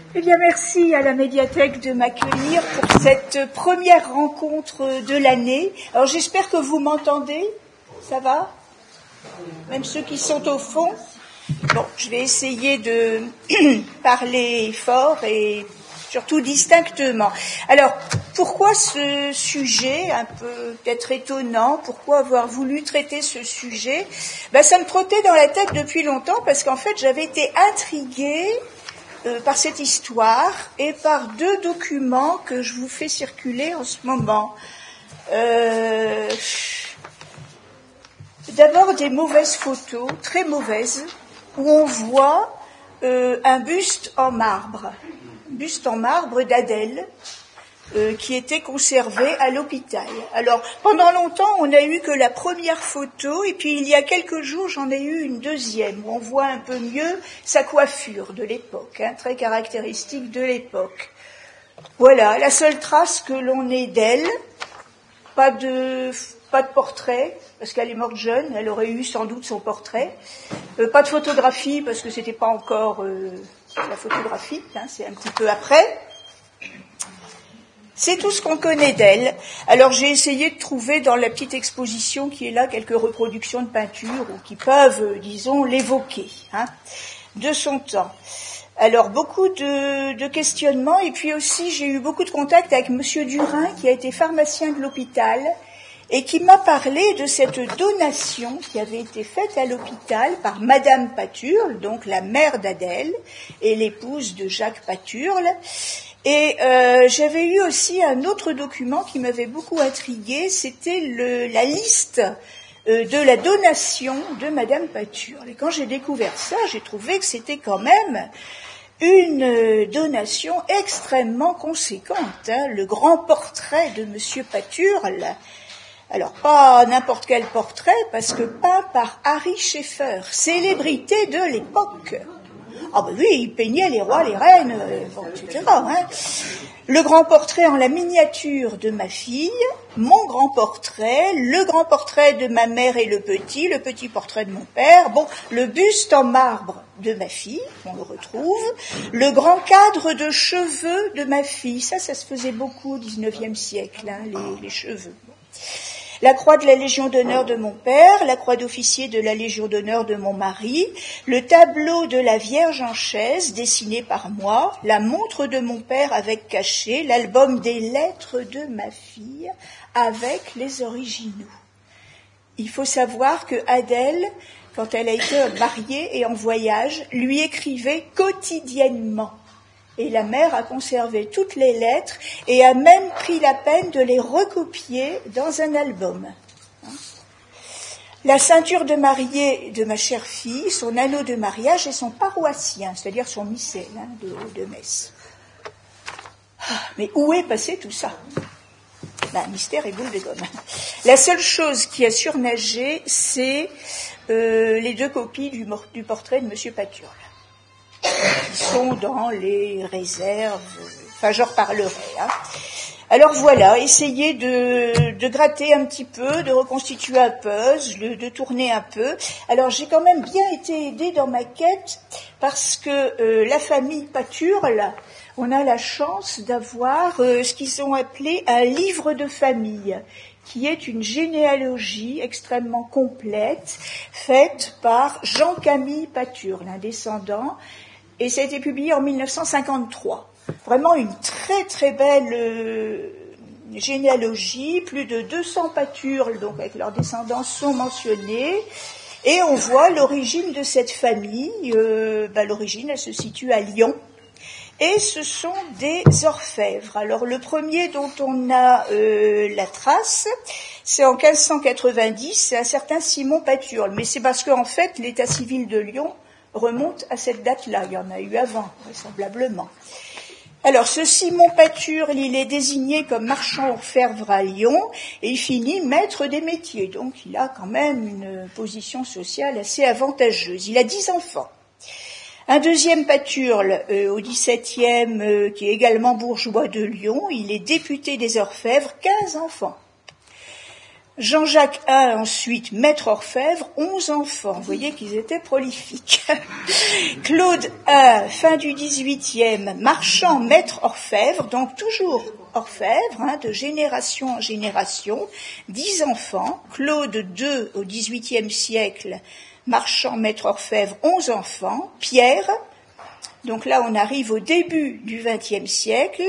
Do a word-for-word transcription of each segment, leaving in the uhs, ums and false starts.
Eh bien, merci à la médiathèque de m'accueillir pour cette première rencontre de l'année. Alors, j'espère que vous m'entendez. Ça va? Même ceux qui sont au fond. Bon, je vais essayer de parler fort et surtout distinctement. Alors, pourquoi ce sujet un peu peut-être étonnant? Pourquoi avoir voulu traiter ce sujet? Ben, ça me trottait dans la tête depuis longtemps parce qu'en fait, j'avais été intriguée Euh, par cette histoire et par deux documents que je vous fais circuler en ce moment. Euh, d'abord des mauvaises photos, très mauvaises, où on voit euh, un buste en marbre, buste en marbre d'Adèle, euh, qui était conservé à l'hôpital. Alors, pendant longtemps, on n'a eu que la première photo, et puis il y a quelques jours, j'en ai eu une deuxième, où on voit un peu mieux sa coiffure de l'époque, hein, très caractéristique de l'époque. Voilà, la seule trace que l'on ait d'elle, pas de, pas de portrait, parce qu'elle est morte jeune, elle aurait eu sans doute son portrait, euh, pas de photographie, parce que c'était pas encore euh, la photographie, hein, c'est un petit peu après. C'est tout ce qu'on connaît d'elle. Alors j'ai essayé de trouver dans la petite exposition qui est là quelques reproductions de peinture ou qui peuvent, euh, disons, l'évoquer, hein, de son temps. Alors beaucoup de, de questionnements et puis aussi j'ai eu beaucoup de contacts avec Monsieur Durin qui a été pharmacien de l'hôpital et qui m'a parlé de cette donation qui avait été faite à l'hôpital par Madame Paturle, donc la mère d'Adèle et l'épouse de Jacques Paturle. Et euh, j'avais eu aussi un autre document qui m'avait beaucoup intriguée, c'était le, la liste euh, de la donation de Madame Paturle. Et quand j'ai découvert ça, j'ai trouvé que c'était quand même une euh, donation extrêmement conséquente, hein, le grand portrait de Monsieur Paturle. Alors, pas n'importe quel portrait, parce que peint par Ary Scheffer, célébrité de l'époque. Ah ben oui, il peignait les rois, les reines, euh, bon, et cetera. Hein. Le grand portrait en la miniature de ma fille, mon grand portrait, le grand portrait de ma mère et le petit, le petit portrait de mon père, bon, le buste en marbre de ma fille, on le retrouve, le grand cadre de cheveux de ma fille, ça, ça se faisait beaucoup au dix-neuvième siècle, hein, les, les cheveux. Bon. La croix de la Légion d'honneur de mon père, la croix d'officier de la Légion d'honneur de mon mari, le tableau de la Vierge en chaise dessiné par moi, la montre de mon père avec cachet, l'album des lettres de ma fille avec les originaux. Il faut savoir que Adèle, quand elle a été mariée et en voyage, lui écrivait quotidiennement. Et la mère a conservé toutes les lettres et a même pris la peine de les recopier dans un album. La ceinture de mariée de ma chère fille, son anneau de mariage et son paroissien, c'est-à-dire son missel hein, de, de messe. Mais où est passé tout ça? Ben, mystère et boule de gomme. La seule chose qui a surnagé, c'est euh, les deux copies du, du portrait de Monsieur Paturle, qui sont dans les réserves, enfin j'en reparlerai. Hein. Alors voilà, essayez de, de gratter un petit peu, de reconstituer un puzzle, de tourner un peu. Alors j'ai quand même bien été aidée dans ma quête parce que euh, la famille Paturle, on a la chance d'avoir euh, ce qu'ils ont appelé un livre de famille, qui est une généalogie extrêmement complète, faite par Jean-Camille Paturle, un descendant, et ça a été publié en mille neuf cent cinquante-trois. Vraiment une très très belle euh, généalogie, plus de deux cents Paturles, donc avec leurs descendants, sont mentionnés, et on voit l'origine de cette famille. Euh, bah, l'origine, elle se situe à Lyon, et ce sont des orfèvres. Alors le premier dont on a euh, la trace, c'est en quinze cent quatre-vingt-dix, c'est un certain Simon Paturle, mais c'est parce qu'en fait l'état civil de Lyon remonte à cette date-là, il y en a eu avant, vraisemblablement. Alors, ce Simon Paturle, il est désigné comme marchand orfèvre à Lyon et il finit maître des métiers, donc il a quand même une position sociale assez avantageuse. Il a dix enfants. Un deuxième Paturle, euh, au dix-septième, euh, qui est également bourgeois de Lyon, il est député des orfèvres, quinze enfants. Jean-Jacques I, ensuite, maître orfèvre, onze enfants. Vous voyez qu'ils étaient prolifiques. Claude I, fin du dix-huitième, marchand, maître orfèvre, donc toujours orfèvre, hein, de génération en génération, dix enfants. Claude deux, au dix-huitième siècle, marchand, maître orfèvre, onze enfants. Pierre, donc là on arrive au début du vingtième siècle.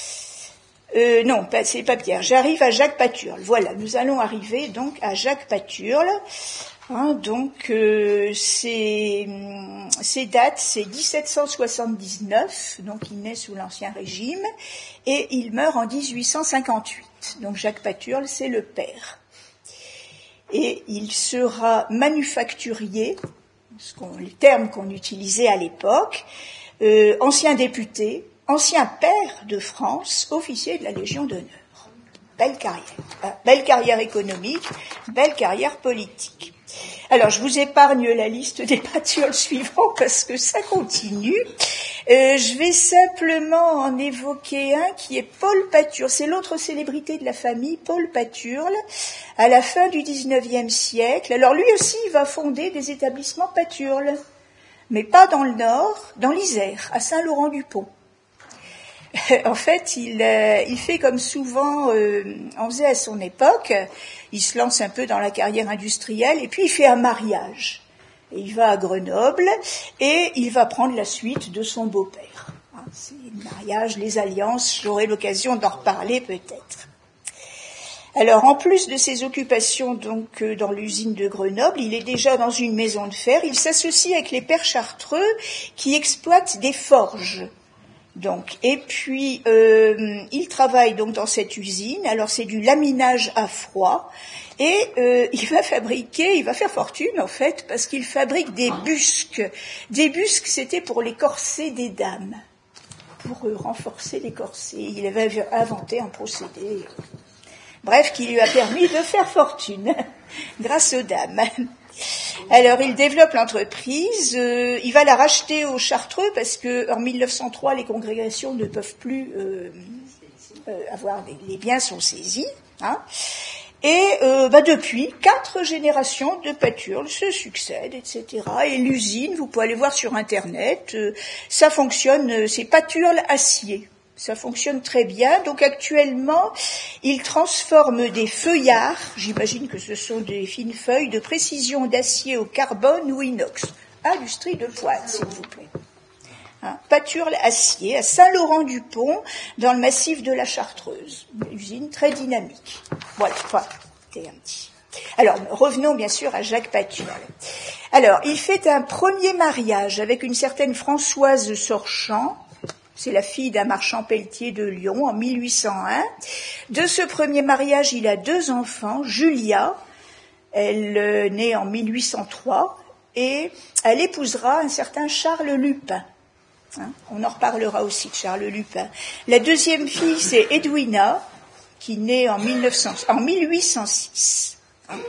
Euh, non, c'est pas Pierre. J'arrive à Jacques Paturle. Voilà, nous allons arriver donc à Jacques Paturle. Hein, donc, euh, ces, ces dates, c'est dix-sept cent soixante-dix-neuf, donc il naît sous l'Ancien Régime, et il meurt en dix-huit cent cinquante-huit. Donc Jacques Paturle, c'est le père. Et il sera manufacturier, ce qu'on, les termes qu'on utilisait à l'époque, euh, ancien député, ancien pair de France, officier de la Légion d'honneur. Belle carrière. Hein, belle carrière économique, belle carrière politique. Alors, je vous épargne la liste des Paturles suivants parce que ça continue. Euh, je vais simplement en évoquer un qui est Paul Paturle. C'est l'autre célébrité de la famille, Paul Paturle, à la fin du dix-neuvième siècle. Alors, lui aussi, il va fonder des établissements Paturle, mais pas dans le Nord, dans l'Isère, à Saint-Laurent-du-Pont. En fait, il, euh, il fait comme souvent euh, on faisait à son époque, il se lance un peu dans la carrière industrielle et puis il fait un mariage. Et il va à Grenoble et il va prendre la suite de son beau-père. Hein, c'est le mariage, les alliances, j'aurai l'occasion d'en reparler peut-être. Alors, en plus de ses occupations donc euh, dans l'usine de Grenoble, il est déjà dans une maison de fer. Il s'associe avec les pères chartreux qui exploitent des forges. Donc, et puis, euh, il travaille donc dans cette usine. Alors, c'est du laminage à froid. Et euh, il va fabriquer, il va faire fortune, en fait, parce qu'il fabrique des busques. Des busques, c'était pour les corsets des dames, pour euh, renforcer les corsets. Il avait inventé un procédé, bref, qui lui a permis de faire fortune, grâce aux dames. Alors, il développe l'entreprise, euh, il va la racheter aux Chartreux parce que en mille neuf cent trois, les congrégations ne peuvent plus euh, euh, avoir, les, les biens sont saisis. Hein, et euh, bah, depuis, quatre générations de Paturle se succèdent, et cetera. Et l'usine, vous pouvez aller voir sur Internet, euh, ça fonctionne, euh, c'est Paturle acier. Ça fonctionne très bien. Donc actuellement, il transforme des feuillards, j'imagine que ce sont des fines feuilles de précision d'acier au carbone ou inox. Industrie de pointe, s'il vous plaît. Hein, Paturle acier à Saint-Laurent-du-Pont, dans le massif de la Chartreuse. Une usine très dynamique. Voilà, enfin, c'était un petit... Alors, revenons bien sûr à Jacques Paturle. Alors, il fait un premier mariage avec une certaine Françoise Sorchamp. C'est la fille d'un marchand pelletier de Lyon en mille huit cent un. De ce premier mariage, il a deux enfants. Julia, elle euh, naît en mille huit cent trois, et elle épousera un certain Charles Lupin. Hein, on en reparlera aussi de Charles Lupin. La deuxième fille, c'est Edwina, qui naît en, mille neuf cents, en mille huit cent six. Hein.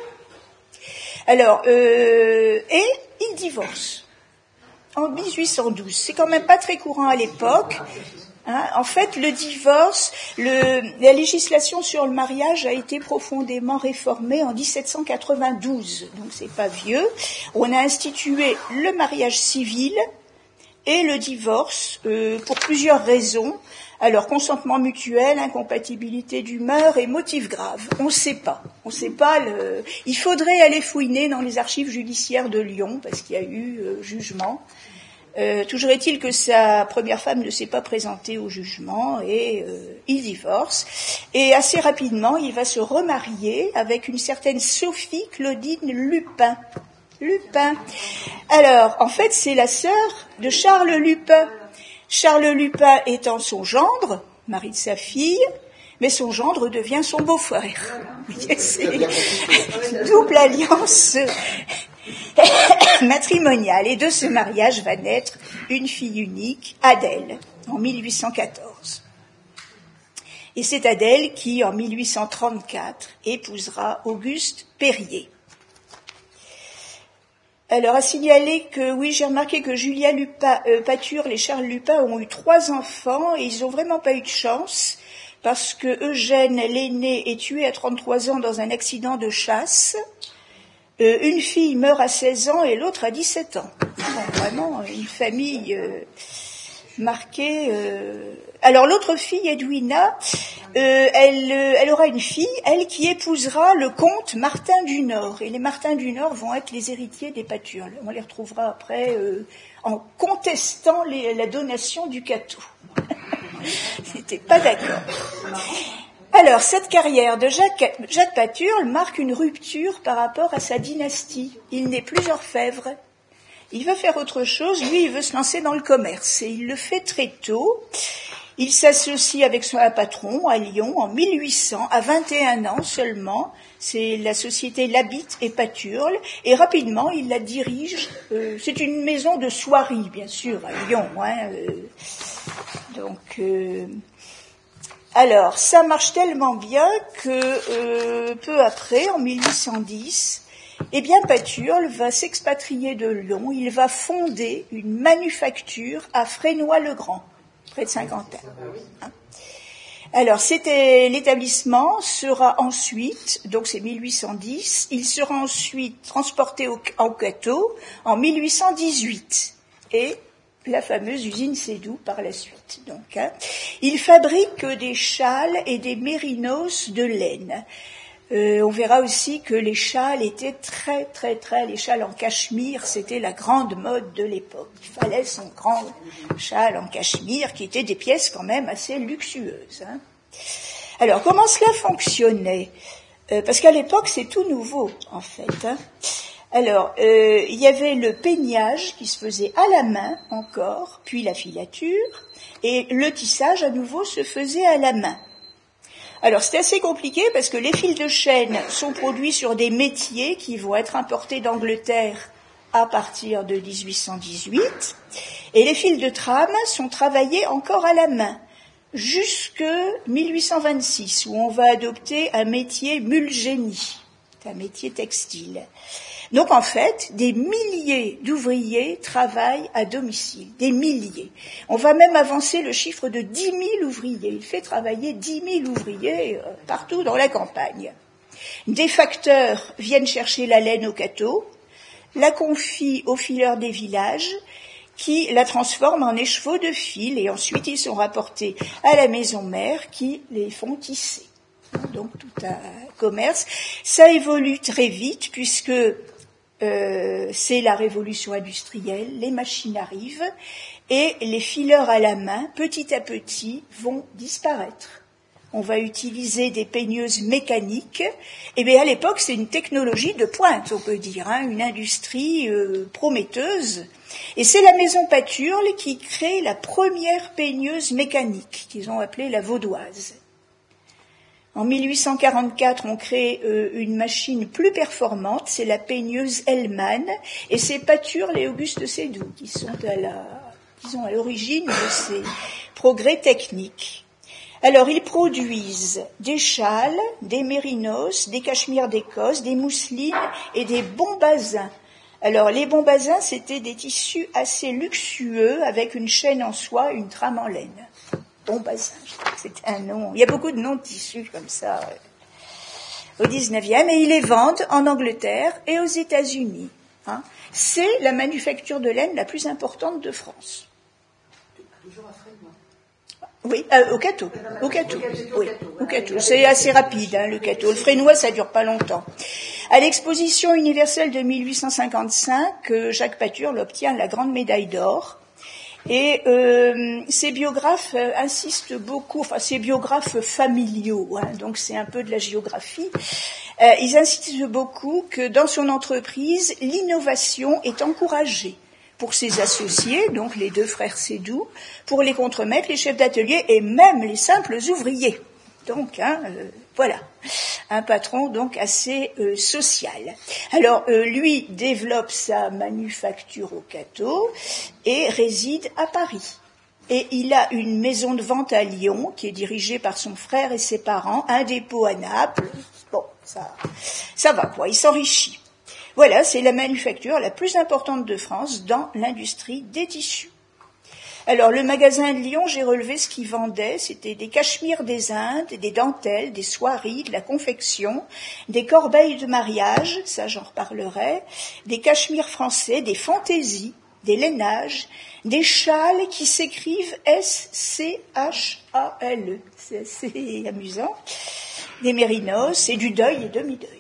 Alors, euh, et il divorce. En mille huit cent douze, c'est quand même pas très courant à l'époque. Hein. En fait, le divorce, le, la législation sur le mariage a été profondément réformée en dix-sept cent quatre-vingt-douze, donc c'est pas vieux. On a institué le mariage civil et le divorce euh, pour plusieurs raisons. Alors, consentement mutuel, incompatibilité d'humeur et motif grave. On ne sait pas. On sait pas. Le... Il faudrait aller fouiner dans les archives judiciaires de Lyon parce qu'il y a eu euh, jugement. Euh, toujours est-il que sa première femme ne s'est pas présentée au jugement et euh, il divorce. Et assez rapidement, il va se remarier avec une certaine Sophie Claudine Lupin. Lupin. Alors, en fait, c'est la sœur de Charles Lupin. Charles Lupin étant son gendre, mari de sa fille, mais son gendre devient son beau-frère. C'est double alliance matrimoniale. Et de ce mariage va naître une fille unique, Adèle, en mille huit cent quatorze. Et c'est Adèle qui, en mille huit cent trente-quatre, épousera Auguste Périer. Alors, à signaler que, oui, j'ai remarqué que Julia Lupin, euh, Paturle et Charles Lupin ont eu trois enfants et ils n'ont vraiment pas eu de chance parce que Eugène, l'aîné, est tué à trente-trois ans dans un accident de chasse. Euh, une fille meurt à seize ans et l'autre à dix-sept ans. Donc, vraiment une famille euh, marquée. Euh... Alors l'autre fille, Edwina, euh, elle, euh, elle aura une fille, elle qui épousera le comte Martin du Nord. Et les Martins du Nord vont être les héritiers des Paturle. On les retrouvera après euh, en contestant les, la donation du Cateau. Ils n'étaient pas d'accord. Alors, cette carrière de Jacques, Jacques Paturle marque une rupture par rapport à sa dynastie. Il n'est plus orfèvre. Il veut faire autre chose. Lui, il veut se lancer dans le commerce. Et il le fait très tôt. Il s'associe avec son patron à Lyon en mille huit cents, à vingt et un ans seulement. C'est la société Labitte et Paturle. Et rapidement, il la dirige. Euh, c'est une maison de soierie, bien sûr, à Lyon. Hein, euh, donc... Euh, Alors, ça marche tellement bien que euh, peu après, en mille huit cent dix, eh bien, Paturle va s'expatrier de Lyon. Il va fonder une manufacture à Fresnoy-le-Grand, près de Saint-Quentin. Hein. Alors, c'était, l'établissement sera ensuite, donc c'est mille huit cent dix, il sera ensuite transporté au, en Cateau en mille huit cent dix-huit. Et la fameuse usine Sédou par la suite. Donc, hein. Il fabrique des châles et des mérinos de laine. Euh, on verra aussi que les châles étaient très, très, très... Les châles en cachemire, c'était la grande mode de l'époque. Il fallait son grand châle en cachemire, qui étaient des pièces quand même assez luxueuses. Hein. Alors, comment cela fonctionnait ? euh, Parce qu'à l'époque, c'est tout nouveau, en fait. Hein. Alors, euh, il y avait le peignage qui se faisait à la main encore, puis la filature, et le tissage à nouveau se faisait à la main. Alors, c'est assez compliqué parce que les fils de chêne sont produits sur des métiers qui vont être importés d'Angleterre à partir de dix-huit cent dix-huit, et les fils de trame sont travaillés encore à la main, jusque mille huit cent vingt-six, où on va adopter un métier mulgénie, un métier textile. Donc, en fait, des milliers d'ouvriers travaillent à domicile, des milliers. On va même avancer le chiffre de dix mille ouvriers. Il fait travailler dix mille ouvriers euh, partout dans la campagne. Des facteurs viennent chercher la laine au Cateau, la confient aux fileurs des villages, qui la transforment en écheveaux de fil, et ensuite ils sont rapportés à la maison mère qui les font tisser. Donc, tout un commerce. Ça évolue très vite, puisque Euh, c'est la révolution industrielle, les machines arrivent et les fileurs à la main, petit à petit, vont disparaître. On va utiliser des peigneuses mécaniques. Et bien à l'époque, c'est une technologie de pointe, on peut dire, hein, une industrie euh, prometteuse. Et c'est la maison Paturle qui crée la première peigneuse mécanique, qu'ils ont appelée la vaudoise. En mille huit cent quarante-quatre, on crée euh, une machine plus performante, c'est la peigneuse Hellman, et c'est Paturle et Auguste Sédou qui sont à la, disons, à l'origine de ces progrès techniques. Alors, ils produisent des châles, des mérinos, des cachemires d'Écosse, des mousselines et des bombazins. Alors, les bombazins, c'était des tissus assez luxueux avec une chaîne en soie, une trame en laine. Bombazin, c'est un nom. Il y a beaucoup de noms de tissus comme ça euh, au dix-neuvième, et ils les vendent en Angleterre et aux États-Unis. Hein. C'est la manufacture de laine la plus importante de France. Toujours à Fresnoy. Oui, euh, au Cateau. Au Cateau. Oui, au Cateau. C'est assez rapide, hein, le Cateau. Le Fresnoy, ça dure pas longtemps. À l'exposition universelle de mille huit cent cinquante-cinq, euh, Jacques Paturle obtient la grande médaille d'or. Et euh, ces biographes euh, insistent beaucoup, enfin ces biographes familiaux, hein, donc c'est un peu de la géographie, euh, ils insistent beaucoup que dans son entreprise, l'innovation est encouragée pour ses associés, donc les deux frères Sédou, pour les contremaîtres, les chefs d'atelier et même les simples ouvriers. Donc, hein, euh, voilà, un patron donc assez euh, social. Alors, euh, lui développe sa manufacture au Cateau et réside à Paris. Et il a une maison de vente à Lyon qui est dirigée par son frère et ses parents, un dépôt à Naples. Bon, ça, ça va quoi, il s'enrichit. Voilà, c'est la manufacture la plus importante de France dans l'industrie des tissus. Alors, le magasin de Lyon, j'ai relevé ce qu'il vendait. C'était des cachemires des Indes, des dentelles, des soieries, de la confection, des corbeilles de mariage, ça j'en reparlerai, des cachemires français, des fantaisies, des lainages, des châles qui s'écrivent S C H A L E. C'est assez amusant. Des mérinos et du deuil et demi-deuil.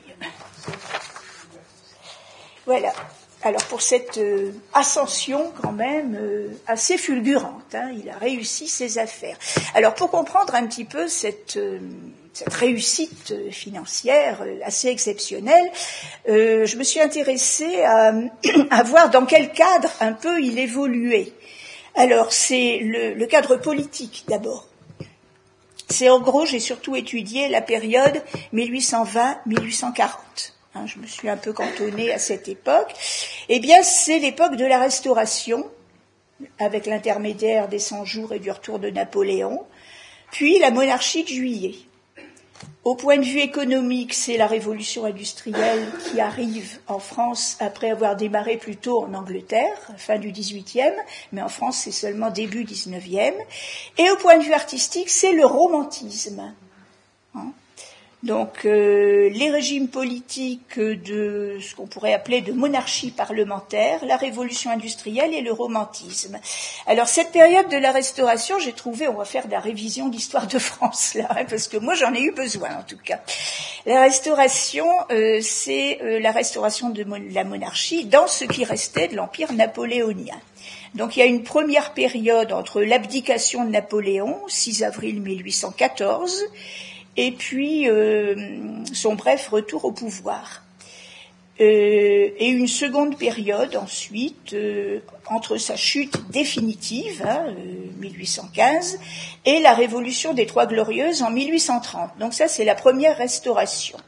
Voilà. Alors pour cette euh, ascension quand même euh, assez fulgurante, hein, il a réussi ses affaires. Alors pour comprendre un petit peu cette, euh, cette réussite financière euh, assez exceptionnelle, euh, je me suis intéressée à, à voir dans quel cadre un peu il évoluait. Alors c'est le, le cadre politique d'abord. C'est en gros, j'ai surtout étudié la période mille huit cent vingt à mille huit cent quarante. Hein, je me suis un peu cantonnée à cette époque. Eh bien, c'est l'époque de la Restauration, avec l'intermédiaire des Cent-Jours et du retour de Napoléon, puis la monarchie de Juillet. Au point de vue économique, c'est la révolution industrielle qui arrive en France après avoir démarré plus tôt en Angleterre, fin du dix-huitième, mais en France, c'est seulement début dix-neuvième. Et au point de vue artistique, c'est le romantisme. Hein. Donc, euh, les régimes politiques de ce qu'on pourrait appeler de monarchie parlementaire, la révolution industrielle et le romantisme. Alors, cette période de la Restauration, j'ai trouvé, on va faire de la révision d'histoire de France, là, hein, parce que moi, j'en ai eu besoin, en tout cas. La Restauration, euh, c'est euh, la restauration de mon- la monarchie dans ce qui restait de l'Empire napoléonien. Donc, il y a une première période entre l'abdication de Napoléon, six avril mille huit cent quatorze, et puis euh, son bref retour au pouvoir. Euh, et une seconde période ensuite, euh, entre sa chute définitive, hein, euh, mille huit cent quinze, et la révolution des Trois Glorieuses en mille huit cent trente. Donc ça, c'est la première restauration.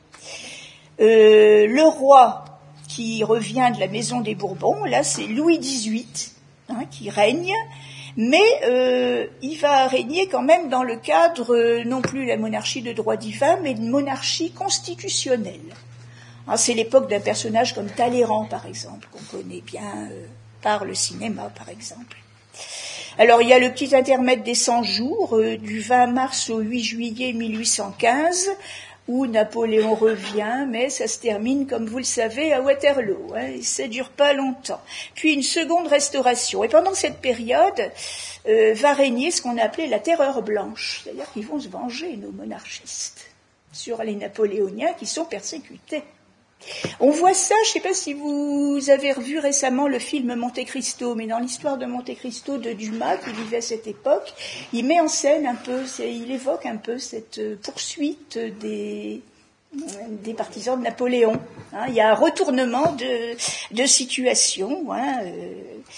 Euh, le roi qui revient de la maison des Bourbons, là, c'est Louis dix-huit, hein, qui règne, mais euh, il va régner quand même dans le cadre, euh, non plus la monarchie de droit divin, mais une monarchie constitutionnelle. Hein, c'est l'époque d'un personnage comme Talleyrand, par exemple, qu'on connaît bien euh, par le cinéma, par exemple. Alors, il y a le petit intermède des cent-jours, euh, du vingt mars au huit juillet mille huit cent quinze, où Napoléon revient, mais ça se termine, comme vous le savez, à Waterloo. Hein, et ça dure pas longtemps. Puis une seconde restauration. Et pendant cette période, euh, va régner ce qu'on a appelé la terreur blanche. C'est-à-dire qu'ils vont se venger, nos monarchistes, sur les napoléoniens qui sont persécutés. On voit ça, je ne sais pas si vous avez revu récemment le film Monte Cristo, mais dans l'histoire de Monte Cristo de Dumas, qui vivait à cette époque, il met en scène un peu, il évoque un peu cette poursuite des, des partisans de Napoléon. Hein, il y a un retournement de, de situation, hein, euh,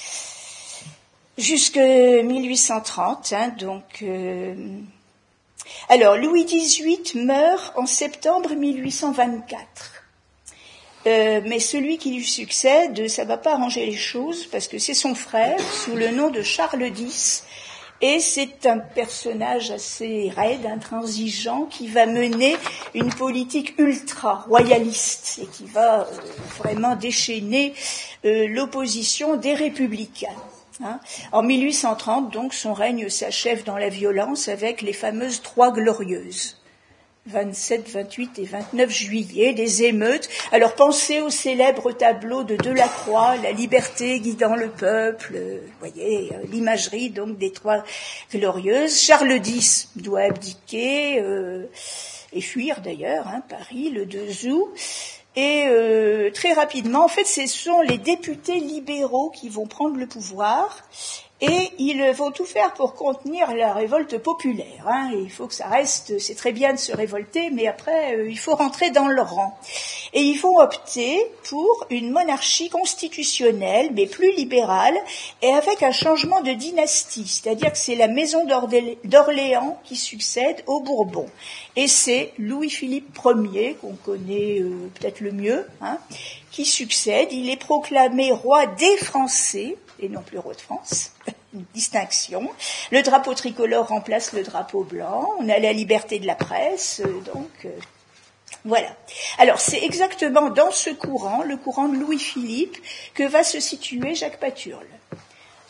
jusque mille huit cent trente, hein, donc... Euh, alors, Louis dix-huit meurt en septembre mille huit cent vingt-quatre. Euh, mais celui qui lui succède, ça va pas arranger les choses, parce que c'est son frère, sous le nom de Charles X, et c'est un personnage assez raide, intransigeant, qui va mener une politique ultra-royaliste, et qui va euh, vraiment déchaîner euh, l'opposition des républicains. Hein. En mille huit cent trente, donc, son règne s'achève dans la violence avec les fameuses Trois Glorieuses. vingt-sept, vingt-huit et vingt-neuf juillet, des émeutes. Alors pensez au célèbre tableau de Delacroix, la liberté guidant le peuple, vous voyez, l'imagerie donc des Trois Glorieuses. Charles X doit abdiquer euh, et fuir d'ailleurs, hein, Paris, le deux août. Et euh, très rapidement, en fait, ce sont les députés libéraux qui vont prendre le pouvoir. Et ils vont tout faire pour contenir la révolte populaire. Hein. Et il faut que ça reste, c'est très bien de se révolter, mais après, euh, il faut rentrer dans le rang. Et ils vont opter pour une monarchie constitutionnelle, mais plus libérale, et avec un changement de dynastie. C'est-à-dire que c'est la maison d'Orléans qui succède aux Bourbons. Et c'est Louis-Philippe Ier, qu'on connaît euh, peut-être le mieux, hein, qui succède. Il est proclamé roi des Français, et non plus roi de France, une distinction. Le drapeau tricolore remplace le drapeau blanc, on a la liberté de la presse, donc euh, voilà. Alors c'est exactement dans ce courant, le courant de Louis-Philippe, que va se situer Jacques Paturle.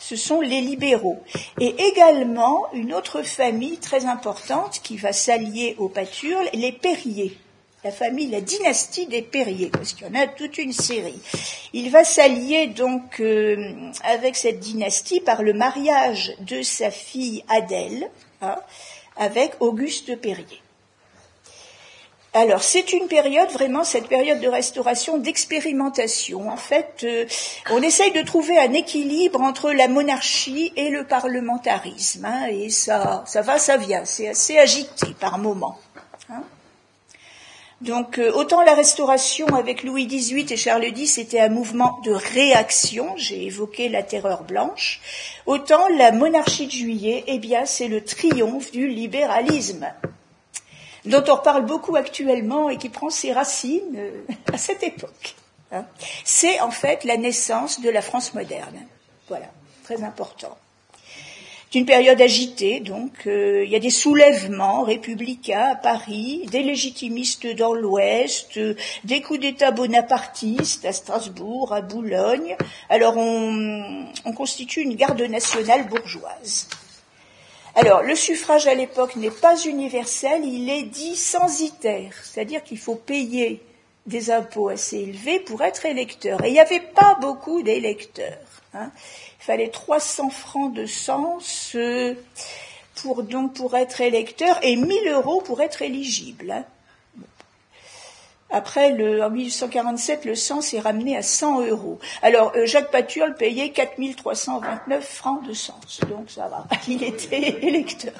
ce sont les libéraux. Et également une autre famille très importante qui va s'allier aux Paturles, les Périers. La famille, la dynastie des Périers, parce qu'il y en a toute une série. Il va s'allier donc euh, avec cette dynastie par le mariage de sa fille Adèle, hein, avec Auguste Périer. Alors, c'est une période, vraiment, cette période de restauration, d'expérimentation. En fait, euh, on essaye de trouver un équilibre entre la monarchie et le parlementarisme. Hein, et ça, ça va, ça vient. C'est assez agité par moments. Hein. Donc, euh, autant la restauration avec Louis dix-huit et Charles dix était un mouvement de réaction, j'ai évoqué la terreur blanche, autant la monarchie de Juillet, eh bien, c'est le triomphe du libéralisme, dont on reparle beaucoup actuellement et qui prend ses racines euh, à cette époque. Hein. C'est en fait la naissance de la France moderne. Voilà, très important. C'est une période agitée, donc euh, il y a des soulèvements républicains à Paris, des légitimistes dans l'Ouest, euh, des coups d'État bonapartistes à Strasbourg, à Boulogne. Alors on, on constitue une garde nationale bourgeoise. Alors, le suffrage à l'époque n'est pas universel, il est dit censitaire, c'est-à-dire qu'il faut payer des impôts assez élevés pour être électeur. Et il n'y avait pas beaucoup d'électeurs. Hein. Il fallait trois cents francs de cens euh, pour, donc, pour être électeur et mille euros pour être éligible. Hein. Après, le, en mille huit cent quarante-sept, le cens est ramené à cent euros. Alors, euh, Jacques Paturle payait quatre mille trois cent vingt-neuf francs de cens, donc ça va, il était électeur.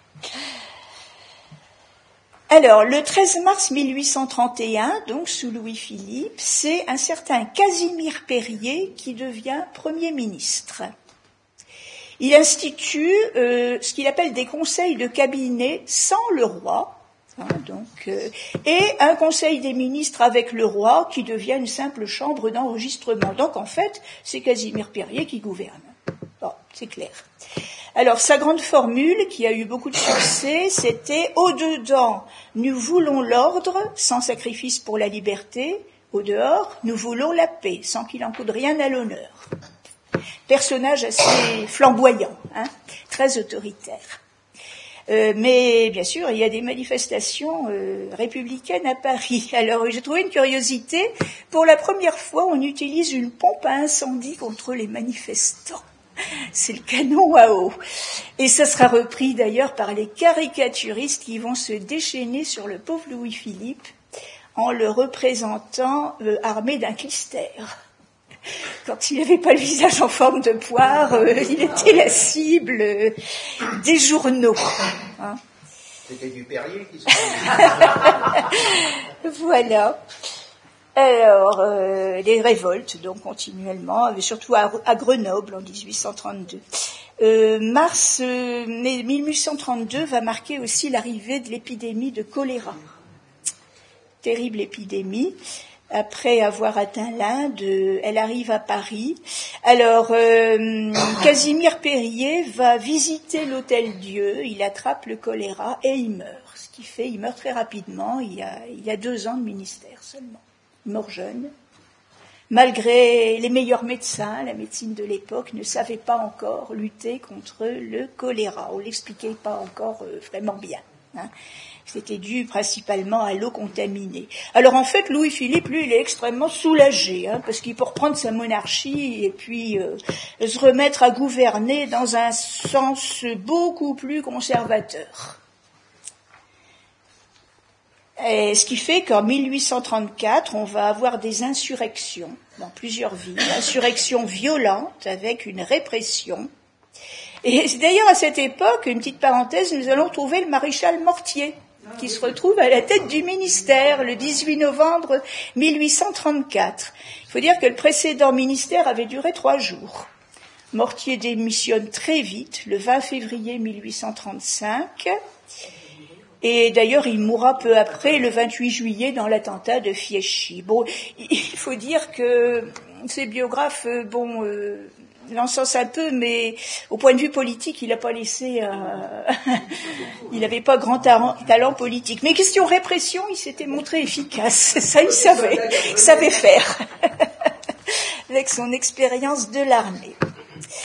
Alors, le treize mars mille huit cent trente et un, donc sous Louis-Philippe, c'est un certain Casimir Périer qui devient Premier ministre. Il institue euh, ce qu'il appelle des conseils de cabinet sans le roi, hein, donc, euh, et un conseil des ministres avec le roi qui devient une simple chambre d'enregistrement. Donc, en fait, c'est Casimir Périer qui gouverne. Bon, c'est clair. Alors, sa grande formule, qui a eu beaucoup de succès, c'était « Au-dedans, nous voulons l'ordre, sans sacrifice pour la liberté. Au-dehors, nous voulons la paix, sans qu'il en coûte rien à l'honneur. » Personnage assez flamboyant, hein, très autoritaire. Euh, mais bien sûr, il y a des manifestations euh, républicaines à Paris. Alors, j'ai trouvé une curiosité. Pour la première fois, on utilise une pompe à incendie contre les manifestants. C'est le canon à eau. Et ça sera repris d'ailleurs par les caricaturistes qui vont se déchaîner sur le pauvre Louis-Philippe en le représentant euh, armé d'un clister. Quand il n'avait pas le visage en forme de poire, euh, il était la cible euh, des journaux. Hein. C'était du Périer qui se Voilà. Alors, euh, les révoltes, donc, continuellement, surtout à, à Grenoble, en dix-huit cent trente-deux. Euh, mars euh, mille huit cent trente-deux va marquer aussi l'arrivée de l'épidémie de choléra. Terrible épidémie. Après avoir atteint l'Inde, elle arrive à Paris. Alors, euh, Casimir Périer va visiter l'Hôtel-Dieu, il attrape le choléra et il meurt. Ce qui fait, il meurt très rapidement, il y a, il y a deux ans de ministère seulement. Il meurt jeune. Malgré les meilleurs médecins, la médecine de l'époque ne savait pas encore lutter contre le choléra. On ne l'expliquait pas encore euh, vraiment bien. Hein. C'était dû principalement à l'eau contaminée. Alors en fait, Louis-Philippe, lui, il est extrêmement soulagé, hein, parce qu'il peut reprendre sa monarchie et puis euh, se remettre à gouverner dans un sens beaucoup plus conservateur. Et ce qui fait qu'en mille huit cent trente-quatre, on va avoir des insurrections dans plusieurs villes, insurrections violentes avec une répression. Et d'ailleurs, à cette époque, une petite parenthèse, nous allons trouver le maréchal Mortier, qui se retrouve à la tête du ministère le dix-huit novembre mille huit cent trente-quatre. Il faut dire que le précédent ministère avait duré trois jours. Mortier démissionne très vite, le vingt février mille huit cent trente-cinq, et d'ailleurs il mourra peu après, le vingt-huit juillet, dans l'attentat de Fieschi. Bon, il faut dire que ces biographes, bon... Euh, l'encensent un peu, mais au point de vue politique, il n'a pas laissé, euh, il n'avait pas grand talent, talent politique. Mais question répression, il s'était montré efficace. Ça, il savait, il savait faire, avec son expérience de l'armée.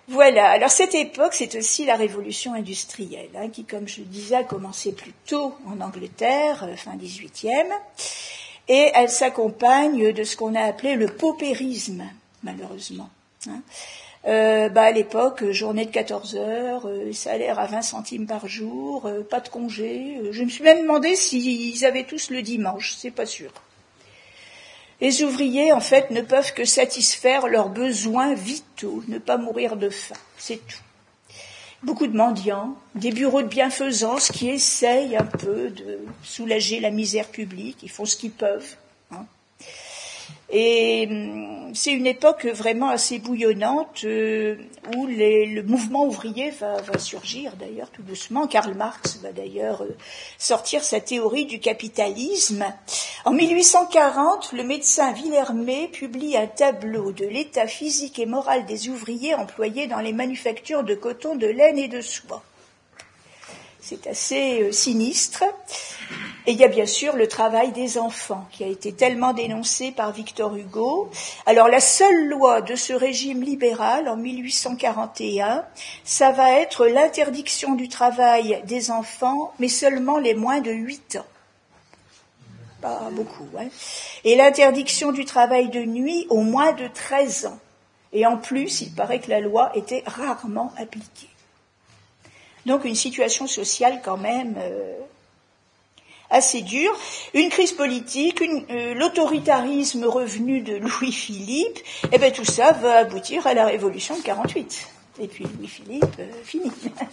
Voilà, alors cette époque, c'est aussi la révolution industrielle, hein, qui, comme je le disais, a commencé plus tôt en Angleterre, euh, fin dix-huitième, et elle s'accompagne de ce qu'on a appelé le paupérisme, malheureusement. Hein. Euh, bah à l'époque, journée de quatorze heures, euh, salaire à vingt centimes par jour, euh, pas de congé. Euh, je me suis même demandé s'ils avaient tous le dimanche, c'est pas sûr. Les ouvriers, en fait, ne peuvent que satisfaire leurs besoins vitaux, ne pas mourir de faim, c'est tout. Beaucoup de mendiants, des bureaux de bienfaisance qui essayent un peu de soulager la misère publique, ils font ce qu'ils peuvent. Hein. Et c'est une époque vraiment assez bouillonnante euh, où les, le mouvement ouvrier va, va surgir d'ailleurs tout doucement. Karl Marx va d'ailleurs euh, sortir sa théorie du capitalisme. En mille huit cent quarante, le médecin Villermé publie un tableau de l'état physique et moral des ouvriers employés dans les manufactures de coton, de laine et de soie. C'est assez euh, sinistre. Et il y a bien sûr le travail des enfants qui a été tellement dénoncé par Victor Hugo. Alors la seule loi de ce régime libéral en mille huit cent quarante et un, ça va être l'interdiction du travail des enfants, mais seulement les moins de huit ans. Pas beaucoup, hein. Et l'interdiction du travail de nuit aux moins de treize ans. Et en plus, il paraît que la loi était rarement appliquée. Donc une situation sociale quand même euh, assez dure, une crise politique, une, euh, l'autoritarisme revenu de Louis-Philippe, et bien tout ça va aboutir à la révolution de quarante-huit. Et puis Louis-Philippe euh, finit.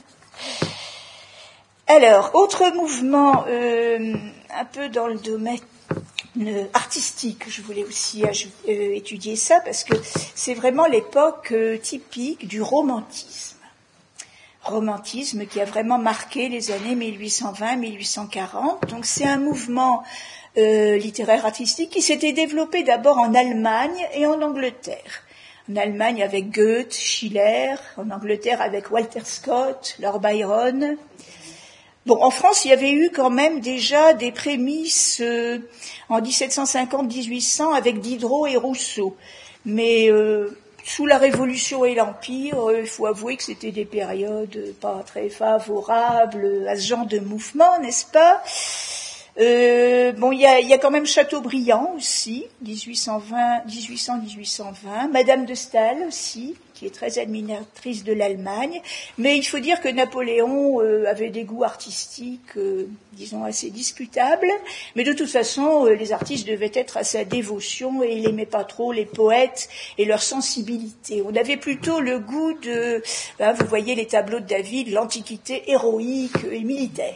Alors, autre mouvement euh, un peu dans le domaine euh, artistique, je voulais aussi euh, étudier ça parce que c'est vraiment l'époque euh, typique du romantisme. Romantisme qui a vraiment marqué les années mille huit cent vingt à mille huit cent quarante. Donc c'est un mouvement euh, littéraire artistique qui s'était développé d'abord en Allemagne et en Angleterre. En Allemagne avec Goethe, Schiller, en Angleterre avec Walter Scott, Lord Byron. Bon, en France, il y avait eu quand même déjà des prémices euh, en dix-sept cent cinquante à dix-huit cents avec Diderot et Rousseau. Mais euh, sous la Révolution et l'Empire, il euh, faut avouer que c'était des périodes pas très favorables à ce genre de mouvement, n'est-ce pas ? Euh, bon, il y a, il y a quand même Chateaubriand aussi, dix-huit cent vingt, dix-huit cents à dix-huit cent vingt, Madame de Staël aussi, qui est très admiratrice de l'Allemagne, mais il faut dire que Napoléon euh, avait des goûts artistiques, euh, disons, assez discutables, mais de toute façon, euh, les artistes devaient être à sa dévotion et il n'aimait pas trop les poètes et leur sensibilité. On avait plutôt le goût de, ben, vous voyez les tableaux de David, l'Antiquité héroïque et militaire.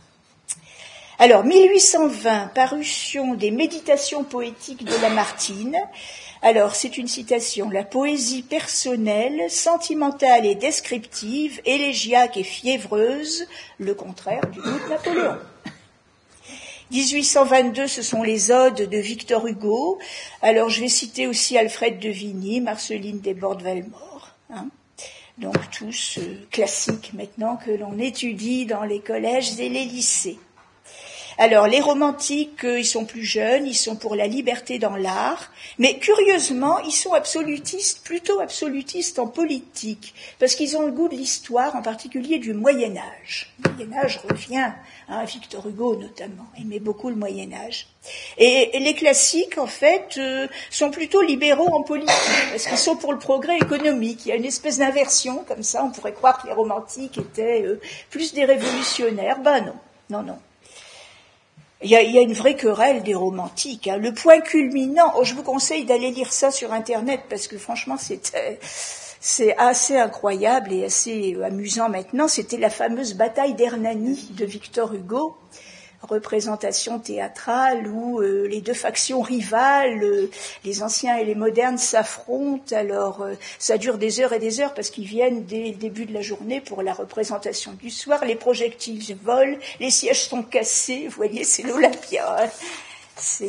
Alors, mille huit cent vingt, parution des Méditations poétiques de Lamartine. Alors, c'est une citation. La poésie personnelle, sentimentale et descriptive, élégiaque et fiévreuse, le contraire du goût de Napoléon. dix-huit cent vingt-deux, ce sont les odes de Victor Hugo. Alors, je vais citer aussi Alfred de Vigny, Marceline Desbordes-Valmore, hein. Donc, tous euh, classiques maintenant que l'on étudie dans les collèges et les lycées. Alors, les romantiques, euh, ils sont plus jeunes, ils sont pour la liberté dans l'art, mais curieusement, ils sont absolutistes, plutôt absolutistes en politique, parce qu'ils ont le goût de l'histoire, en particulier du Moyen-Âge. Le Moyen-Âge revient, hein, Victor Hugo notamment, aimait beaucoup le Moyen-Âge. Et, et les classiques, en fait, euh, sont plutôt libéraux en politique, parce qu'ils sont pour le progrès économique. Il y a une espèce d'inversion, comme ça, on pourrait croire que les romantiques étaient euh, plus des révolutionnaires. Ben non, non, non. Il y, a, il y a une vraie querelle des romantiques. Hein. Le point culminant, oh, je vous conseille d'aller lire ça sur Internet parce que franchement c'est, euh, c'est assez incroyable et assez amusant maintenant. C'était la fameuse bataille d'Hernani de Victor Hugo, représentation théâtrale où euh, les deux factions rivales, euh, les anciens et les modernes, s'affrontent. Alors euh, ça dure des heures et des heures parce qu'ils viennent dès le début de la journée pour la représentation du soir. Les projectiles volent, les sièges sont cassés. Vous voyez, c'est l'Olympia. Hein. C'est...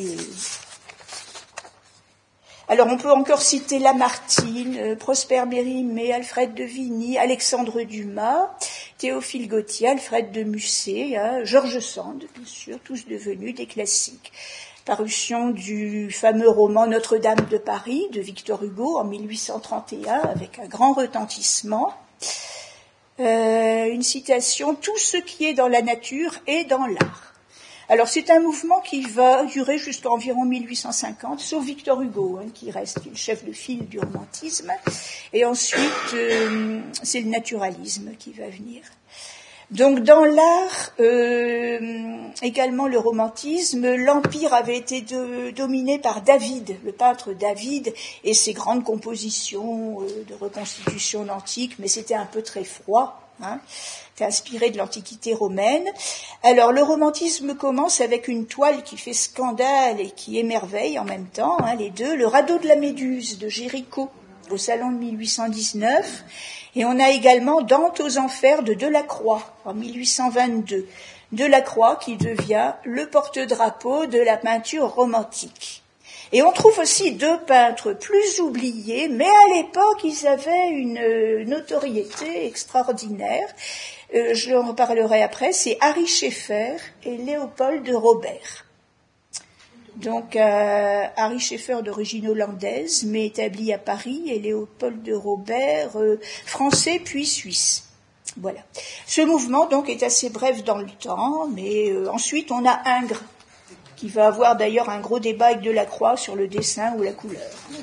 Alors on peut encore citer Lamartine, euh, Prosper Mérimée, Alfred de Vigny, Alexandre Dumas, Théophile Gautier, Alfred de Musset, hein, George Sand, bien sûr, tous devenus des classiques. parution du fameux roman Notre-Dame de Paris de Victor Hugo en mille huit cent trente et un, avec un grand retentissement. Euh, une citation, « Tout ce qui est dans la nature est dans l'art ». Alors c'est un mouvement qui va durer jusqu'à environ mille huit cent cinquante, sauf Victor Hugo, hein, qui reste qui est le chef de file du romantisme. Et ensuite, euh, c'est le naturalisme qui va venir. Donc dans l'art, euh, également le romantisme, l'Empire avait été de, dominé par David, le peintre David, et ses grandes compositions euh, de reconstitution d'antique, mais c'était un peu très froid. Hein, c'est inspiré de l'Antiquité romaine. Alors le romantisme commence avec une toile qui fait scandale et qui émerveille en même temps, hein, les deux, le radeau de la Méduse de Géricault au salon de mille huit cent dix-neuf, et on a également Dante aux enfers de Delacroix en mille huit cent vingt-deux. Delacroix qui devient le porte-drapeau de la peinture romantique. Et on trouve aussi deux peintres plus oubliés, mais à l'époque, ils avaient une notoriété extraordinaire. Euh, je en reparlerai après, c'est Ary Scheffer et Léopold de Robert. Donc, euh, Ary Scheffer d'origine hollandaise, mais établi à Paris, et Léopold de Robert, euh, français puis suisse. Voilà. Ce mouvement, donc, est assez bref dans le temps, mais euh, ensuite, on a Ingres, qui va avoir d'ailleurs un gros débat avec Delacroix sur le dessin ou la couleur.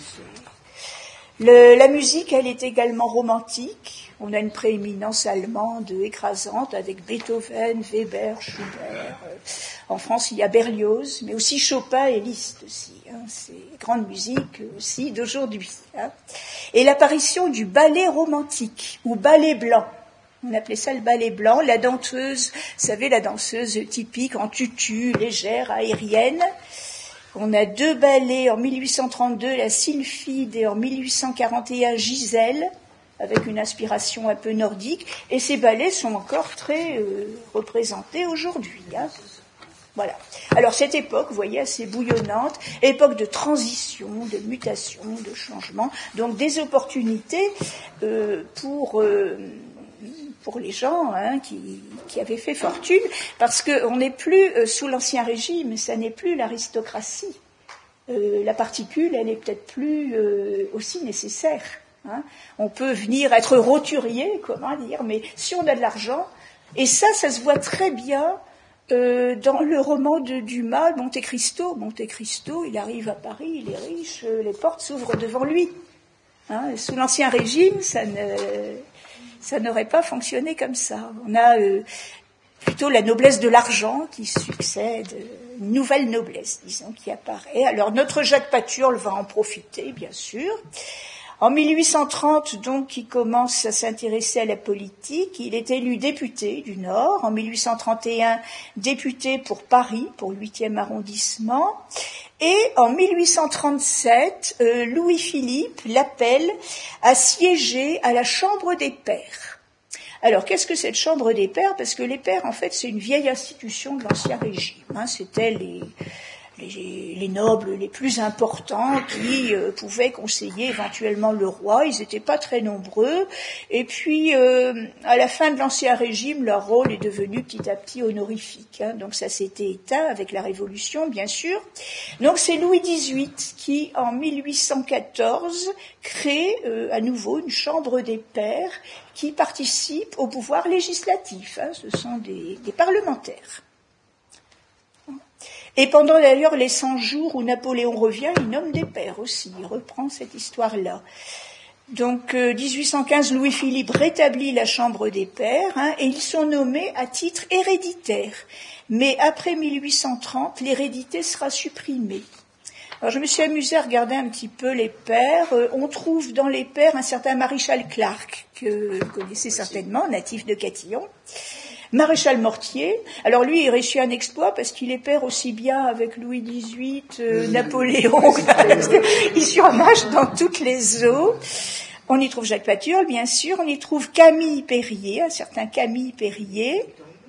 Le, la musique, elle est également romantique. On a une prééminence allemande écrasante avec Beethoven, Weber, Schubert. En France, il y a Berlioz, mais aussi Chopin et Liszt aussi. Hein. C'est grande musique aussi d'aujourd'hui. Hein. Et l'apparition du ballet romantique ou ballet blanc. On appelait ça le ballet blanc, la danseuse, vous savez, la danseuse typique en tutu, légère, aérienne. On a deux ballets en mille huit cent trente-deux, la Sylphide, et en mille huit cent quarante et un, Gisèle, avec une inspiration un peu nordique. Et ces ballets sont encore très euh, représentés aujourd'hui. Hein. Voilà. Alors cette époque, vous voyez, assez bouillonnante, époque de transition, de mutation, de changement, donc des opportunités euh, pour... Euh, pour les gens hein, qui, qui avaient fait fortune, parce qu'on n'est plus euh, sous l'Ancien Régime, ça n'est plus l'aristocratie. Euh, la particule, elle est peut-être plus euh, aussi nécessaire. Hein. On peut venir être roturier, comment dire, mais si on a de l'argent, et ça, ça se voit très bien euh, dans le roman de Dumas, Monte Cristo. Monte Cristo, il arrive à Paris, il est riche, euh, les portes s'ouvrent devant lui. Hein. Sous l'Ancien Régime, ça ne... ça n'aurait pas fonctionné comme ça. On a euh, plutôt la noblesse de l'argent qui succède, une nouvelle noblesse, disons, qui apparaît. Alors notre Jacques Paturle va en profiter, bien sûr. En mille huit cent trente, donc, il commence à s'intéresser à la politique. Il est élu député du Nord. En mille huit cent trente et un, député pour Paris, pour le huitième arrondissement. Et en mille huit cent trente-sept, euh, Louis-Philippe l'appelle à siéger à la Chambre des Pairs. Alors, qu'est-ce que cette Chambre des Pairs ? Parce que les Pairs, en fait, c'est une vieille institution de l'Ancien Régime. Hein, c'était les... Les, les nobles les plus importants qui euh, pouvaient conseiller éventuellement le roi. Ils n'étaient pas très nombreux. Et puis, euh, à la fin de l'Ancien Régime, leur rôle est devenu petit à petit honorifique. Hein. Donc ça s'était éteint avec la Révolution, bien sûr. Donc c'est Louis dix-huit qui, en mille huit cent quatorze, crée euh, à nouveau une Chambre des Pairs qui participe au pouvoir législatif. Hein. Ce sont des, des parlementaires. Et pendant d'ailleurs les cent jours où Napoléon revient, il nomme des pairs aussi, il reprend cette histoire-là. Donc, euh, dix-huit cent quinze, Louis-Philippe rétablit la Chambre des Pairs, hein, et ils sont nommés à titre héréditaire. Mais après mille huit cent trente, l'hérédité sera supprimée. Alors, je me suis amusée à regarder un petit peu les pairs. Euh, on trouve dans les pairs un certain maréchal Clark, que vous connaissez certainement, natif de Catillon. Maréchal Mortier, alors lui, il réussit un exploit parce qu'il est pair aussi bien avec Louis dix-huit, euh, Napoléon, il surnage dans toutes les eaux. On y trouve Jacques Paturle, bien sûr, on y trouve Camille Périer, un certain Camille Périer,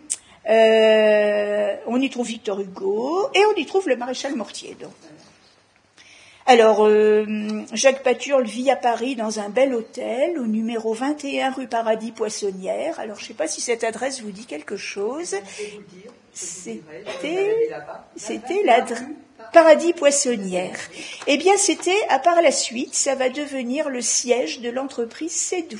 euh, on y trouve Victor Hugo, et on y trouve le Maréchal Mortier, donc. Alors, euh, Jacques Paturle vit à Paris dans un bel hôtel, au numéro vingt et un rue Paradis Poissonnière. Alors, je ne sais pas si cette adresse vous dit quelque chose. C'était, c'était l'adresse... Paradis Poissonnière. Eh bien, c'était, à par la suite, ça va devenir le siège de l'entreprise Seydoux.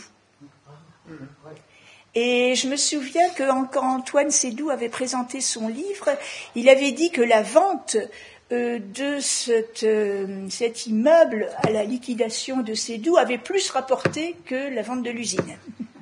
Et je me souviens que quand Antoine Seydoux avait présenté son livre, il avait dit que la vente euh, de cette, euh, cet immeuble à la liquidation de Seydoux avait plus rapporté que la vente de l'usine.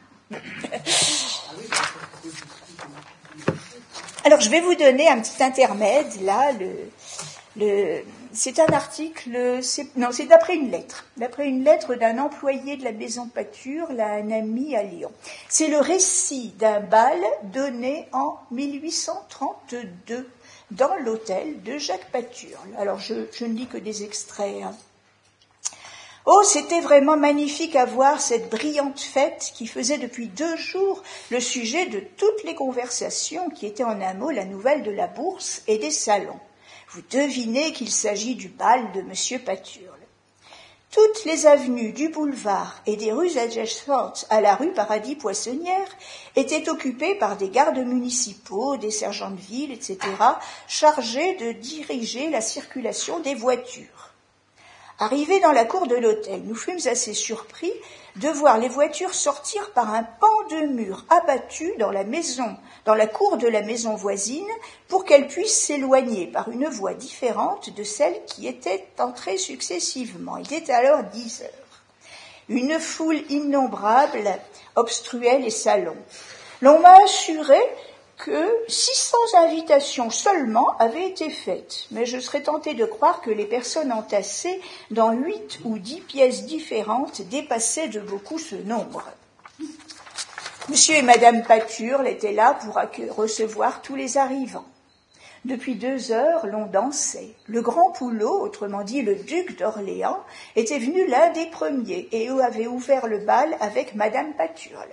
Alors, je vais vous donner un petit intermède, là, le... Le, c'est un article, c'est, non, c'est d'après une lettre, d'après une lettre d'un employé de la maison Pâture, là, un ami à Lyon. C'est le récit d'un bal donné en mille huit cent trente-deux dans l'hôtel de Jacques Pâture. Alors, je, je ne lis que des extraits. Hein. Oh, c'était vraiment magnifique à voir cette brillante fête qui faisait depuis deux jours le sujet de toutes les conversations qui étaient en un mot la nouvelle de la bourse et des salons. Vous devinez qu'il s'agit du bal de Monsieur Paturle. Toutes les avenues du boulevard et des rues adjacentes à la rue Paradis Poissonnière étaient occupées par des gardes municipaux, des sergents de ville, et cetera, chargés de diriger la circulation des voitures. Arrivés dans la cour de l'hôtel, nous fûmes assez surpris de voir les voitures sortir par un pan de mur abattu dans la maison, dans la cour de la maison voisine, pour qu'elles puissent s'éloigner par une voie différente de celle qui était entrée successivement. Il était alors dix heures. Une foule innombrable obstruait les salons. L'on m'a assuré que six cents invitations seulement avaient été faites, mais je serais tentée de croire que les personnes entassées dans huit ou dix pièces différentes dépassaient de beaucoup ce nombre. Monsieur et Madame Paturle étaient là pour recevoir tous les arrivants. Depuis deux heures, l'on dansait. Le grand Poulot, autrement dit le duc d'Orléans, était venu l'un des premiers et avait ouvert le bal avec Madame Paturle.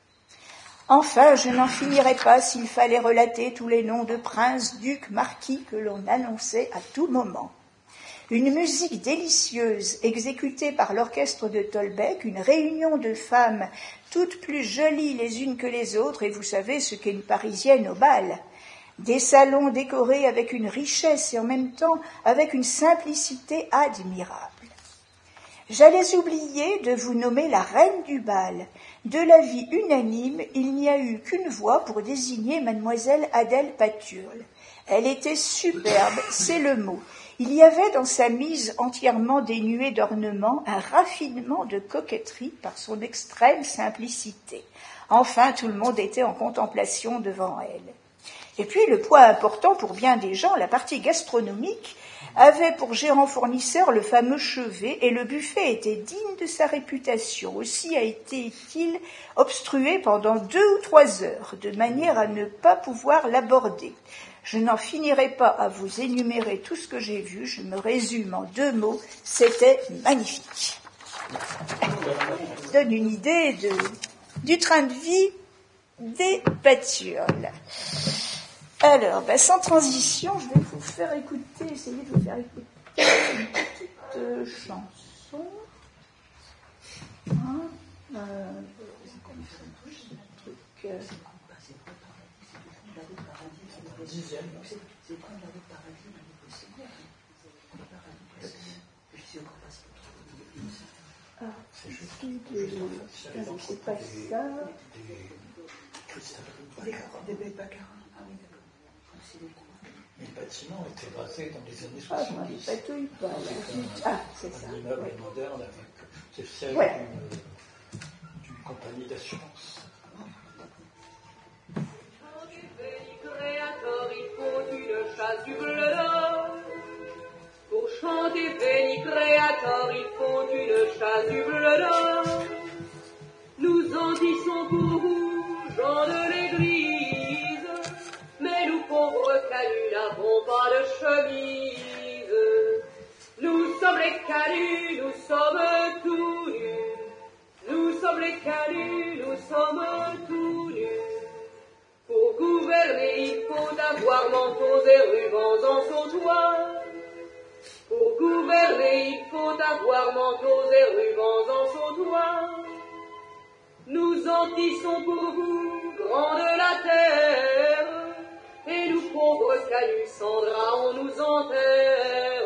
Enfin, je n'en finirais pas s'il fallait relater tous les noms de princes, ducs, marquis que l'on annonçait à tout moment. Une musique délicieuse exécutée par l'orchestre de Tolbec, une réunion de femmes toutes plus jolies les unes que les autres, et vous savez ce qu'est une Parisienne au bal. Des salons décorés avec une richesse et en même temps avec une simplicité admirable. J'allais oublier de vous nommer la reine du bal. De l'avis unanime, il n'y a eu qu'une voix pour désigner mademoiselle Adèle Paturle. Elle était superbe, c'est le mot. Il y avait dans sa mise entièrement dénuée d'ornements un raffinement de coquetterie par son extrême simplicité. Enfin, tout le monde était en contemplation devant elle. Et puis, le point important pour bien des gens, la partie gastronomique, avait pour gérant fournisseur le fameux chevet, et le buffet était digne de sa réputation. Aussi a été-il obstrué pendant deux ou trois heures, de manière à ne pas pouvoir l'aborder. Je n'en finirai pas à vous énumérer tout ce que j'ai vu, je me résume en deux mots, c'était magnifique. Ça donne une idée de, du train de vie des Pâturles. Alors, ben, sans transition, je vais vous faire écouter, essayer de vous faire écouter une petite euh, chanson. Hein, euh, un truc, euh, ah, c'est pas ça. Des baccarat. Les bâtiments étaient basés dans les années Ah, soixante-dix. Ah, ah, c'est ça. Un immeuble Ouais. moderne avec c'est le siège Ouais. d'une, d'une compagnie d'assurance. Créateur, il faut une chasse du bleu d'or. Pour chanter béni créateur, il faut une chasse du bleu d'or. Nous en disons pour vous, gens de l'église, mais nous pauvres canuts n'avons pas de chemise. Nous sommes les canuts, nous sommes tout nus. Nous sommes les canuts, nous sommes tout nus. Pour gouverner, il faut avoir manteaux et rubans en son toit. Pour gouverner, il faut avoir manteaux et rubans en son toit. Nous en tissons pour vous, grands de la terre, et nous pauvres canuts sans drap, on nous enterre.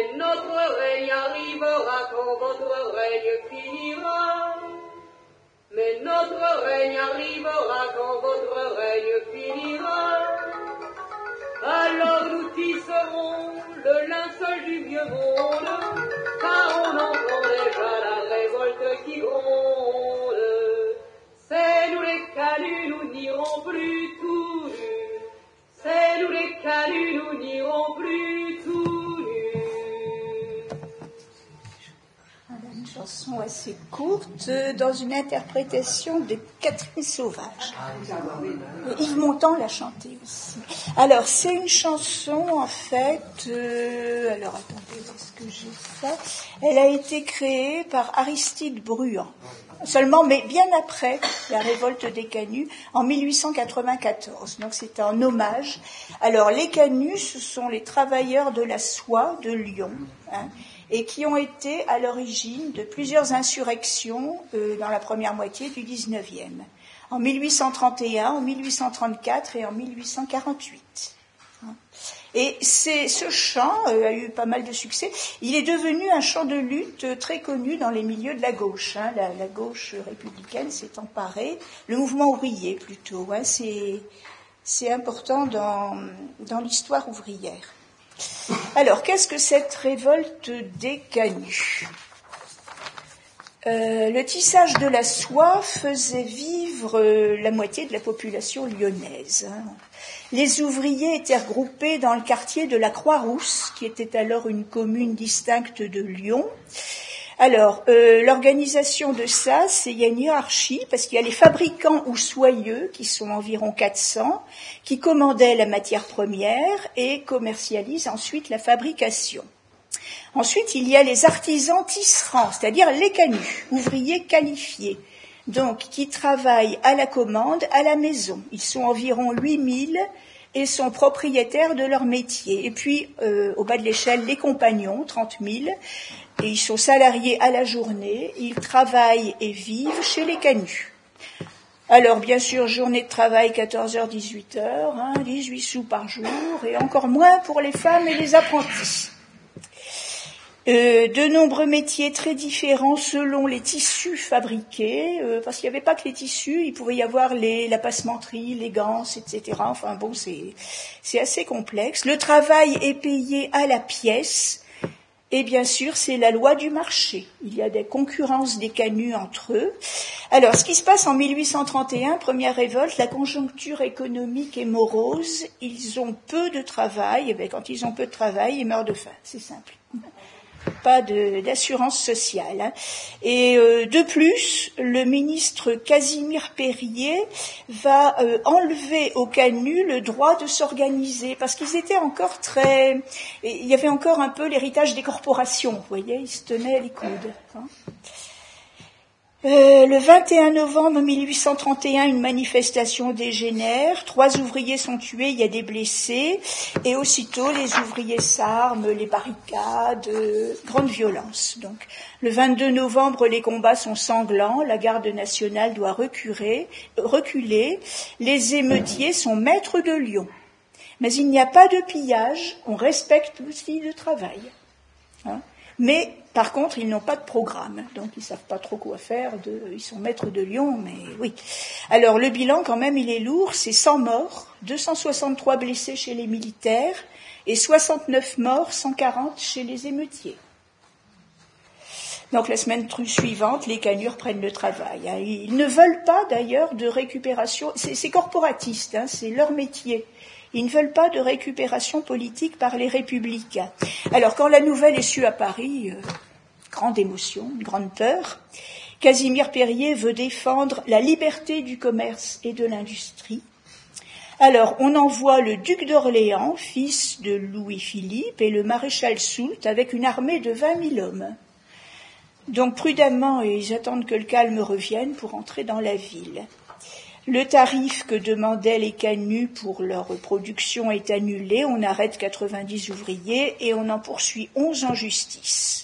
Mais notre règne arrivera quand votre règne finira. Mais notre règne arrivera quand votre règne finira. Alors nous tisserons le linceul du vieux monde, car on entend déjà la révolte qui gronde. C'est nous les canuts, nous n'irons plus tout nus. C'est nous les canuts, nous n'irons plus tout nus. Une chanson assez courte, dans une interprétation de Catherine Sauvage. Et Yves Montand l'a chantée aussi. Alors, c'est une chanson, en fait... Euh, alors, attendez, est-ce que j'ai ça ? Elle a été créée par Aristide Bruant. Seulement, mais bien après la révolte des Canuts, en mille huit cent quatre-vingt-quatorze. Donc, c'était en hommage. Alors, les Canuts, ce sont les travailleurs de la soie de Lyon, hein, et qui ont été à l'origine de plusieurs insurrections euh, dans la première moitié du dix-neuvième. En mille huit cent trente et un, en mille huit cent trente-quatre et en mille huit cent quarante-huit. Et c'est, ce chant euh, a eu pas mal de succès. Il est devenu un chant de lutte euh, très connu dans les milieux de la gauche. Hein. La, la gauche républicaine s'est emparée, le mouvement ouvrier plutôt. Hein. C'est, c'est important dans, dans l'histoire ouvrière. Alors, qu'est-ce que cette révolte des Canuts ? euh, Le tissage de la soie faisait vivre euh, la moitié de la population lyonnaise. Hein. Les ouvriers étaient regroupés dans le quartier de la Croix-Rousse, qui était alors une commune distincte de Lyon. Alors, euh, l'organisation de ça, c'est, il y a une hiérarchie, parce qu'il y a les fabricants ou soyeux, qui sont environ quatre cents, qui commandaient la matière première et commercialisent ensuite la fabrication. Ensuite, il y a les artisans tisserands, c'est-à-dire les canuts, ouvriers qualifiés, donc qui travaillent à la commande, à la maison. Ils sont environ huit mille et sont propriétaires de leur métier. Et puis, euh, au bas de l'échelle, les compagnons, trente mille, et ils sont salariés à la journée, ils travaillent et vivent chez les canuts. Alors, bien sûr, journée de travail quatorze heures dix-huit heures, hein, dix-huit sous par jour, et encore moins pour les femmes et les apprentis. Euh, de nombreux métiers très différents selon les tissus fabriqués, euh, parce qu'il n'y avait pas que les tissus, il pouvait y avoir les, la passementerie, les ganses, et cetera. Enfin bon, c'est, c'est assez complexe. Le travail est payé à la pièce, et bien sûr, c'est la loi du marché. Il y a des concurrences des canuts entre eux. Alors, ce qui se passe en mille huit cent trente et un, première révolte, la conjoncture économique est morose, ils ont peu de travail, et bien quand ils ont peu de travail, ils meurent de faim, c'est simple. Pas de, d'assurance sociale. Hein. Et euh, de plus, le ministre Casimir Périer va euh, enlever aux canuts le droit de s'organiser, parce qu'ils étaient encore très... Il y avait encore un peu l'héritage des corporations, vous voyez, ils se tenaient les coudes. Hein. Euh, le vingt et un novembre mille huit cent trente et un, une manifestation dégénère, trois ouvriers sont tués, il y a des blessés, et aussitôt les ouvriers s'arment, les barricades, euh, grande violence. Donc, le vingt-deux novembre, les combats sont sanglants, la garde nationale doit reculer, reculer, les émeutiers sont maîtres de Lyon. Mais il n'y a pas de pillage, on respecte l'outil de travail. Hein. Mais, par contre, ils n'ont pas de programme, donc ils ne savent pas trop quoi faire, de, ils sont maîtres de Lyon, mais oui. Alors, le bilan, quand même, il est lourd, c'est cent morts, deux cent soixante-trois blessés chez les militaires, et soixante-neuf morts, cent quarante chez les émeutiers. Donc, la semaine suivante, les canuts prennent le travail. Hein. Ils ne veulent pas, d'ailleurs, de récupération, c'est, c'est corporatiste, hein, c'est leur métier. Ils ne veulent pas de récupération politique par les républicains. Alors, quand la nouvelle est sue à Paris, euh, grande émotion, grande peur, Casimir Périer veut défendre la liberté du commerce et de l'industrie. Alors, on envoie le duc d'Orléans, fils de Louis-Philippe, et le maréchal Soult avec une armée de vingt mille hommes. Donc, prudemment, ils attendent que le calme revienne pour entrer dans la ville. Le tarif que demandaient les canuts pour leur production est annulé, on arrête quatre-vingt-dix ouvriers et on en poursuit onze en justice.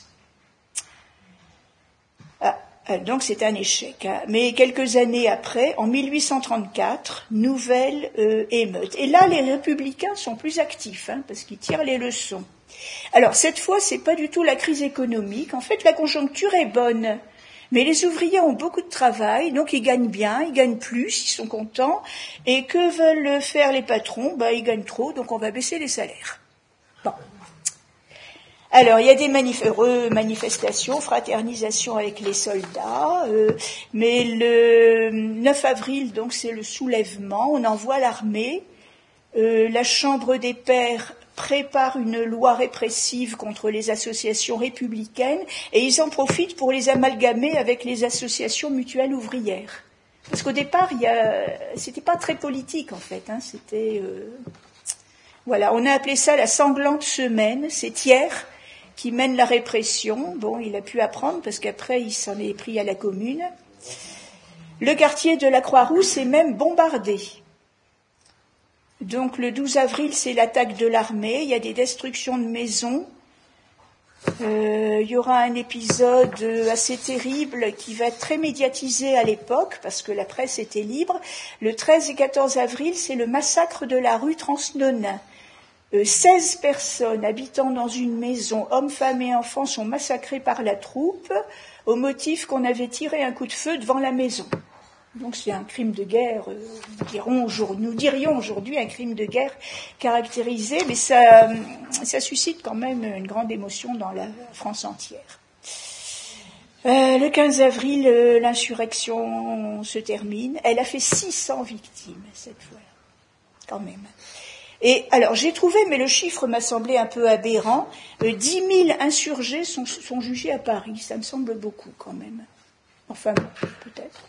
Ah, donc c'est un échec. Hein. Mais quelques années après, en mille huit cent trente-quatre, nouvelle euh, émeute. Et là, les républicains sont plus actifs, hein, parce qu'ils tirent les leçons. Alors, cette fois, c'est pas du tout la crise économique. En fait, la conjoncture est bonne. Mais les ouvriers ont beaucoup de travail, donc ils gagnent bien, ils gagnent plus, ils sont contents. Et que veulent faire les patrons? Ben, ils gagnent trop, donc on va baisser les salaires. Bon. Alors, il y a des manif- manifestations, fraternisation avec les soldats, euh, mais le neuf avril, donc c'est le soulèvement, on envoie l'armée, euh, la Chambre des pairs prépare une loi répressive contre les associations républicaines et ils en profitent pour les amalgamer avec les associations mutuelles ouvrières. Parce qu'au départ, il y a, c'était pas très politique en fait, hein, c'était, euh, voilà, on a appelé ça la sanglante semaine, c'est Thiers qui mène la répression. Bon, il a pu apprendre parce qu'après il s'en est pris à la Commune. Le quartier de la Croix-Rousse est même bombardé. Donc le douze avril, c'est l'attaque de l'armée, il y a des destructions de maisons. Euh, il y aura un épisode assez terrible qui va être très médiatisé à l'époque parce que la presse était libre. Le treize et quatorze avril, c'est le massacre de la rue Transnonain. Euh, seize personnes habitant dans une maison, hommes, femmes et enfants, sont massacrés par la troupe au motif qu'on avait tiré un coup de feu devant la maison. Donc c'est un crime de guerre, euh, nous, dirons, nous dirions aujourd'hui un crime de guerre caractérisé, mais ça, ça suscite quand même une grande émotion dans la France entière. Euh, le quinze avril, euh, l'insurrection se termine. Elle a fait six cents victimes cette fois-là, quand même. Et alors j'ai trouvé, mais le chiffre m'a semblé un peu aberrant, euh, dix mille insurgés sont, sont jugés à Paris. Ça me semble beaucoup quand même. Enfin, peut-être.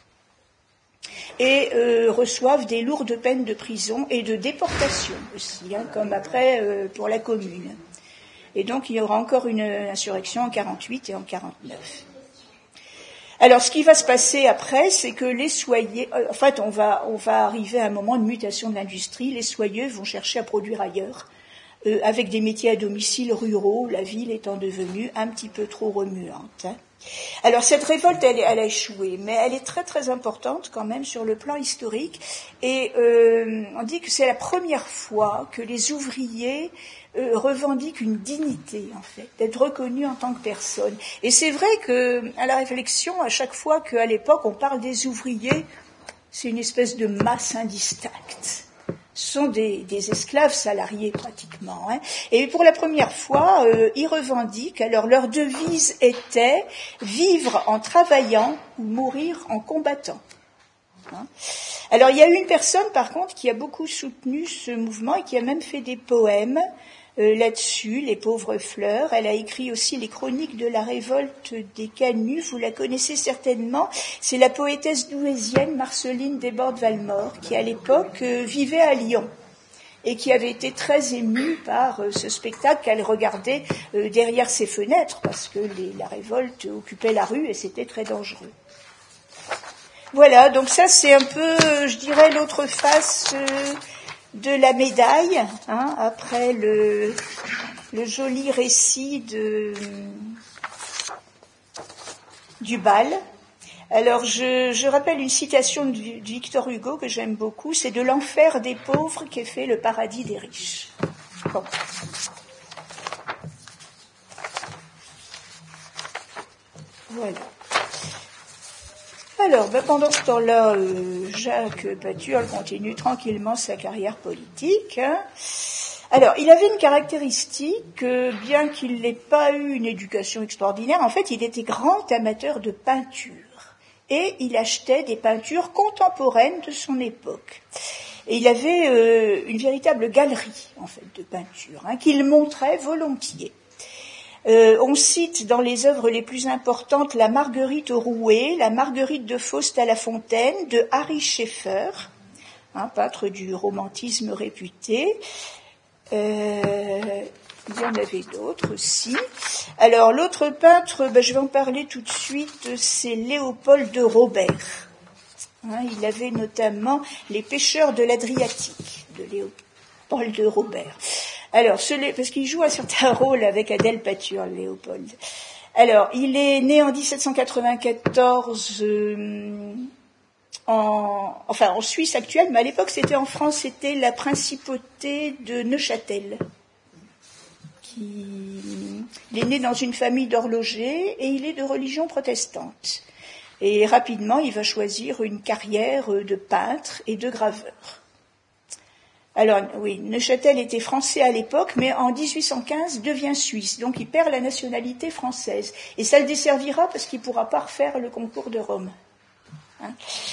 Et euh, reçoivent des lourdes peines de prison et de déportation aussi, hein, comme après euh, pour la Commune. Et donc il y aura encore une insurrection en quarante-huit et en quarante-neuf. Alors ce qui va se passer après, c'est que les soyeux, en fait on va, on va arriver à un moment de mutation de l'industrie, les soyeux vont chercher à produire ailleurs, euh, avec des métiers à domicile ruraux, la ville étant devenue un petit peu trop remuante. Hein. Alors cette révolte, elle, elle a échoué, mais elle est très très importante quand même sur le plan historique. Et euh, on dit que c'est la première fois que les ouvriers euh, revendiquent une dignité, en fait, d'être reconnus en tant que personne. Et c'est vrai que à la réflexion, à chaque fois qu'à l'époque on parle des ouvriers, c'est une espèce de masse indistincte. Ce sont des, des esclaves salariés pratiquement. Hein. Et pour la première fois, euh, ils revendiquent, alors leur devise était « vivre en travaillant ou mourir en combattant ». Hein. Alors il y a eu une personne par contre qui a beaucoup soutenu ce mouvement et qui a même fait des poèmes euh, là-dessus, Les pauvres fleurs. Elle a écrit aussi les chroniques de la révolte des Canuts, vous la connaissez certainement. C'est la poétesse douaisienne Marceline Desbordes-Valmore qui à l'époque euh, vivait à Lyon et qui avait été très émue par euh, ce spectacle qu'elle regardait euh, derrière ses fenêtres parce que les, la révolte occupait la rue et c'était très dangereux. Voilà, donc ça c'est un peu, je dirais, l'autre face euh, de la médaille, hein, après le, le joli récit de, du bal. Alors je, je rappelle une citation de, de Victor Hugo que j'aime beaucoup, c'est de l'enfer des pauvres qu'est fait le paradis des riches. Bon. Voilà. Alors, ben pendant ce temps-là, euh, Jacques Paturle continue tranquillement sa carrière politique. Hein. Alors, il avait une caractéristique, euh, bien qu'il n'ait pas eu une éducation extraordinaire, en fait, il était grand amateur de peinture. Et il achetait des peintures contemporaines de son époque. Et il avait euh, une véritable galerie, en fait, de peinture, hein, qu'il montrait volontiers. Euh, on cite dans les œuvres les plus importantes la Marguerite rouée, la Marguerite de Faust à la Fontaine, de Harry Schaeffer, hein, peintre du romantisme réputé. Euh, il y en avait d'autres aussi. Alors l'autre peintre, ben, je vais en parler tout de suite, c'est Léopold de Robert. Hein, il avait notamment Les pêcheurs de l'Adriatique, de Léopold de Robert. Alors, ce, parce qu'il joue un certain rôle avec Adèle Paturle, Léopold. Alors, il est né en dix-sept cent quatre-vingt-quatorze euh, en, enfin, en Suisse actuelle, mais à l'époque, c'était en France, c'était la principauté de Neuchâtel, qui qui... il est né dans une famille d'horlogers et il est de religion protestante. Et rapidement, il va choisir une carrière de peintre et de graveur. Alors, oui, Neuchâtel était français à l'époque, mais en dix-huit cent quinze devient suisse, donc il perd la nationalité française. Et ça le desservira parce qu'il ne pourra pas refaire le concours de Rome. Hein.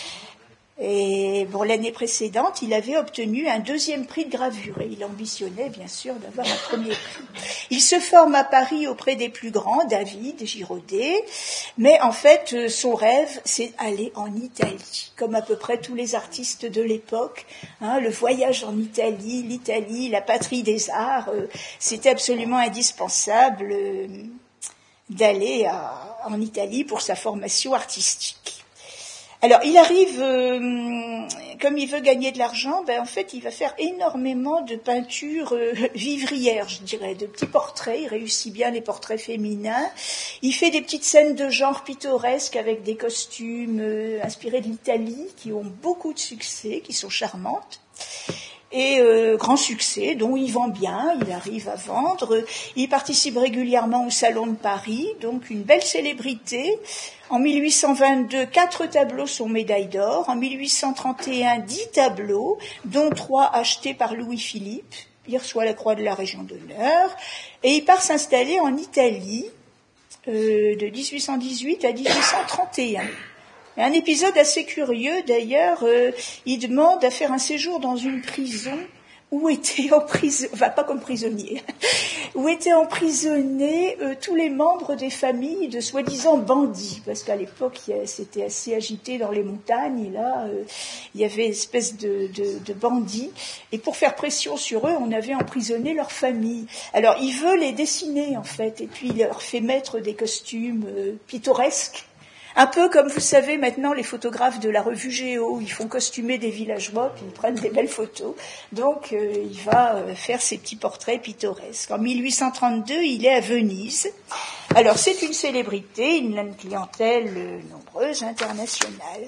Et bon, l'année précédente, il avait obtenu un deuxième prix de gravure et il ambitionnait bien sûr d'avoir un premier prix. Il se forme à Paris auprès des plus grands, David, Girodet, mais en fait, son rêve, c'est aller en Italie, comme à peu près tous les artistes de l'époque. Hein, le voyage en Italie, l'Italie, la patrie des arts, euh, c'était absolument indispensable euh, d'aller à, en Italie pour sa formation artistique. Alors, il arrive, euh, comme il veut gagner de l'argent, ben en fait, il va faire énormément de peintures euh, vivrières, je dirais, de petits portraits. Il réussit bien les portraits féminins. Il fait des petites scènes de genre pittoresques avec des costumes euh, inspirés de l'Italie, qui ont beaucoup de succès, qui sont charmantes. Et euh, grand succès, dont il vend bien, il arrive à vendre. Il participe régulièrement au Salon de Paris, donc une belle célébrité. En mille huit cent vingt-deux, quatre tableaux sont médailles d'or. En mille huit cent trente et un, dix tableaux, dont trois achetés par Louis-Philippe. Il reçoit la Croix de la Légion d'honneur. Et il part s'installer en Italie euh, de dix-huit cent dix-huit à dix-huit cent trente et un. Un épisode assez curieux, d'ailleurs, euh, il demande à faire un séjour dans une prison où étaient emprisonnés, enfin pas comme prisonniers, où étaient emprisonnés euh, tous les membres des familles de soi-disant bandits, parce qu'à l'époque c'était assez agité dans les montagnes, et là euh, il y avait une espèce de, de, de bandits, et pour faire pression sur eux, on avait emprisonné leurs familles. Alors il veut les dessiner en fait, et puis il leur fait mettre des costumes euh, pittoresques. Un peu comme vous savez maintenant les photographes de la revue Géo, ils font costumer des villageois puis ils prennent des belles photos. Donc euh, il va euh, faire ses petits portraits pittoresques. En mille huit cent trente-deux, il est à Venise. Alors c'est une célébrité, il a une clientèle euh, nombreuse, internationale.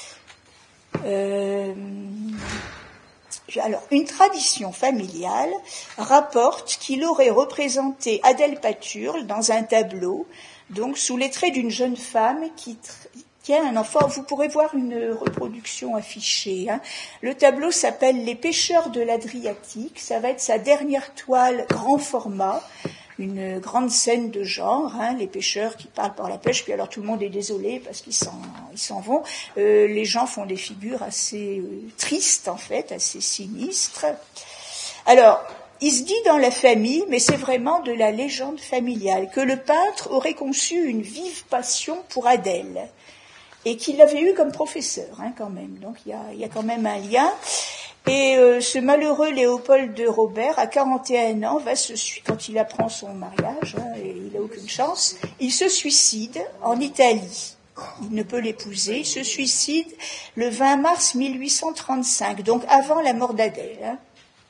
Euh, alors une tradition familiale rapporte qu'il aurait représenté Adèle Paturle dans un tableau, donc sous les traits d'une jeune femme qui tient un enfant. Vous pourrez voir une reproduction affichée. Hein. Le tableau s'appelle « Les pêcheurs de l'Adriatique ». Ça va être sa dernière toile grand format, une grande scène de genre, hein, les pêcheurs qui parlent par la pêche, puis alors tout le monde est désolé parce qu'ils s'en, ils s'en vont. Euh, les gens font des figures assez euh, tristes, en fait, assez sinistres. Alors, il se dit dans la famille, mais c'est vraiment de la légende familiale, que le peintre aurait conçu une vive passion pour Adèle et qu'il l'avait eu comme professeur, hein, quand même. Donc il y a, il y a quand même un lien. Et euh, ce malheureux Léopold de Robert, à quarante et un ans, va se suicider quand il apprend son mariage, hein, et il n'a aucune chance. Il se suicide en Italie. Il ne peut l'épouser. Il se suicide le vingt mars mille huit cent trente-cinq, donc avant la mort d'Adèle. Hein.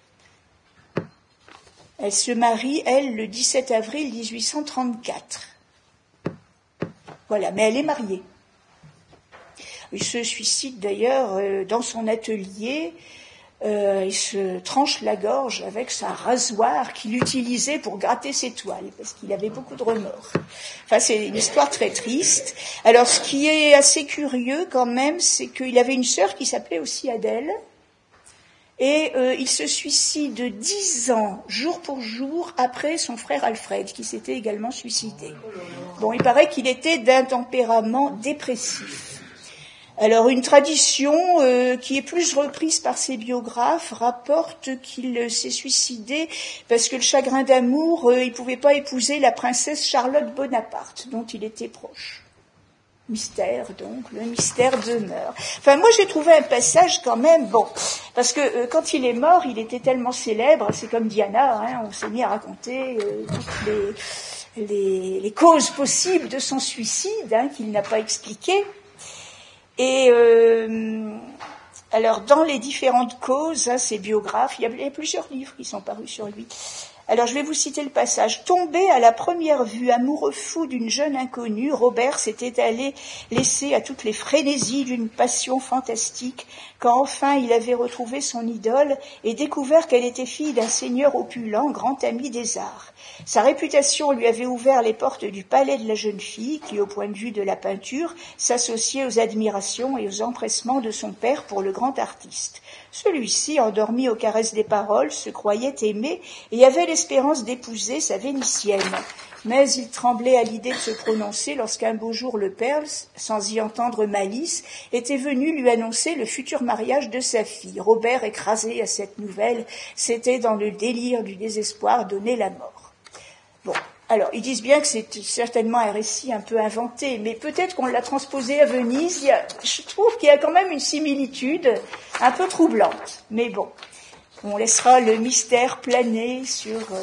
Elle se marie, elle, le dix-sept avril dix-huit cent trente-quatre. Voilà, mais elle est mariée. Il se suicide d'ailleurs euh, dans son atelier. Euh, il se tranche la gorge avec sa rasoir qu'il utilisait pour gratter ses toiles, parce qu'il avait beaucoup de remords. Enfin, c'est une histoire très triste. Alors, ce qui est assez curieux quand même, c'est qu'il avait une sœur qui s'appelait aussi Adèle. Et euh, il se suicide dix ans, jour pour jour, après son frère Alfred, qui s'était également suicidé. Bon, il paraît qu'il était d'un tempérament dépressif. Alors, une tradition euh, qui est plus reprise par ses biographes rapporte qu'il s'est suicidé parce que le chagrin d'amour, euh, il ne pouvait pas épouser la princesse Charlotte Bonaparte, dont il était proche. Mystère, donc, le mystère demeure. Enfin, moi, j'ai trouvé un passage quand même, bon, parce que euh, quand il est mort, il était tellement célèbre, c'est comme Diana, hein, on s'est mis à raconter euh, toutes les, les, les causes possibles de son suicide, hein, qu'il n'a pas expliquées. Et euh, alors, dans les différentes causes, hein, ces biographes, il y a, il y a plusieurs livres qui sont parus sur lui. Alors, je vais vous citer le passage. Tombé à la première vue, amoureux fou d'une jeune inconnue, Robert s'était allé laisser à toutes les frénésies d'une passion fantastique, quand enfin il avait retrouvé son idole et découvert qu'elle était fille d'un seigneur opulent, grand ami des arts. Sa réputation lui avait ouvert les portes du palais de la jeune fille, qui, au point de vue de la peinture, s'associait aux admirations et aux empressements de son père pour le grand artiste. Celui-ci, endormi aux caresses des paroles, se croyait aimé et avait l'espérance d'épouser sa Vénitienne. Mais il tremblait à l'idée de se prononcer lorsqu'un beau jour le père, sans y entendre malice, était venu lui annoncer le futur mariage de sa fille. Robert, écrasé à cette nouvelle, s'était dans le délire du désespoir donné la mort. Bon, alors ils disent bien que c'est certainement un récit un peu inventé, mais peut-être qu'on l'a transposé à Venise. Il y a, je trouve qu'il y a quand même une similitude un peu troublante. Mais bon, on laissera le mystère planer sur euh,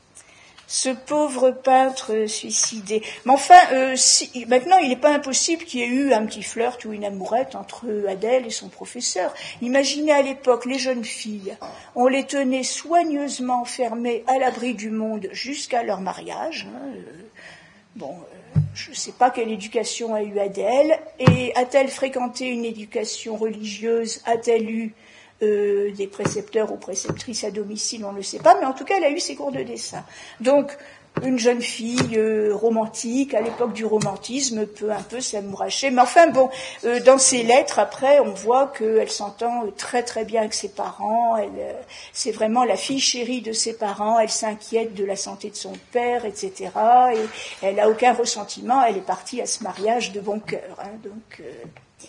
ce pauvre peintre suicidé. Mais enfin, euh, si, maintenant, il n'est pas impossible qu'il y ait eu un petit flirt ou une amourette entre Adèle et son professeur. Imaginez à l'époque les jeunes filles, on les tenait soigneusement fermées à l'abri du monde jusqu'à leur mariage. Hein, euh, bon, euh, je ne sais pas quelle éducation a eu Adèle, et a-t-elle fréquenté une éducation religieuse, a-t-elle eu Euh, des précepteurs ou préceptrices à domicile, on ne le sait pas, mais en tout cas, elle a eu ses cours de dessin. Donc, une jeune fille euh, romantique, à l'époque du romantisme, peut un peu s'amouracher. Mais enfin, bon, euh, dans ses lettres, après, on voit qu'elle s'entend très très bien avec ses parents. Elle, euh, c'est vraiment la fille chérie de ses parents. Elle s'inquiète de la santé de son père, et cetera. Et elle n'a aucun ressentiment. Elle est partie à ce mariage de bon cœur. Hein, donc... Euh,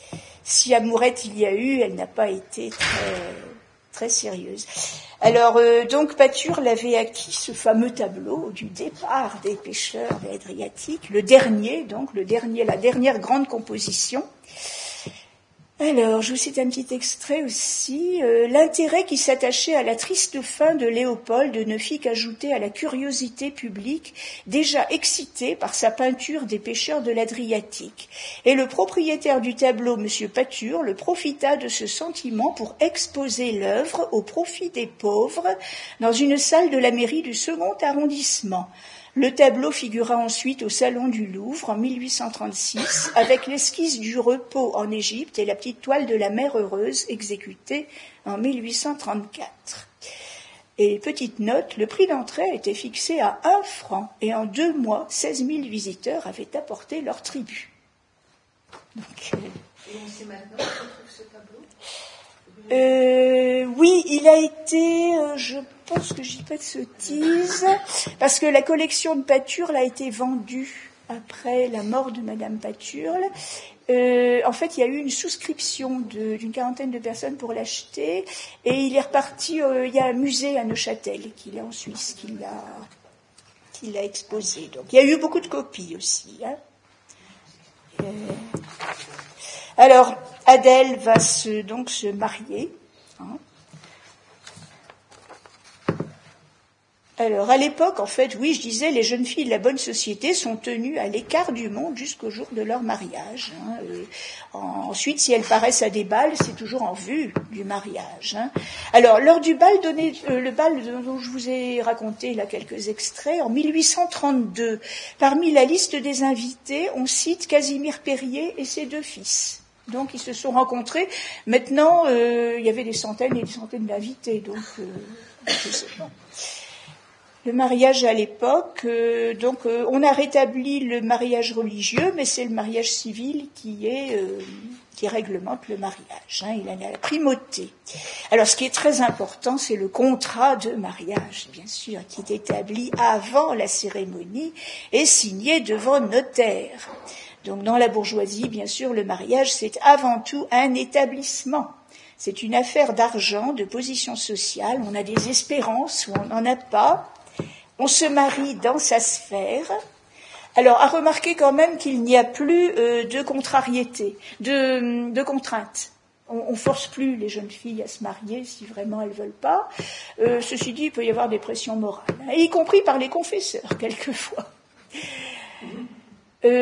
Si amourette il y a eu, elle n'a pas été très, très sérieuse. Alors, euh, donc, Paturle avait acquis ce fameux tableau du départ des pêcheurs de l'Adriatique, le dernier, donc, le dernier, la dernière grande composition. Alors, je vous cite un petit extrait aussi. Euh, l'intérêt qui s'attachait à la triste fin de Léopold ne fit qu'ajouter à la curiosité publique, déjà excitée par sa peinture des pêcheurs de l'Adriatique. Et le propriétaire du tableau, M. Paturle, profita de ce sentiment pour exposer l'œuvre au profit des pauvres dans une salle de la mairie du second arrondissement. Le tableau figura ensuite au Salon du Louvre en mille huit cent trente-six avec l'esquisse du repos en Égypte et la petite toile de la Mère heureuse exécutée en mille huit cent trente-quatre. Et petite note, le prix d'entrée était fixé à un franc et en deux mois, seize mille visiteurs avaient apporté leur tribut. Donc, euh... Et on sait maintenant où on trouve ce tableau ? Euh, oui, il a été, euh, je pense que je dis pas de sottises, parce que la collection de Paturle a été vendue après la mort de Madame Paturle. Euh, en fait, il y a eu une souscription de, d'une quarantaine de personnes pour l'acheter, et il est reparti. Euh, il y a un musée à Neuchâtel, qu'il est en Suisse, qui l'a, qui l'a exposé. Donc, il y a eu beaucoup de copies aussi. Hein. Euh, alors. Adèle va se, donc se marier. Hein. Alors, à l'époque, en fait, oui, je disais, les jeunes filles de la bonne société sont tenues à l'écart du monde jusqu'au jour de leur mariage. Hein. Euh, ensuite, si elles paraissent à des bals, c'est toujours en vue du mariage. Hein. Alors, lors du bal donné, euh, le bal dont je vous ai raconté là quelques extraits, en mille huit cent trente-deux, parmi la liste des invités, on cite Casimir Périer et ses deux fils. Donc, ils se sont rencontrés. Maintenant, euh, il y avait des centaines et des centaines d'invités. Donc, euh, je sais pas. Le mariage à l'époque, euh, donc, euh, on a rétabli le mariage religieux, mais c'est le mariage civil qui est euh, qui réglemente le mariage. Hein, il en a la primauté. Alors, ce qui est très important, c'est le contrat de mariage, bien sûr, qui est établi avant la cérémonie et signé devant notaire. Donc, dans la bourgeoisie, bien sûr, le mariage, c'est avant tout un établissement. C'est une affaire d'argent, de position sociale. On a des espérances ou on n'en a pas. On se marie dans sa sphère. Alors, à remarquer quand même qu'il n'y a plus euh, de contrariété, de, de contraintes. On ne force plus les jeunes filles à se marier si vraiment elles ne veulent pas. Euh, ceci dit, il peut y avoir des pressions morales, hein, y compris par les confesseurs, quelquefois. Euh,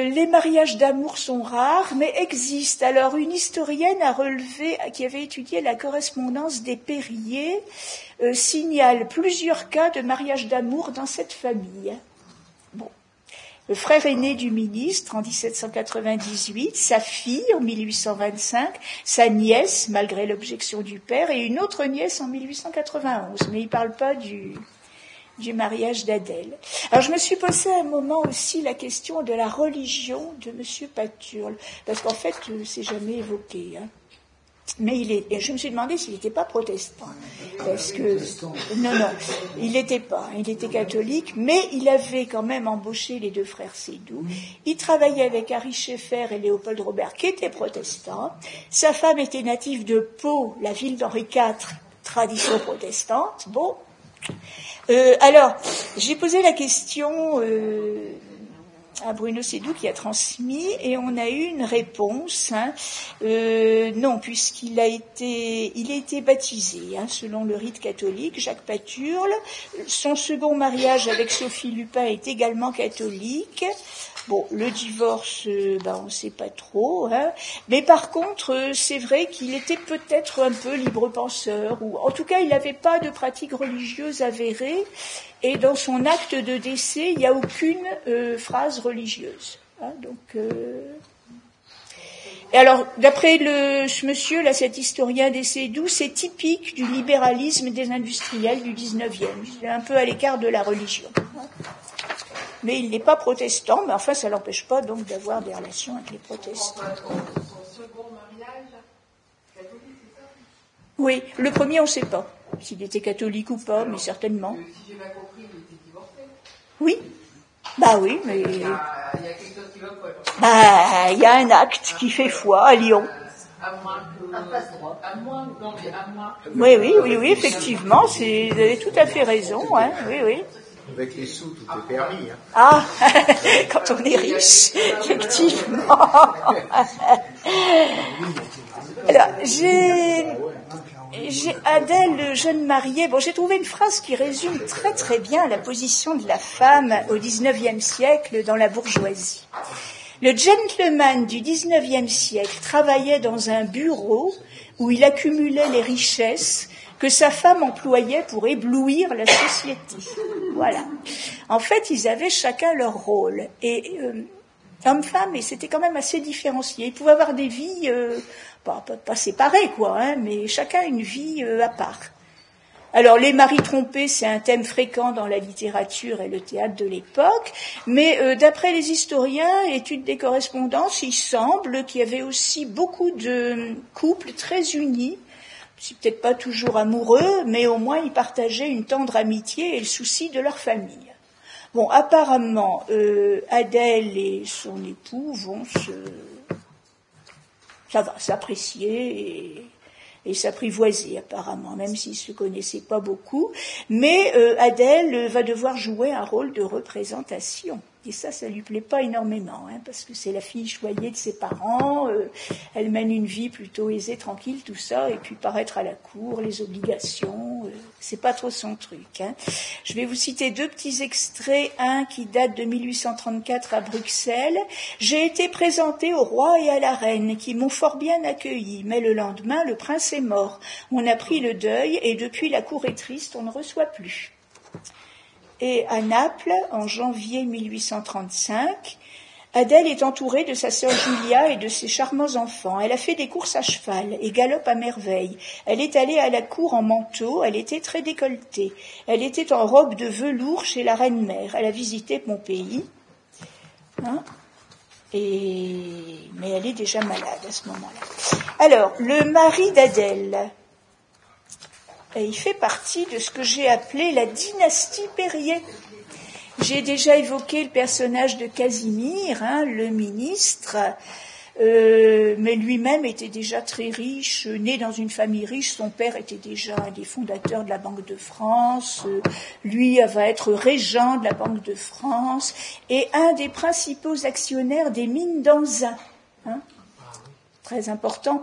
les mariages d'amour sont rares, mais existent. Alors, une historienne a relevé, qui avait étudié la correspondance des Périers, euh, signale plusieurs cas de mariage d'amour dans cette famille. Bon. Le frère aîné du ministre en dix-sept cent quatre-vingt-dix-huit, sa fille en mille huit cent vingt-cinq, sa nièce, malgré l'objection du père, et une autre nièce en mille huit cent quatre-vingt-onze. Mais il ne parle pas du, du mariage d'Adèle. Alors je me suis posé à un moment aussi la question de la religion de M. Paturle, parce qu'en fait, c'est jamais évoqué. Hein. Mais il est, et je me suis demandé s'il n'était pas protestant, parce que non, non, il n'était pas, il était catholique, mais il avait quand même embauché les deux frères Sédou. Il travaillait avec Harry Schaeffer et Léopold Robert, qui étaient protestants. Sa femme était native de Pau, la ville d'Henri quatre, tradition protestante. Bon, euh, alors j'ai posé la question. Euh, à Bruno Sédou qui a transmis, et on a eu une réponse. Hein. Euh, non, puisqu'il a été, il a été baptisé, hein, selon le rite catholique, Jacques Paturle. Son second mariage avec Sophie Lupin est également catholique. Bon, le divorce, euh, ben, on ne sait pas trop. Hein. Mais par contre, euh, c'est vrai qu'il était peut-être un peu libre-penseur, ou en tout cas, il n'avait pas de pratique religieuse avérée. Et dans son acte de décès, il n'y a aucune euh, phrase religieuse. Hein, donc, euh... Et alors, d'après le, ce monsieur, là, cet historien des Sédou, c'est typique du libéralisme des industriels du dix-neuvième. Il est un peu à l'écart de la religion. Hein. Mais il n'est pas protestant, mais enfin, ça ne l'empêche pas donc d'avoir des relations avec les protestants. Son second mariage, catholique, c'est ça ? Oui, le premier, on ne sait pas s'il était catholique ou pas, mais certainement. Si j'ai bien compris, il était divorcé. Oui, bah oui, mais... Il y a, il y a quelque chose qui va pas. Bah, il y a un acte qui fait foi à Lyon. À moins que... À moins, non, mais à moins que... Oui, oui, oui, oui, effectivement, c'est, vous avez tout à fait raison, hein, oui, oui. Avec les sous, tout est permis. Hein. Ah, quand on est riche, effectivement. Alors, j'ai... J'ai Adèle, jeune mariée. Bon, j'ai trouvé une phrase qui résume très très bien la position de la femme au dix-neuvième siècle dans la bourgeoisie. Le gentleman du dix-neuvième siècle travaillait dans un bureau où il accumulait les richesses que sa femme employait pour éblouir la société. Voilà. En fait, ils avaient chacun leur rôle. Et euh, homme-femme, et c'était quand même assez différencié. Ils pouvaient avoir des vies... Euh, Pas, pas, pas séparés, quoi, hein, mais chacun une vie euh, à part. Alors, les maris trompés, c'est un thème fréquent dans la littérature et le théâtre de l'époque, mais euh, d'après les historiens, études des correspondances, il semble qu'il y avait aussi beaucoup de couples très unis, c'est peut-être pas toujours amoureux, mais au moins ils partageaient une tendre amitié et le souci de leur famille. Bon, apparemment, euh, Adèle et son époux vont se... ça va s'apprécier et, et s'apprivoiser apparemment, même s'ils ne se connaissaient pas beaucoup. Mais euh, Adèle va devoir jouer un rôle de représentation. Et ça, ça lui plaît pas énormément, hein, parce que c'est la fille choyée de ses parents, euh, elle mène une vie plutôt aisée, tranquille, tout ça, et puis paraître à la cour, les obligations, euh, c'est pas trop son truc. Hein. Je vais vous citer deux petits extraits, un qui date de mille huit cent trente-quatre à Bruxelles. J'ai été présentée au roi et à la reine, qui m'ont fort bien accueilli, mais le lendemain, le prince est mort. On a pris le deuil, et depuis la cour est triste, on ne reçoit plus. Et à Naples, en janvier mille huit cent trente-cinq, Adèle est entourée de sa sœur Julia et de ses charmants enfants. Elle a fait des courses à cheval et galope à merveille. Elle est allée à la cour en manteau, elle était très décolletée. Elle était en robe de velours chez la reine-mère. Elle a visité mon pays. Hein et... Mais elle est déjà malade à ce moment-là. Alors, le mari d'Adèle... Et il fait partie de ce que j'ai appelé la dynastie Périer. J'ai déjà évoqué le personnage de Casimir, hein, le ministre, euh, mais lui-même était déjà très riche, né dans une famille riche. Son père était déjà un des fondateurs de la Banque de France, euh, lui va être régent de la Banque de France et un des principaux actionnaires des mines d'Anzin, hein, très important.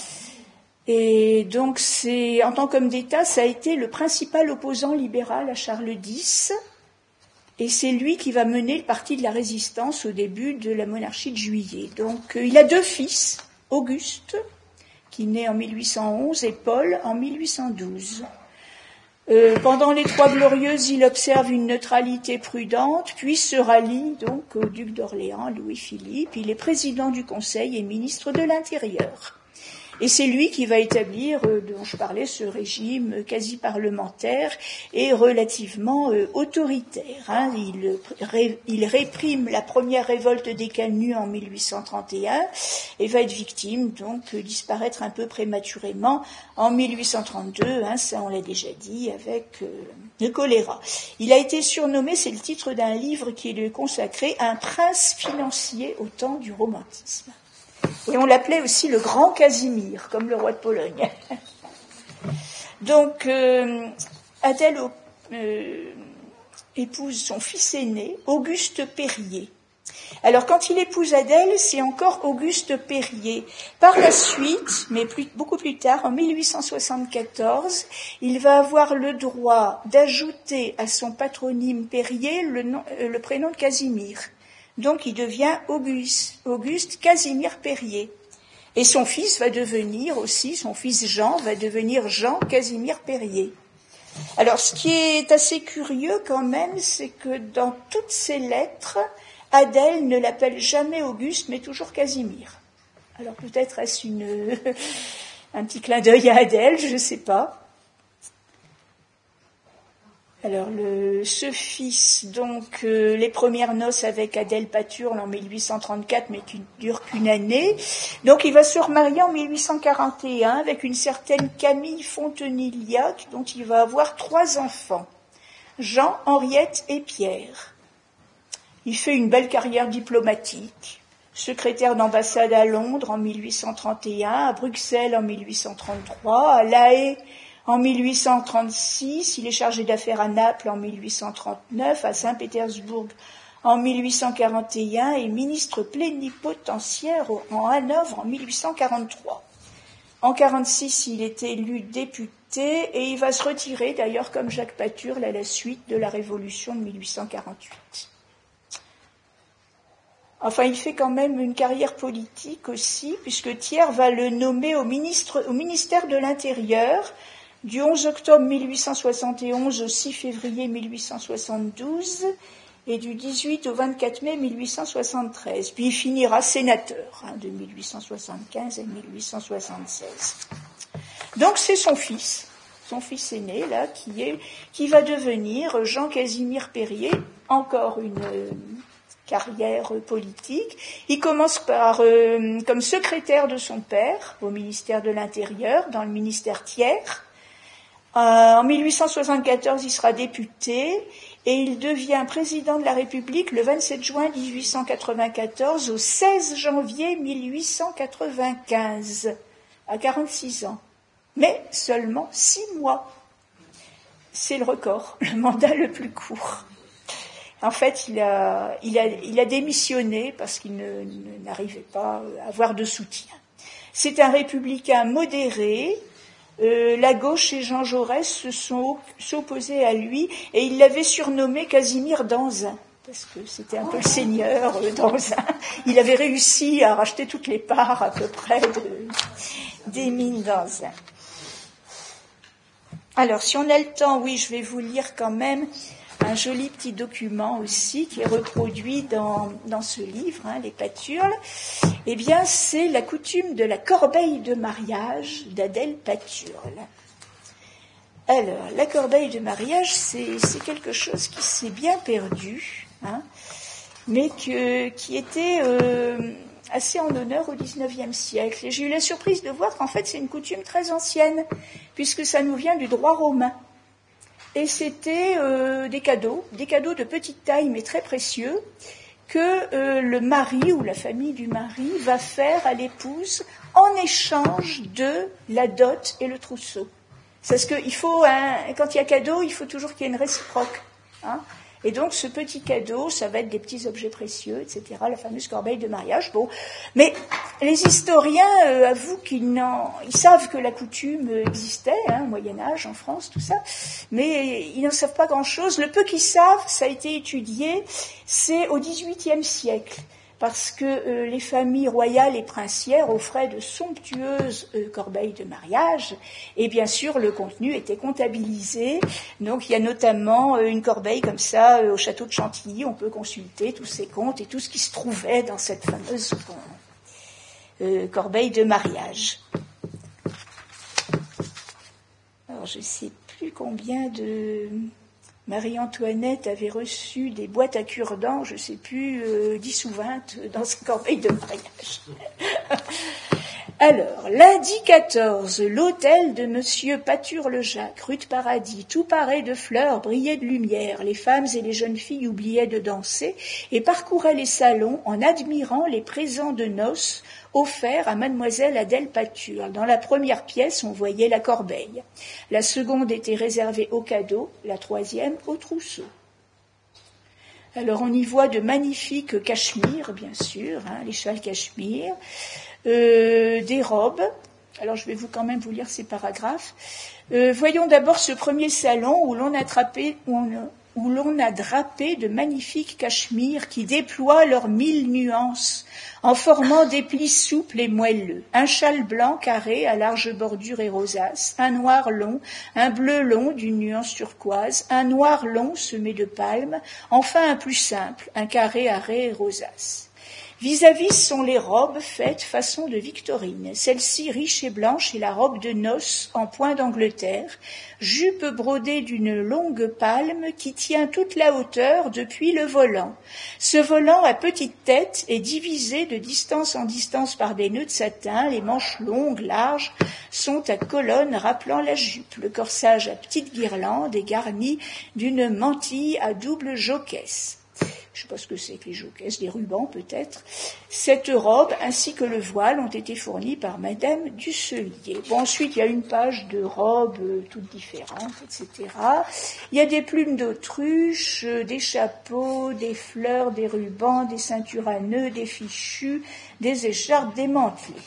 Et donc, c'est, en tant qu'homme d'État, ça a été le principal opposant libéral à Charles X. Et c'est lui qui va mener le parti de la résistance au début de la monarchie de Juillet. Donc, euh, il a deux fils, Auguste, qui naît en mille huit cent onze, et Paul en mille huit cent douze. Euh, pendant les Trois Glorieuses, il observe une neutralité prudente, puis se rallie donc au duc d'Orléans, Louis-Philippe. Il est président du Conseil et ministre de l'Intérieur. Et c'est lui qui va établir, euh, dont je parlais, ce régime quasi-parlementaire et relativement euh, autoritaire. Hein. Il, ré, il réprime la première révolte des Canuts en mille huit cent trente et un et va être victime, donc euh, disparaître un peu prématurément en mille huit cent trente-deux, hein, ça on l'a déjà dit, avec euh, le choléra. Il a été surnommé, c'est le titre d'un livre qui est consacré, un prince financier au temps du romantisme. Et on l'appelait aussi le grand Casimir, comme le roi de Pologne. Donc, euh, Adèle euh, épouse son fils aîné, Auguste Périer. Alors, quand il épouse Adèle, c'est encore Auguste Périer. Par la suite, mais plus, beaucoup plus tard, en mille huit cent soixante-quatorze, il va avoir le droit d'ajouter à son patronyme Périer le, nom, euh, le prénom de Casimir. Donc, il devient Auguste, Auguste Casimir Périer. Et son fils va devenir aussi, son fils Jean va devenir Jean Casimir Périer. Alors, ce qui est assez curieux quand même, c'est que dans toutes ses lettres, Adèle ne l'appelle jamais Auguste, mais toujours Casimir. Alors, peut-être est-ce une, un petit clin d'œil à Adèle, je ne sais pas. Alors, le, ce fils, donc, euh, les premières noces avec Adèle Paturle en mille huit cent trente-quatre, mais qui ne dure qu'une année. Donc, il va se remarier en mille huit cent quarante et un avec une certaine Camille Fontenilliac, dont il va avoir trois enfants, Jean, Henriette et Pierre. Il fait une belle carrière diplomatique, secrétaire d'ambassade à Londres en mille huit cent trente et un, à Bruxelles en mille huit cent trente-trois, à La Haye en mille huit cent trente-six, il est chargé d'affaires à Naples en mille huit cent trente-neuf, à Saint-Pétersbourg en mille huit cent quarante et un et ministre plénipotentiaire en Hanovre en mille huit cent quarante-trois. En mille huit cent quarante-six, il est élu député et il va se retirer, d'ailleurs comme Jacques Paturle, à la suite de la Révolution de mille huit cent quarante-huit. Enfin, il fait quand même une carrière politique aussi, puisque Thiers va le nommer au, ministre, au ministère de l'Intérieur, du onze octobre mille huit cent soixante et onze au six février mille huit cent soixante-douze et du dix-huit au vingt-quatre mai mille huit cent soixante-treize. Puis il finira sénateur hein, de mille huit cent soixante-quinze à mille huit cent soixante-seize. Donc c'est son fils, son fils aîné là, qui, est, qui va devenir Jean Casimir Périer, encore une euh, carrière politique. Il commence par euh, comme secrétaire de son père au ministère de l'Intérieur, dans le ministère Thiers. Euh, en mille huit cent soixante-quatorze, il sera député et il devient président de la République le vingt-sept juin mille huit cent quatre-vingt-quatorze au seize janvier mille huit cent quatre-vingt-quinze, à quarante-six ans. Mais seulement six mois. C'est le record, le mandat le plus court. En fait, il a, il a, il a démissionné parce qu'il ne, ne, n'arrivait pas à avoir de soutien. C'est un républicain modéré. Euh, la gauche et Jean Jaurès se sont s'opposés à lui et il l'avait surnommé Casimir Danzin parce que c'était un peu le seigneur euh, Danzin. Il avait réussi à racheter toutes les parts à peu près de, des mines Danzin. Alors, si on a le temps, oui, je vais vous lire quand même un joli petit document aussi qui est reproduit dans, dans ce livre, hein, Les Paturles. Eh bien, c'est la coutume de la corbeille de mariage d'Adèle Paturle. Alors, la corbeille de mariage, c'est, c'est quelque chose qui s'est bien perdu, hein, mais que, qui était euh, assez en honneur au dix-neuvième siècle. Et j'ai eu la surprise de voir qu'en fait, c'est une coutume très ancienne, puisque ça nous vient du droit romain. Et c'était euh, des cadeaux, des cadeaux de petite taille mais très précieux, que euh, le mari ou la famille du mari va faire à l'épouse en échange de la dot et le trousseau. C'est parce que il faut, un, quand il y a cadeau, il faut toujours qu'il y ait une réciproque. Hein. Et donc, ce petit cadeau, ça va être des petits objets précieux, et cetera, la fameuse corbeille de mariage. Bon, mais les historiens euh, avouent qu'ils n'en, ils savent que la coutume existait, hein, au Moyen-Âge, en France, tout ça, mais ils n'en savent pas grand-chose. Le peu qu'ils savent, ça a été étudié, c'est au dix-huitième siècle. Parce que euh, les familles royales et princières offraient de somptueuses euh, corbeilles de mariage, et bien sûr le contenu était comptabilisé. Donc il y a notamment euh, une corbeille comme ça euh, au château de Chantilly, on peut consulter tous ces comptes et tout ce qui se trouvait dans cette fameuse euh, corbeille de mariage. Alors je ne sais plus combien de... Marie-Antoinette avait reçu des boîtes à cure-dents, je ne sais plus, euh, dix ou vingt dans sa corbeille de mariage. Alors, lundi quatorze, l'hôtel de Monsieur Pature-le-Jacques, rue de Paradis, tout paré de fleurs, brillait de lumière. Les femmes et les jeunes filles oubliaient de danser et parcouraient les salons en admirant les présents de noces offert à mademoiselle Adèle Pature. Dans la première pièce, on voyait la corbeille. La seconde était réservée aux cadeaux, la troisième au trousseau. Alors on y voit de magnifiques cachemires, bien sûr, hein, les châles cachemires, euh, des robes. Alors je vais vous quand même vous lire ces paragraphes. Euh, voyons d'abord ce premier salon où l'on a drapé, où on, où l'on a drapé de magnifiques cachemires qui déploient leurs mille nuances en formant des plis souples et moelleux. Un châle blanc carré à large bordure et rosace, un noir long, un bleu long d'une nuance turquoise, un noir long semé de palmes, enfin un plus simple, un carré à raies et rosace. Vis-à-vis sont les robes faites façon de Victorine. Celle-ci riche et blanche est la robe de noces en point d'Angleterre, jupe brodée d'une longue palme qui tient toute la hauteur depuis le volant. Ce volant à petite tête est divisé de distance en distance par des nœuds de satin. Les manches longues, larges, sont à colonnes rappelant la jupe. Le corsage à petite guirlande est garni d'une mantille à double joquesse. Je ne sais pas ce que c'est que les joquesses, des rubans peut-être. Cette robe ainsi que le voile ont été fournis par Madame Dusselier. Bon, ensuite, il y a une page de robes euh, toutes différentes, et cetera. Il y a des plumes d'autruche, euh, des chapeaux, des fleurs, des rubans, des ceintures à nœuds, des fichus, des écharpes, des mantelets.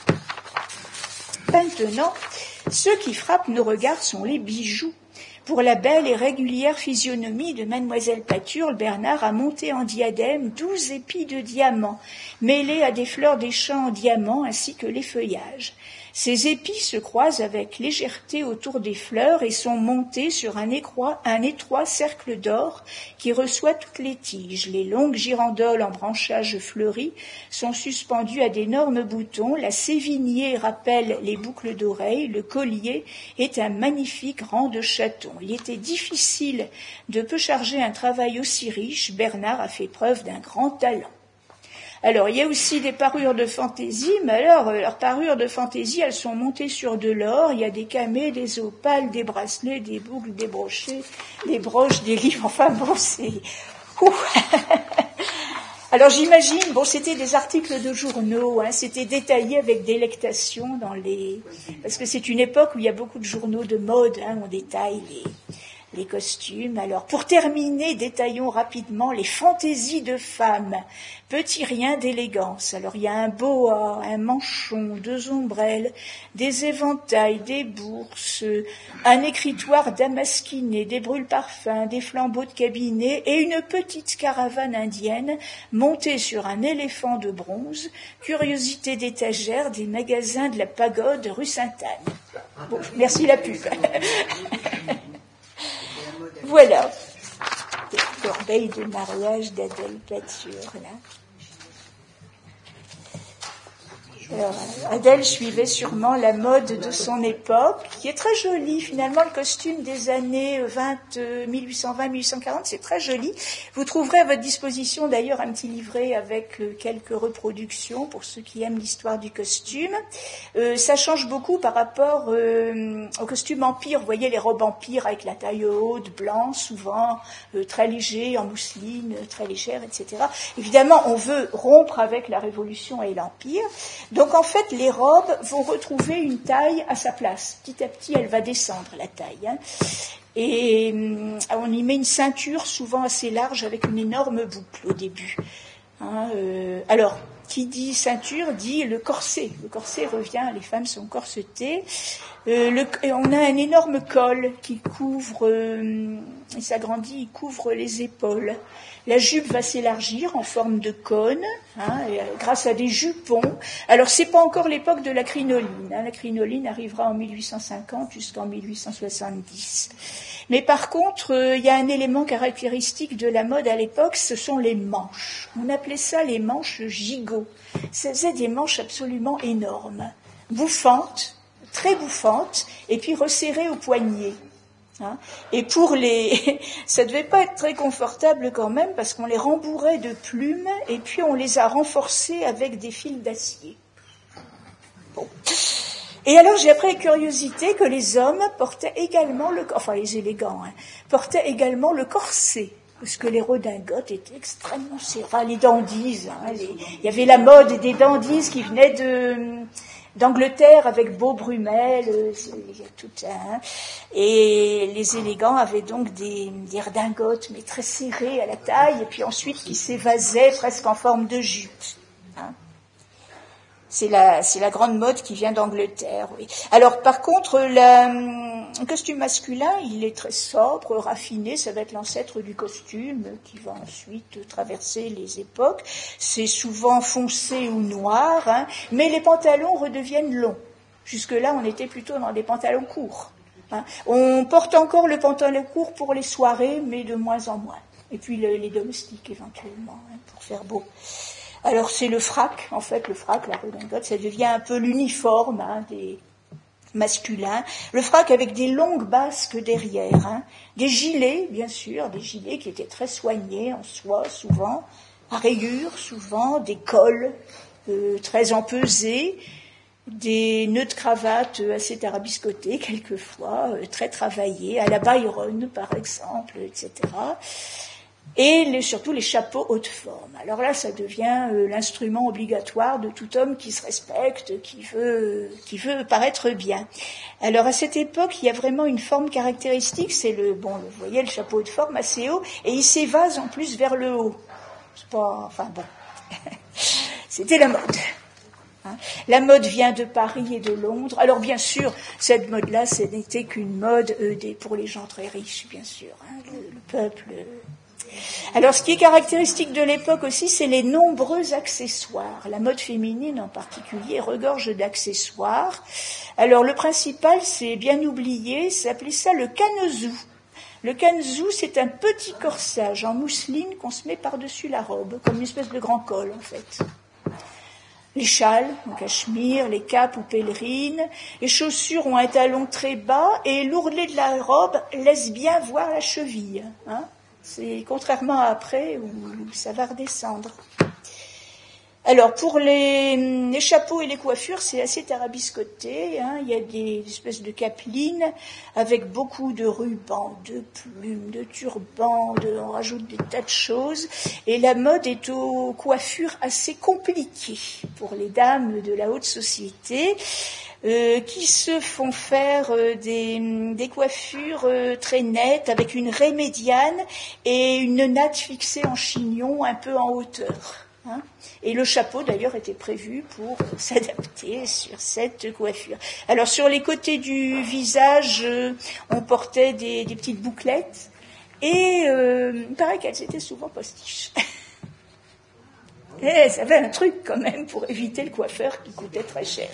Maintenant, ceux qui frappent nos regards sont les bijoux. Pour la belle et régulière physionomie de mademoiselle Pature, Bernard a monté en diadème douze épis de diamants, mêlés à des fleurs des champs en diamants ainsi que les feuillages. Ces épis se croisent avec légèreté autour des fleurs et sont montés sur un étroit, un étroit cercle d'or qui reçoit toutes les tiges. Les longues girandoles en branchages fleuris sont suspendues à d'énormes boutons. La sévigné rappelle les boucles d'oreilles. Le collier est un magnifique rang de chatons. Il était difficile de peu charger un travail aussi riche. Bernard a fait preuve d'un grand talent. Alors, il y a aussi des parures de fantaisie, mais alors, leurs parures de fantaisie, elles sont montées sur de l'or. Il y a des camées, des opales, des bracelets, des boucles, des brochets, des broches, des livres. Enfin, bon, c'est... Ouh. Alors, j'imagine, bon, c'était des articles de journaux, hein, c'était détaillé avec délectation dans les... Parce que c'est une époque où il y a beaucoup de journaux de mode, hein, on détaille les... les costumes. Alors, pour terminer, détaillons rapidement les fantaisies de femmes. Petit rien d'élégance. Alors, il y a un boa, un manchon, deux ombrelles, des éventails, des bourses, un écritoire damasquiné, des brûle-parfums, des flambeaux de cabinet et une petite caravane indienne montée sur un éléphant de bronze, curiosité d'étagère des magasins de la pagode rue Sainte-Anne. Bon, merci la pub. Voilà, la corbeille de mariage d'Adèle Pature, là. Alors, Adèle suivait sûrement la mode de son époque, qui est très jolie. Finalement, le costume des années vingt, mille huit cent vingt, mille huit cent quarante, c'est très joli. Vous trouverez à votre disposition d'ailleurs un petit livret avec quelques reproductions pour ceux qui aiment l'histoire du costume. Euh, ça change beaucoup par rapport euh, au costume empire. Vous voyez les robes empire avec la taille haute, blanc, souvent euh, très léger, en mousseline, très légère, et cetera. Évidemment, on veut rompre avec la Révolution et l'Empire. Donc en fait, les robes vont retrouver une taille à sa place. Petit à petit, elle va descendre, la taille. Hein. Et hum, on y met une ceinture souvent assez large avec une énorme boucle au début. Hein, euh, alors, qui dit ceinture dit le corset. Le corset revient, les femmes sont corsetées. Euh, le, on a un énorme col qui couvre, euh, il s'agrandit, il couvre les épaules. La jupe va s'élargir en forme de cône, hein, et, euh, grâce à des jupons. Alors, c'est pas encore l'époque de la crinoline. Hein, la crinoline arrivera en mille huit cent cinquante jusqu'en mille huit cent soixante-dix. Mais par contre, euh, il y a un élément caractéristique de la mode à l'époque, ce sont les manches. On appelait ça les manches gigots. C'était des manches absolument énormes, bouffantes, très bouffantes, et puis resserrées au poignet. Hein. Et pour les, ça devait pas être très confortable quand même, parce qu'on les rembourrait de plumes, et puis on les a renforcées avec des fils d'acier. Bon. Et alors, j'ai appris avec curiosité que les hommes portaient également le, enfin les élégants, hein, portaient également le corset, parce que les redingotes étaient extrêmement serrées. Enfin, les dandies, hein, les, il y avait la mode des dandies qui venaient de d'Angleterre avec Beau Brummel, il y a tout un. Et les élégants avaient donc des, des redingotes, mais très serrées à la taille, et puis ensuite qui s'évasaient presque en forme de jupe. Hein. C'est la, c'est la grande mode qui vient d'Angleterre, oui. Alors, par contre, la, le costume masculin, il est très sobre, raffiné, ça va être l'ancêtre du costume qui va ensuite traverser les époques. C'est souvent foncé ou noir, hein, mais les pantalons redeviennent longs. Jusque-là, on était plutôt dans des pantalons courts. Hein. On porte encore le pantalon court pour les soirées, mais de moins en moins. Et puis le, les domestiques, éventuellement, hein, pour faire beau. Alors c'est le frac, en fait, le frac, la redingote, ça devient un peu l'uniforme hein, des masculins. Le frac avec des longues basques derrière, hein, des gilets, bien sûr, des gilets qui étaient très soignés en soie, souvent, à rayures, souvent, des cols euh, très empesés, des nœuds de cravate assez tarabiscotés, quelquefois, euh, très travaillés, à la Byron, par exemple, et cetera, et les, surtout les chapeaux haute forme. Alors là, ça devient euh, l'instrument obligatoire de tout homme qui se respecte, qui veut, qui veut paraître bien. Alors à cette époque, il y a vraiment une forme caractéristique, c'est le, bon, vous voyez, le chapeau haute forme assez haut, et il s'évase en plus vers le haut. C'est pas, enfin bon, c'était la mode. Hein. La mode vient de Paris et de Londres. Alors bien sûr, cette mode-là, ce n'était qu'une mode euh, des, pour les gens très riches, bien sûr, hein, le, le peuple. Euh, Alors, ce qui est caractéristique de l'époque aussi, c'est les nombreux accessoires. La mode féminine, en particulier, regorge d'accessoires. Alors, le principal, c'est bien oublié, c'est appelé ça le canezou. Le canezou, c'est un petit corsage en mousseline qu'on se met par-dessus la robe, comme une espèce de grand col, en fait. Les châles, en cachemire, les capes ou pèlerines, les chaussures ont un talon très bas et l'ourlet de la robe laisse bien voir la cheville, hein. C'est contrairement à après où ça va redescendre. Alors pour les, les chapeaux et les coiffures, c'est assez tarabiscoté. Hein. Il y a des espèces de capelines avec beaucoup de rubans, de plumes, de turbans, de, on rajoute des tas de choses. Et la mode est aux coiffures assez compliquées pour les dames de la haute société. Euh, qui se font faire euh, des, des coiffures euh, très nettes avec une raie médiane et une natte fixée en chignon un peu en hauteur. Hein. Et le chapeau d'ailleurs était prévu pour euh, s'adapter sur cette coiffure. Alors sur les côtés du visage, euh, on portait des, des petites bouclettes et euh, il paraît qu'elles étaient souvent postiches. Et ça avait un truc quand même pour éviter le coiffeur qui coûtait très cher.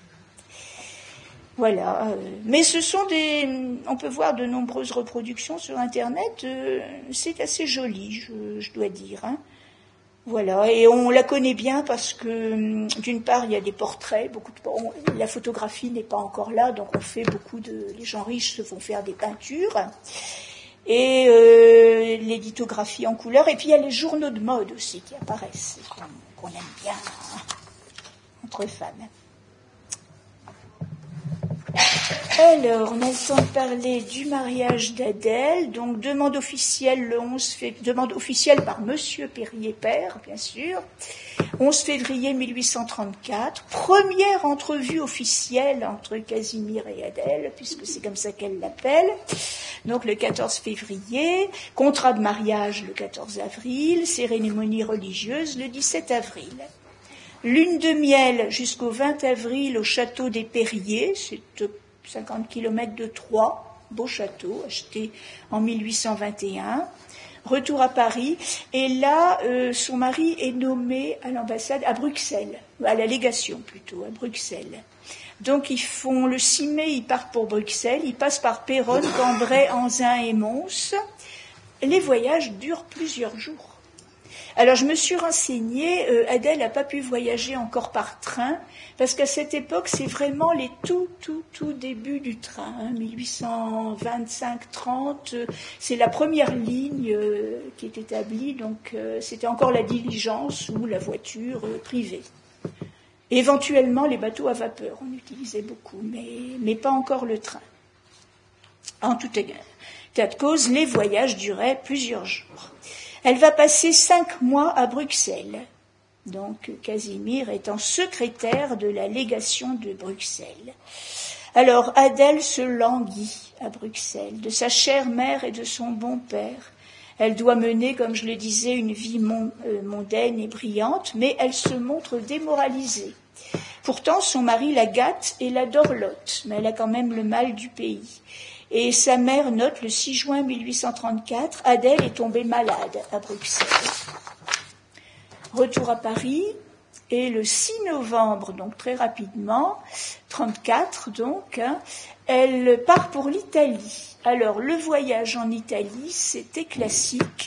Voilà, mais ce sont des, on peut voir de nombreuses reproductions sur Internet, euh, c'est assez joli, je, je dois dire. Hein. Voilà, et on la connaît bien parce que, d'une part, il y a des portraits, beaucoup de, on, la photographie n'est pas encore là, donc on fait beaucoup de, les gens riches se font faire des peintures, et euh, les lithographies en couleur, et puis il y a les journaux de mode aussi qui apparaissent, qu'on, qu'on aime bien, hein, entre femmes. Alors, on a le temps de parler du mariage d'Adèle, donc demande officielle le onze février, demande officielle par Monsieur Périer-Père, bien sûr, onze février mille huit cent trente-quatre, première entrevue officielle entre Casimir et Adèle, puisque c'est comme ça qu'elle l'appelle. donc le quatorze février, contrat de mariage le quatorze avril, cérémonie religieuse le dix-sept avril. Lune de miel jusqu'au vingt avril au château des Perriers, c'est cinquante kilomètres de Troyes, beau château, acheté en mille huit cent vingt et un. Retour à Paris, et là, euh, son mari est nommé à l'ambassade, à Bruxelles, à la légation plutôt, à Bruxelles. Donc ils font le six mai, ils partent pour Bruxelles, ils passent par Péronne, Cambrai, Anzin et Mons. Les voyages durent plusieurs jours. Alors je me suis renseignée, euh, Adèle n'a pas pu voyager encore par train, parce qu'à cette époque, c'est vraiment les tout, tout, tout débuts du train, hein, mille huit cent vingt-cinq trente, euh, c'est la première ligne euh, qui est établie, donc euh, c'était encore la diligence ou la voiture euh, privée. Et éventuellement, les bateaux à vapeur, on utilisait beaucoup, mais, mais pas encore le train. En tout état de cause, les voyages duraient plusieurs jours. Elle va passer cinq mois à Bruxelles. Donc, Casimir étant secrétaire de la légation de Bruxelles. Alors, Adèle se languit à Bruxelles, de sa chère mère et de son bon père. Elle doit mener, comme je le disais, une vie mon, euh, mondaine et brillante, mais elle se montre démoralisée. Pourtant, son mari la gâte et la dorlote, mais elle a quand même le mal du pays. Et sa mère note le six juin mille huit cent trente-quatre, Adèle est tombée malade à Bruxelles. Retour à Paris, et le six novembre, donc très rapidement, trente-quatre donc, hein, elle part pour l'Italie. Alors, le voyage en Italie, c'était classique,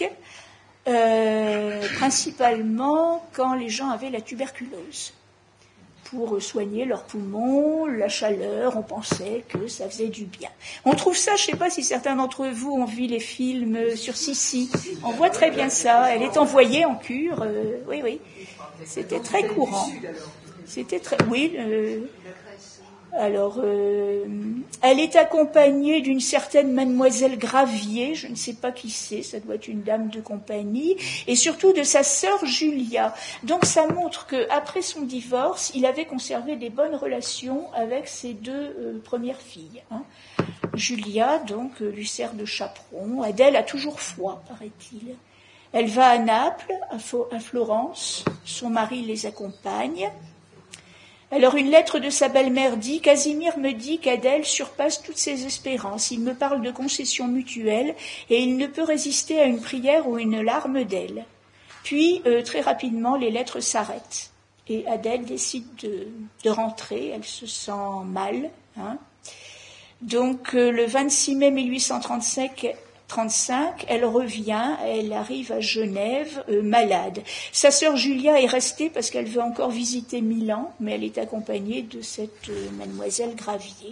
euh, principalement quand les gens avaient la tuberculose. Pour soigner leurs poumons, la chaleur, on pensait que ça faisait du bien. On trouve ça, je ne sais pas si certains d'entre vous ont vu les films sur Sissi, on voit très bien ça, elle est envoyée en cure, euh, oui, oui, c'était très courant. C'était très, oui, euh, alors, euh, elle est accompagnée d'une certaine mademoiselle Gravier, je ne sais pas qui c'est, ça doit être une dame de compagnie, et surtout de sa sœur Julia. Donc ça montre qu'après son divorce, il avait conservé des bonnes relations avec ses deux euh, premières filles. Hein. Julia, donc, euh, lui sert de chaperon. Adèle a toujours froid, paraît-il. Elle va à Naples, à, Fo- à Florence, son mari les accompagne. Alors une lettre de sa belle-mère dit « Casimir me dit qu'Adèle surpasse toutes ses espérances. Il me parle de concessions mutuelles et il ne peut résister à une prière ou une larme d'elle. » Puis, euh, très rapidement, les lettres s'arrêtent. Et Adèle décide de, de rentrer, elle se sent mal. Hein. Donc euh, le vingt-six mai mille huit cent trente-cinq, trente-cinq, elle revient, elle arrive à Genève, euh, malade. Sa sœur Julia est restée parce qu'elle veut encore visiter Milan, mais elle est accompagnée de cette euh, mademoiselle Gravier.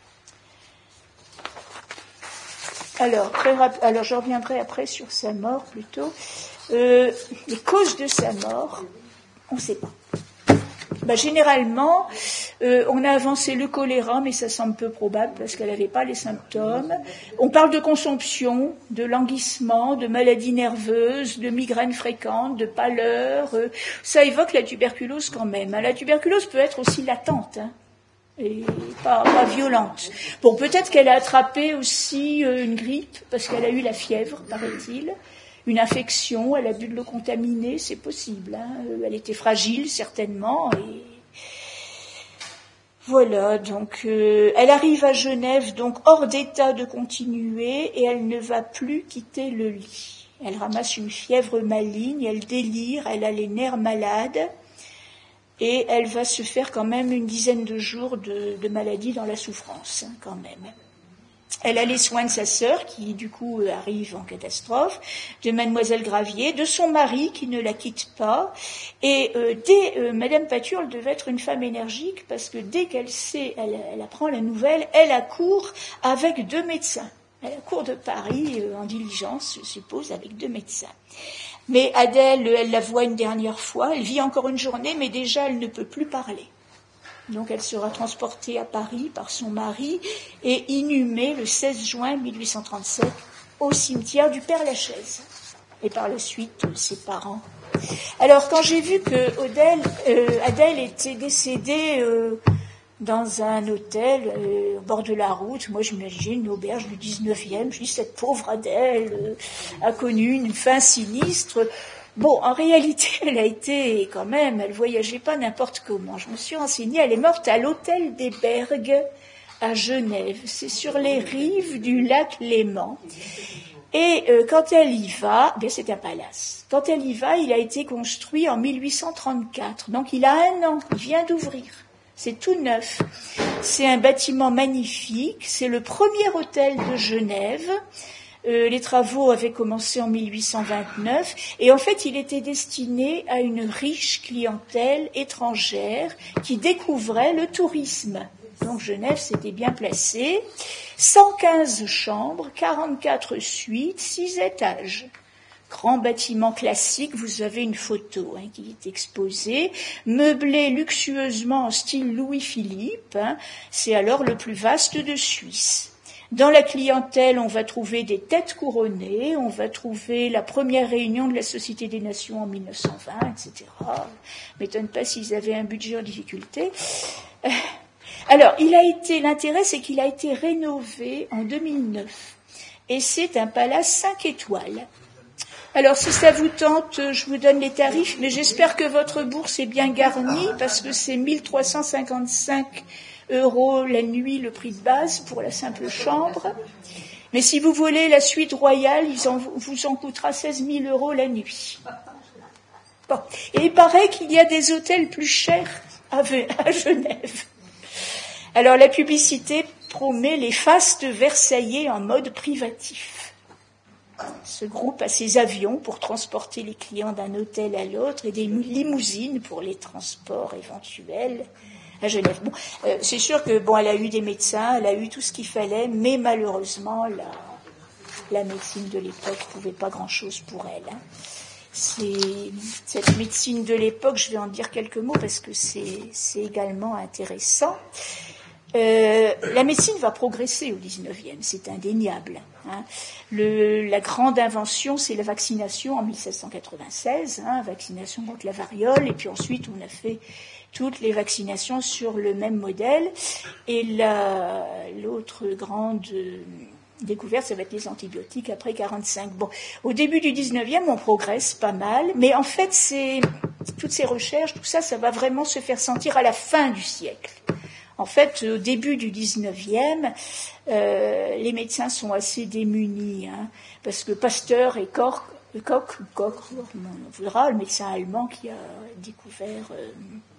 Alors, très rap- alors, je reviendrai après sur sa mort plutôt. Euh, les causes de sa mort, on ne sait pas. Ben, généralement, euh, on a avancé le choléra, mais ça semble peu probable parce qu'elle n'avait pas les symptômes. On parle de consomption, de languissement, de maladies nerveuses, de migraines fréquentes, de pâleur. Euh, ça évoque la tuberculose quand même. La tuberculose peut être aussi latente, hein, et pas, pas violente. Bon, peut-être qu'elle a attrapé aussi euh, une grippe parce qu'elle a eu la fièvre, paraît-il. Une infection, elle a bu de l'eau contaminée, c'est possible. Hein. Elle était fragile, certainement. Et voilà, donc euh, elle arrive à Genève, donc hors d'état de continuer, et elle ne va plus quitter le lit. Elle ramasse une fièvre maligne, elle délire, elle a les nerfs malades, et elle va se faire quand même une dizaine de jours de, de maladie dans la souffrance, hein, quand même. Elle a les soins de sa sœur, qui du coup arrive en catastrophe, de mademoiselle Gravier, de son mari qui ne la quitte pas. Et euh, dès euh, Madame Paturle devait être une femme énergique parce que dès qu'elle sait, elle, elle apprend la nouvelle, elle accourt avec deux médecins. Elle accourt de Paris euh, en diligence, je suppose, avec deux médecins. Mais Adèle, elle la voit une dernière fois, elle vit encore une journée, mais déjà elle ne peut plus parler. Donc elle sera transportée à Paris par son mari et inhumée le seize juin mille huit cent trente-sept au cimetière du Père-Lachaise. Et par la suite, ses parents. Alors quand j'ai vu que Adèle, euh, Adèle était décédée euh, dans un hôtel euh, au bord de la route. Moi, j'imagine une auberge du dix-neuvième. Je dis, cette pauvre Adèle euh, a connu une fin sinistre. Bon, en réalité, elle a été quand même, elle voyageait pas n'importe comment. Je me suis renseignée, elle est morte à l'hôtel des Bergues à Genève. C'est sur les rives du lac Léman. Et euh, quand elle y va, bien c'est un palace. Quand elle y va, il a été construit en mille huit cent trente-quatre. Donc il a un an, il vient d'ouvrir. C'est tout neuf. C'est un bâtiment magnifique. C'est le premier hôtel de Genève. Euh, les travaux avaient commencé en mille huit cent vingt-neuf. Et en fait, il était destiné à une riche clientèle étrangère qui découvrait le tourisme. Donc Genève s'était bien placée. cent quinze chambres, quarante-quatre suites, six étages. Grand bâtiment classique, vous avez une photo hein, qui est exposée, meublé luxueusement en style Louis-Philippe, hein, c'est alors le plus vaste de Suisse. Dans la clientèle, on va trouver des têtes couronnées, on va trouver la première réunion de la Société des Nations en mille neuf cent vingt, et cetera. M'étonne pas s'ils avaient un budget en difficulté. Euh, alors, il a été, l'intérêt, c'est qu'il a été rénové en deux mille neuf, et c'est un palace cinq étoiles. Alors, si ça vous tente, je vous donne les tarifs, mais j'espère que votre bourse est bien garnie, parce que c'est mille trois cent cinquante-cinq euros la nuit, le prix de base, pour la simple chambre. Mais si vous voulez la suite royale, il en, vous en coûtera seize mille euros la nuit. Bon. Et il paraît qu'il y a des hôtels plus chers à, à Genève. Alors, la publicité promet les fastes versaillais en mode privatif. Ce groupe a ses avions pour transporter les clients d'un hôtel à l'autre et des limousines pour les transports éventuels à Genève. Bon, euh, c'est sûr que bon, elle a eu des médecins, elle a eu tout ce qu'il fallait, mais malheureusement, la, la médecine de l'époque ne pouvait pas grand-chose pour elle. Hein. C'est, cette médecine de l'époque, je vais en dire quelques mots parce que c'est, c'est également intéressant. Euh, la médecine va progresser au dix-neuvième, c'est indéniable. Hein. Le, la grande invention, c'est la vaccination en mille sept cent quatre-vingt-seize, hein, vaccination contre la variole, et puis ensuite on a fait toutes les vaccinations sur le même modèle. Et la, l'autre grande euh, découverte, ça va être les antibiotiques après quarante-cinq. Bon, au début du dix-neuvième, on progresse pas mal, mais en fait, c'est, toutes ces recherches, tout ça, ça va vraiment se faire sentir à la fin du siècle. En fait, au début du dix-neuvième, euh, les médecins sont assez démunis, hein, parce que Pasteur et Koch, Koch, Koch, on voudra, le médecin allemand qui a découvert euh,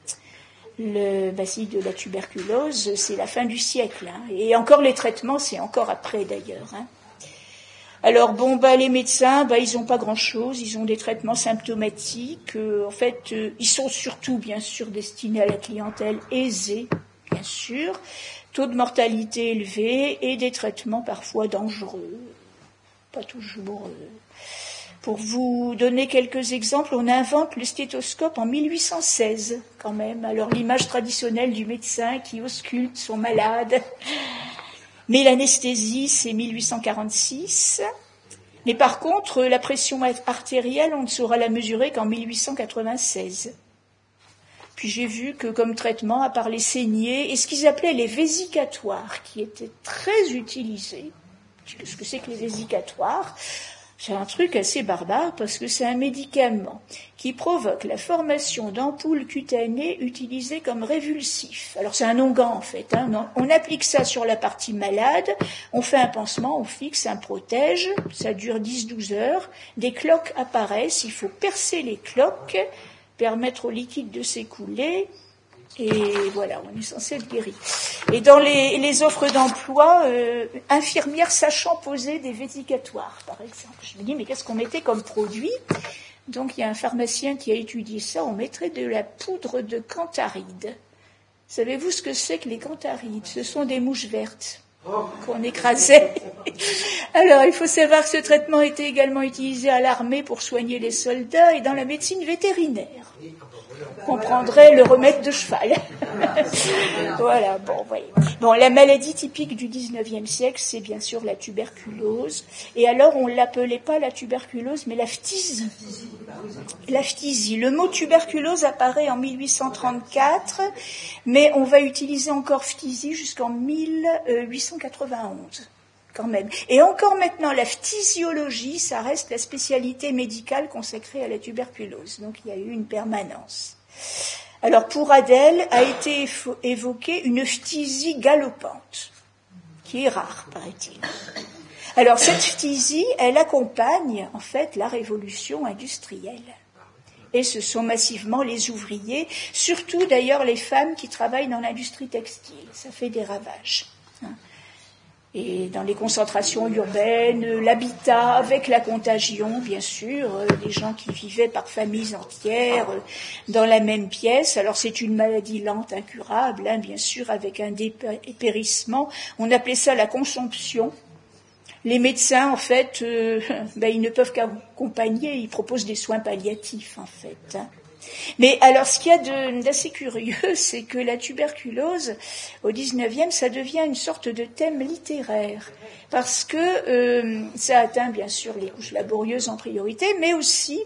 le bacille de la tuberculose, c'est la fin du siècle. Hein, et encore les traitements, c'est encore après d'ailleurs. Hein. Alors bon, bah les médecins, bah ils ont pas grand-chose, ils ont des traitements symptomatiques. Euh, en fait, euh, ils sont surtout, bien sûr, destinés à la clientèle aisée. Bien sûr, taux de mortalité élevé et des traitements parfois dangereux, pas toujours. Euh. Pour vous donner quelques exemples, on invente le stéthoscope en mille huit cent seize, quand même. Alors l'image traditionnelle du médecin qui ausculte son malade. Mais l'anesthésie, c'est mille huit cent quarante-six. Mais par contre, la pression artérielle, on ne saura la mesurer qu'en mille huit cent quatre-vingt-seize. Puis j'ai vu que comme traitement, à part les saignées, et ce qu'ils appelaient les vésicatoires, qui étaient très utilisés. Qu'est-ce que c'est que les vésicatoires ? C'est un truc assez barbare parce que c'est un médicament qui provoque la formation d'ampoules cutanées utilisées comme révulsifs. Alors c'est un onguent en fait. Hein. On applique ça sur la partie malade, on fait un pansement, on fixe un protège, ça dure dix à douze heures. Des cloques apparaissent, il faut percer les cloques, permettre au liquide de s'écouler, et voilà, on est censé être guéri. Et dans les, les offres d'emploi, euh, infirmières sachant poser des vésicatoires, par exemple. Je me dis, mais qu'est-ce qu'on mettait comme produit ? Donc il y a un pharmacien qui a étudié ça, on mettrait de la poudre de cantharides. Savez-vous ce que c'est que les cantharides ? Ce sont des mouches vertes qu'on écrasait. Alors, il faut savoir que ce traitement était également utilisé à l'armée pour soigner les soldats et dans la médecine vétérinaire. On prendrait le remède de cheval. Voilà, bon, voyez. Bon, la maladie typique du dix-neuvième siècle, c'est bien sûr la tuberculose. Et alors, on ne l'appelait pas la tuberculose, mais la phtisie. La phtisie. Le mot tuberculose apparaît en mille huit cent trente-quatre, mais on va utiliser encore phtisie jusqu'en mille huit cent quatre-vingt-onze. Quand même. Et encore maintenant, la phtisiologie, ça reste la spécialité médicale consacrée à la tuberculose. Donc il y a eu une permanence. Alors pour Adèle, a été évoquée une phtisie galopante, qui est rare, paraît-il. Alors cette phtisie, elle accompagne en fait la révolution industrielle. Et ce sont massivement les ouvriers, surtout d'ailleurs les femmes qui travaillent dans l'industrie textile. Ça fait des ravages. Et dans les concentrations urbaines, l'habitat avec la contagion, bien sûr, des gens qui vivaient par familles entières dans la même pièce. Alors c'est une maladie lente, incurable, hein, bien sûr, avec un dépérissement. On appelait ça la consomption. Les médecins, en fait, euh, ben, ils ne peuvent qu'accompagner, ils proposent des soins palliatifs, en fait. Hein. Mais alors, ce qu'il y a de, d'assez curieux, c'est que la tuberculose, au dix-neuvième, ça devient une sorte de thème littéraire, parce que euh, ça atteint bien sûr les couches laborieuses en priorité, mais aussi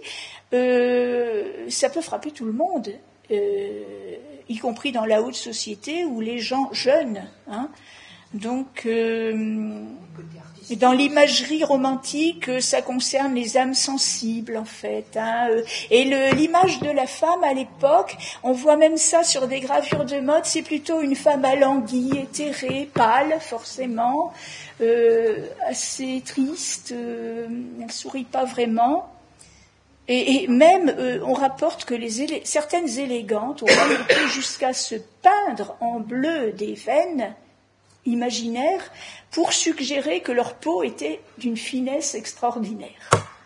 euh, ça peut frapper tout le monde, euh, y compris dans la haute société ou les gens jeunes. Hein. Donc, euh, dans l'imagerie romantique, ça concerne les âmes sensibles, en fait. Hein. Et le, l'image de la femme, à l'époque, on voit même ça sur des gravures de mode, c'est plutôt une femme alanguie, éthérée, pâle, forcément, euh, assez triste, euh, elle ne sourit pas vraiment. Et, et même, euh, on rapporte que les élé- certaines élégantes ont même été jusqu'à se peindre en bleu des veines imaginaires pour suggérer que leur peau était d'une finesse extraordinaire.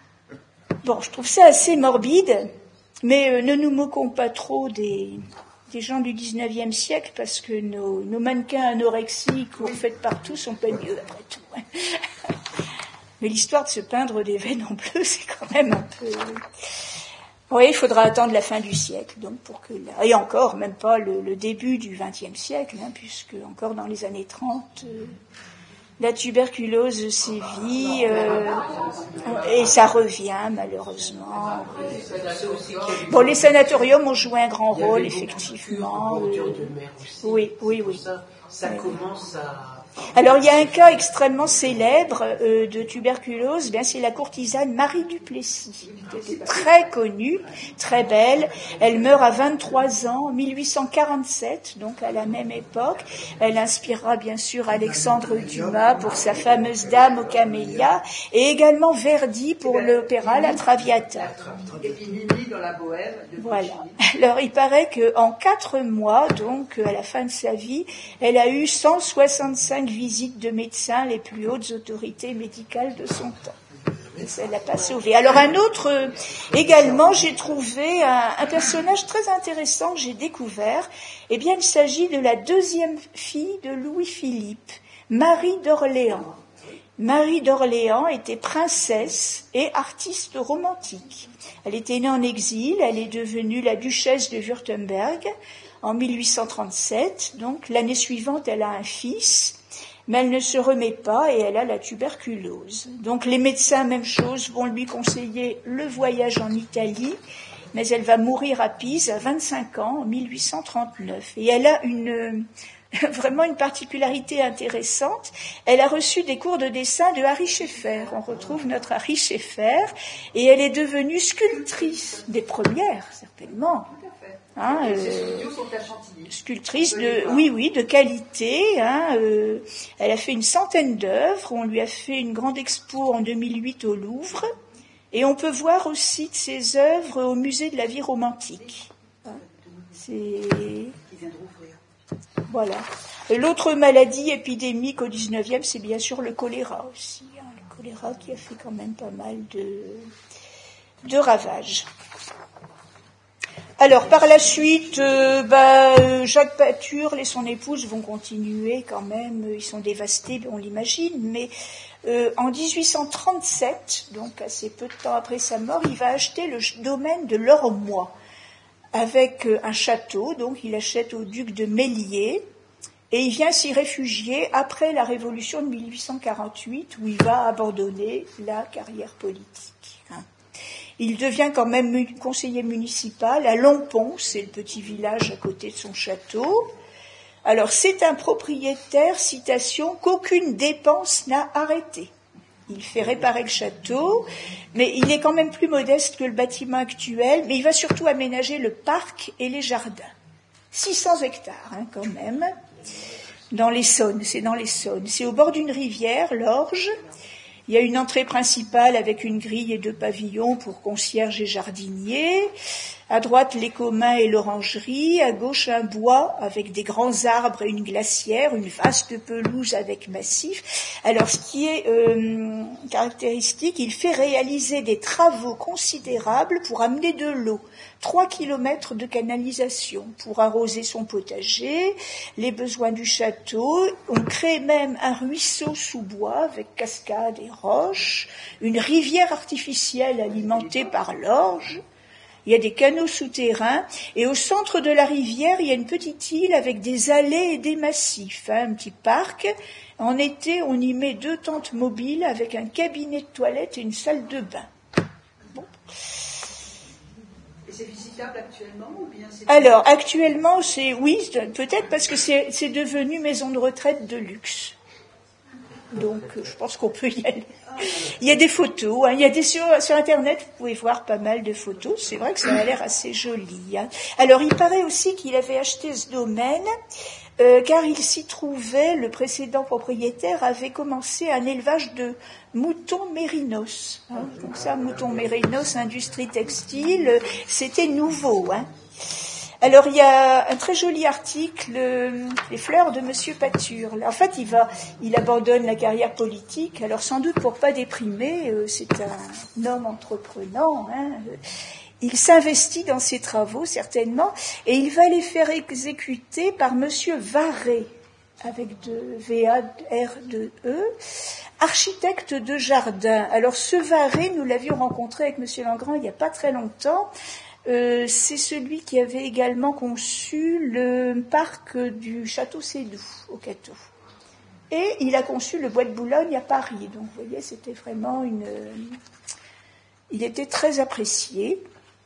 Bon, je trouve ça assez morbide, mais euh, ne nous moquons pas trop des, des gens du dix-neuvième siècle, parce que nos, nos mannequins anorexiques qu'on fait partout sont pas mieux, après tout. Hein. Mais l'histoire de se peindre des veines en bleu, c'est quand même un peu... Oui, il faudra attendre la fin du siècle, donc pour que la... et encore, même pas le, le début du vingtième siècle, hein, puisque encore dans les années trente, euh, la tuberculose sévit, euh, et ça revient malheureusement. Bon, les sanatoriums ont joué un grand rôle, effectivement. Euh, oui, oui, oui. Ça commence à... Alors, il y a un cas extrêmement célèbre euh, de tuberculose, bien c'est la courtisane Marie Duplessis, qui était très connue, très belle. Elle meurt à vingt-trois ans, en mille huit cent quarante-sept, donc à la même époque. Elle inspirera bien sûr Alexandre Dumas pour sa fameuse Dame aux camélias, et également Verdi pour l'opéra La Traviata. Et puis Mimi dans la Bohème. De voilà. Alors, il paraît qu'en quatre mois, donc à la fin de sa vie, elle a eu cent soixante-cinq visites de médecins, les plus hautes autorités médicales de son temps. Et ça ne l'a pas sauvée. Alors un autre, euh, également, j'ai trouvé un, un personnage très intéressant que j'ai découvert. Eh bien, il s'agit de la deuxième fille de Louis-Philippe, Marie d'Orléans. Marie d'Orléans était princesse et artiste romantique. Elle était née en exil, elle est devenue la duchesse de Wurtemberg en mille huit cent trente-sept. Donc l'année suivante, elle a un fils, mais elle ne se remet pas et elle a la tuberculose. Donc les médecins, même chose, vont lui conseiller le voyage en Italie, mais elle va mourir à Pise à vingt-cinq ans en mille huit cent trente-neuf. Et elle a une... vraiment une particularité intéressante. Elle a reçu des cours de dessin de Harry Schaeffer. On retrouve notre Harry Schaeffer, et elle est devenue sculptrice, des premières, certainement. Hein, euh, euh, Ces studios sont à Chantilly. Sculptrice de, oui, oui, de qualité. Hein, euh, elle a fait une centaine d'œuvres. On lui a fait une grande expo en deux mille huit au Louvre, et on peut voir aussi de ses œuvres au musée de la vie romantique. Hein, c'est... Qui vient de rouvrir. Voilà. L'autre maladie épidémique au dix-neuvième, c'est bien sûr le choléra aussi. Hein. Le choléra qui a fait quand même pas mal de, de ravages. Alors, par la suite, euh, bah, Jacques Paturle et son épouse vont continuer quand même. Ils sont dévastés, on l'imagine, mais euh, en dix-huit cent trente-sept, donc assez peu de temps après sa mort, il va acheter le domaine de l'Ormois, avec un château, donc il achète au duc de Méliès, et il vient s'y réfugier après la révolution de mille huit cent quarante-huit, où il va abandonner la carrière politique. Il devient quand même conseiller municipal à Lompont, c'est le petit village à côté de son château. Alors, c'est un propriétaire, citation, qu'aucune dépense n'a arrêté. Il fait réparer le château, mais il est quand même plus modeste que le bâtiment actuel, mais il va surtout aménager le parc et les jardins. six cents hectares, hein, quand même, dans l'Essonne, c'est dans l'Essonne. C'est au bord d'une rivière, l'Orge. Il y a une entrée principale avec une grille et deux pavillons pour concierges et jardiniers. À droite, les communs et l'orangerie. À gauche, un bois avec des grands arbres et une glacière, une vaste pelouse avec massif. Alors, ce qui est euh, caractéristique, il fait réaliser des travaux considérables pour amener de l'eau. Trois kilomètres de canalisation pour arroser son potager, les besoins du château. On crée même un ruisseau sous bois avec cascades et roches, une rivière artificielle alimentée par l'Orge. Il y a des canaux souterrains et au centre de la rivière, il y a une petite île avec des allées et des massifs, hein, un petit parc. En été, on y met deux tentes mobiles avec un cabinet de toilette et une salle de bain. Bon. Et c'est visitable actuellement ou bien c'est... Alors, actuellement, c'est oui, peut-être parce que c'est, c'est devenu maison de retraite de luxe. Donc, je pense qu'on peut y aller. Il y a des photos, hein. Il y a des sur, sur Internet, vous pouvez voir pas mal de photos. C'est vrai que ça a l'air assez joli. Hein. Alors, il paraît aussi qu'il avait acheté ce domaine, euh, car il s'y trouvait, le précédent propriétaire avait commencé un élevage de moutons mérinos. Hein. Donc ça, moutons mérinos, industrie textile, c'était nouveau. Hein. Alors, il y a un très joli article, euh, les fleurs de Monsieur Pature. En fait, il va, il abandonne la carrière politique. Alors, sans doute pour pas déprimer, euh, c'est un homme entreprenant. Hein. Il s'investit dans ses travaux, certainement, et il va les faire exécuter par Monsieur Varé, avec de V A R deux E, architecte de jardin. Alors, ce Varé, nous l'avions rencontré avec Monsieur Langrand il n'y a pas très longtemps. Euh, c'est celui qui avait également conçu le parc du Château Sédou, au Cateau. Et il a conçu le Bois de Boulogne à Paris. Donc, vous voyez, c'était vraiment une... Il était très apprécié.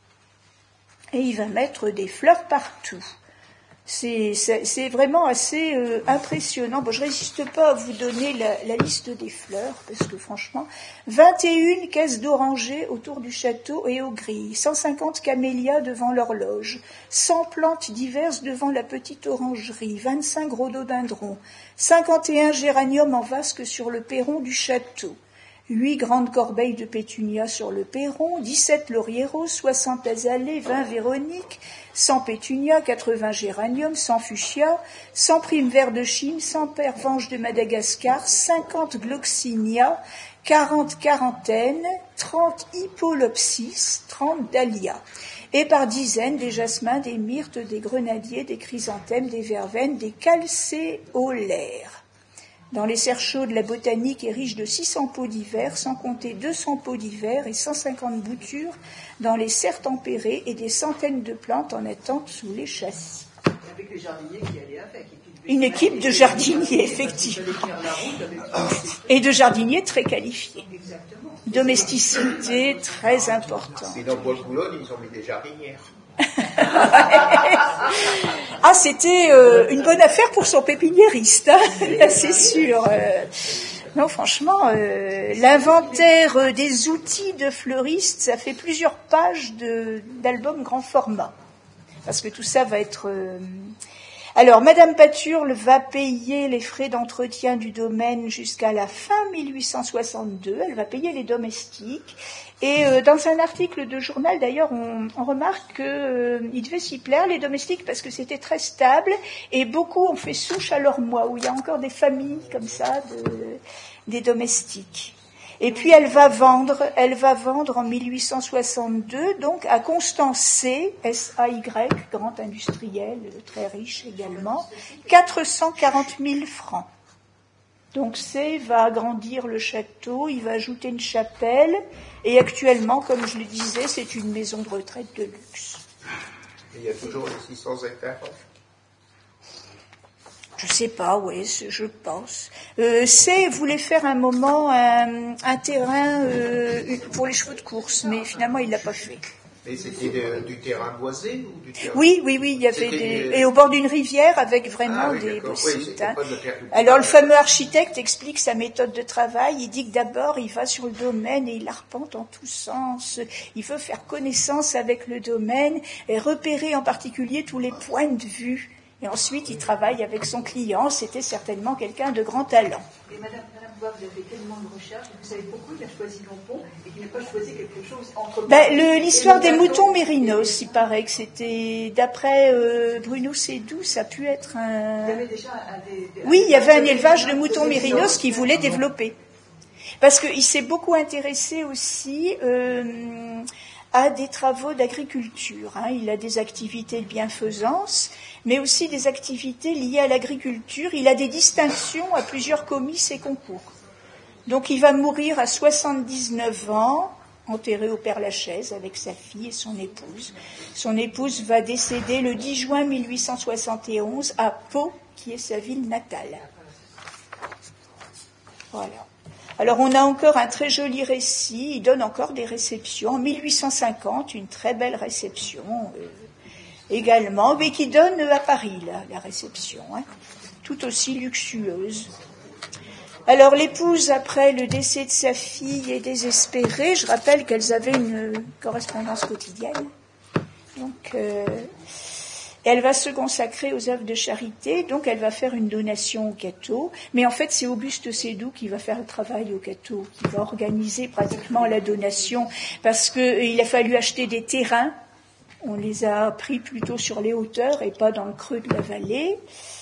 Et il va mettre des fleurs partout. C'est, c'est, c'est vraiment assez euh, impressionnant. Bon, je ne résiste pas à vous donner la, la liste des fleurs, parce que franchement, vingt et une caisses d'orangers autour du château et aux grilles, cent cinquante camélias devant l'horloge, cent plantes diverses devant la petite orangerie, vingt-cinq rhododendrons, cinquante et un géraniums en vasque sur le perron du château, huit grandes corbeilles de pétunias sur le perron, dix-sept lauriers roses, soixante azalées, vingt véroniques, cent pétunias, quatre-vingts géraniums, cent fuchsias, cent primes verts de Chine, cent pervenches de Madagascar, cinquante gloxinias, quarante quarantaines, trente hippolopsis, trente dahlias, et par dizaines des jasmins, des myrtes, des grenadiers, des chrysanthèmes, des verveines, des calcéolaires. Dans les serres chaudes, la botanique est riche de six cents pots d'hiver, sans compter deux cents pots d'hiver et cent cinquante boutures dans les serres tempérées et des centaines de plantes en attente sous les châssis. Avec les jardiniers qui allaient avec. Une équipe de jardiniers, effectivement. Et de jardiniers très qualifiés. Exactement. Domesticité très importante. Et dans Bois de Boulogne, ils ont mis des jardinières. Ah, c'était euh, une bonne affaire pour son pépiniériste, hein, là, c'est sûr. Euh, non, franchement, euh, l'inventaire euh, des outils de fleuriste, ça fait plusieurs pages de, d'albums grand format. Parce que tout ça va être... Euh... Alors, Madame Paturle va payer les frais d'entretien du domaine jusqu'à la fin mille huit cent soixante-deux. Elle va payer les domestiques. Et euh, dans un article de journal, d'ailleurs, on, on remarque qu'il euh, devait s'y plaire, les domestiques, parce que c'était très stable. Et beaucoup ont fait souche à leur moi, où il y a encore des familles comme ça, de, des domestiques. Et puis elle va vendre, elle va vendre en mille huit cent soixante-deux, donc à Constance C, S A Y, grand industriel, très riche également, quatre cent quarante mille francs. Donc C va agrandir le château, il va ajouter une chapelle, et actuellement, comme je le disais, c'est une maison de retraite de luxe. Et il y a toujours les six cents hectares. Je sais pas, oui, je pense. Euh, C voulait faire un moment un, un terrain euh, pour les chevaux de course, mais finalement il l'a pas fait. Mais c'était de, du terrain boisé ou du terrain... Oui, oui, oui, il y avait C'était des... une- Et au bord d'une rivière avec vraiment Ah oui, des d'accord. beaux Oui, sites, c'était hein. pas de la terre cultivable. Alors le fameux architecte explique sa méthode de travail. Il dit que d'abord il va sur le domaine et il arpente en tous sens. Il veut faire connaissance avec le domaine et repérer en particulier tous les points de vue. Et ensuite il travaille avec son client. C'était certainement quelqu'un de grand talent. Et Madame, Madame Bois, vous avez fait tellement de recherches, vous savez pourquoi il a choisi Lompont et qu'il n'a pas choisi quelque chose entre... Ben, le, l'histoire des moutons mérinos, il paraît que c'était, d'après euh, Bruno Sédou, ça a pu être un... Il y avait déjà un, des, des, Oui, il y avait un des- élevage de des- moutons des- mérinos qu'il voulait développer. Parce qu'il s'est beaucoup intéressé aussi euh, à des travaux d'agriculture. Hein. Il a des activités de bienfaisance, mais aussi des activités liées à l'agriculture. Il a des distinctions à plusieurs comices et concours. Donc il va mourir à soixante-dix-neuf ans, enterré au Père-Lachaise avec sa fille et son épouse. Son épouse va décéder le dix juin mille huit cent soixante et onze à Pau, qui est sa ville natale. Voilà. Alors on a encore un très joli récit, il donne encore des réceptions. En mille huit cent cinquante, une très belle réception euh, également, mais qui donne à Paris la, la réception, hein, tout aussi luxueuse. Alors l'épouse, après le décès de sa fille, est désespérée. Je rappelle qu'elles avaient une correspondance quotidienne. Donc, euh, elle va se consacrer aux œuvres de charité, donc elle va faire une donation au Cateau. Mais en fait, c'est Auguste Sédou qui va faire le travail au Cateau, qui va organiser pratiquement la donation, parce qu'il a fallu acheter des terrains. On les a pris plutôt sur les hauteurs et pas dans le creux de la vallée.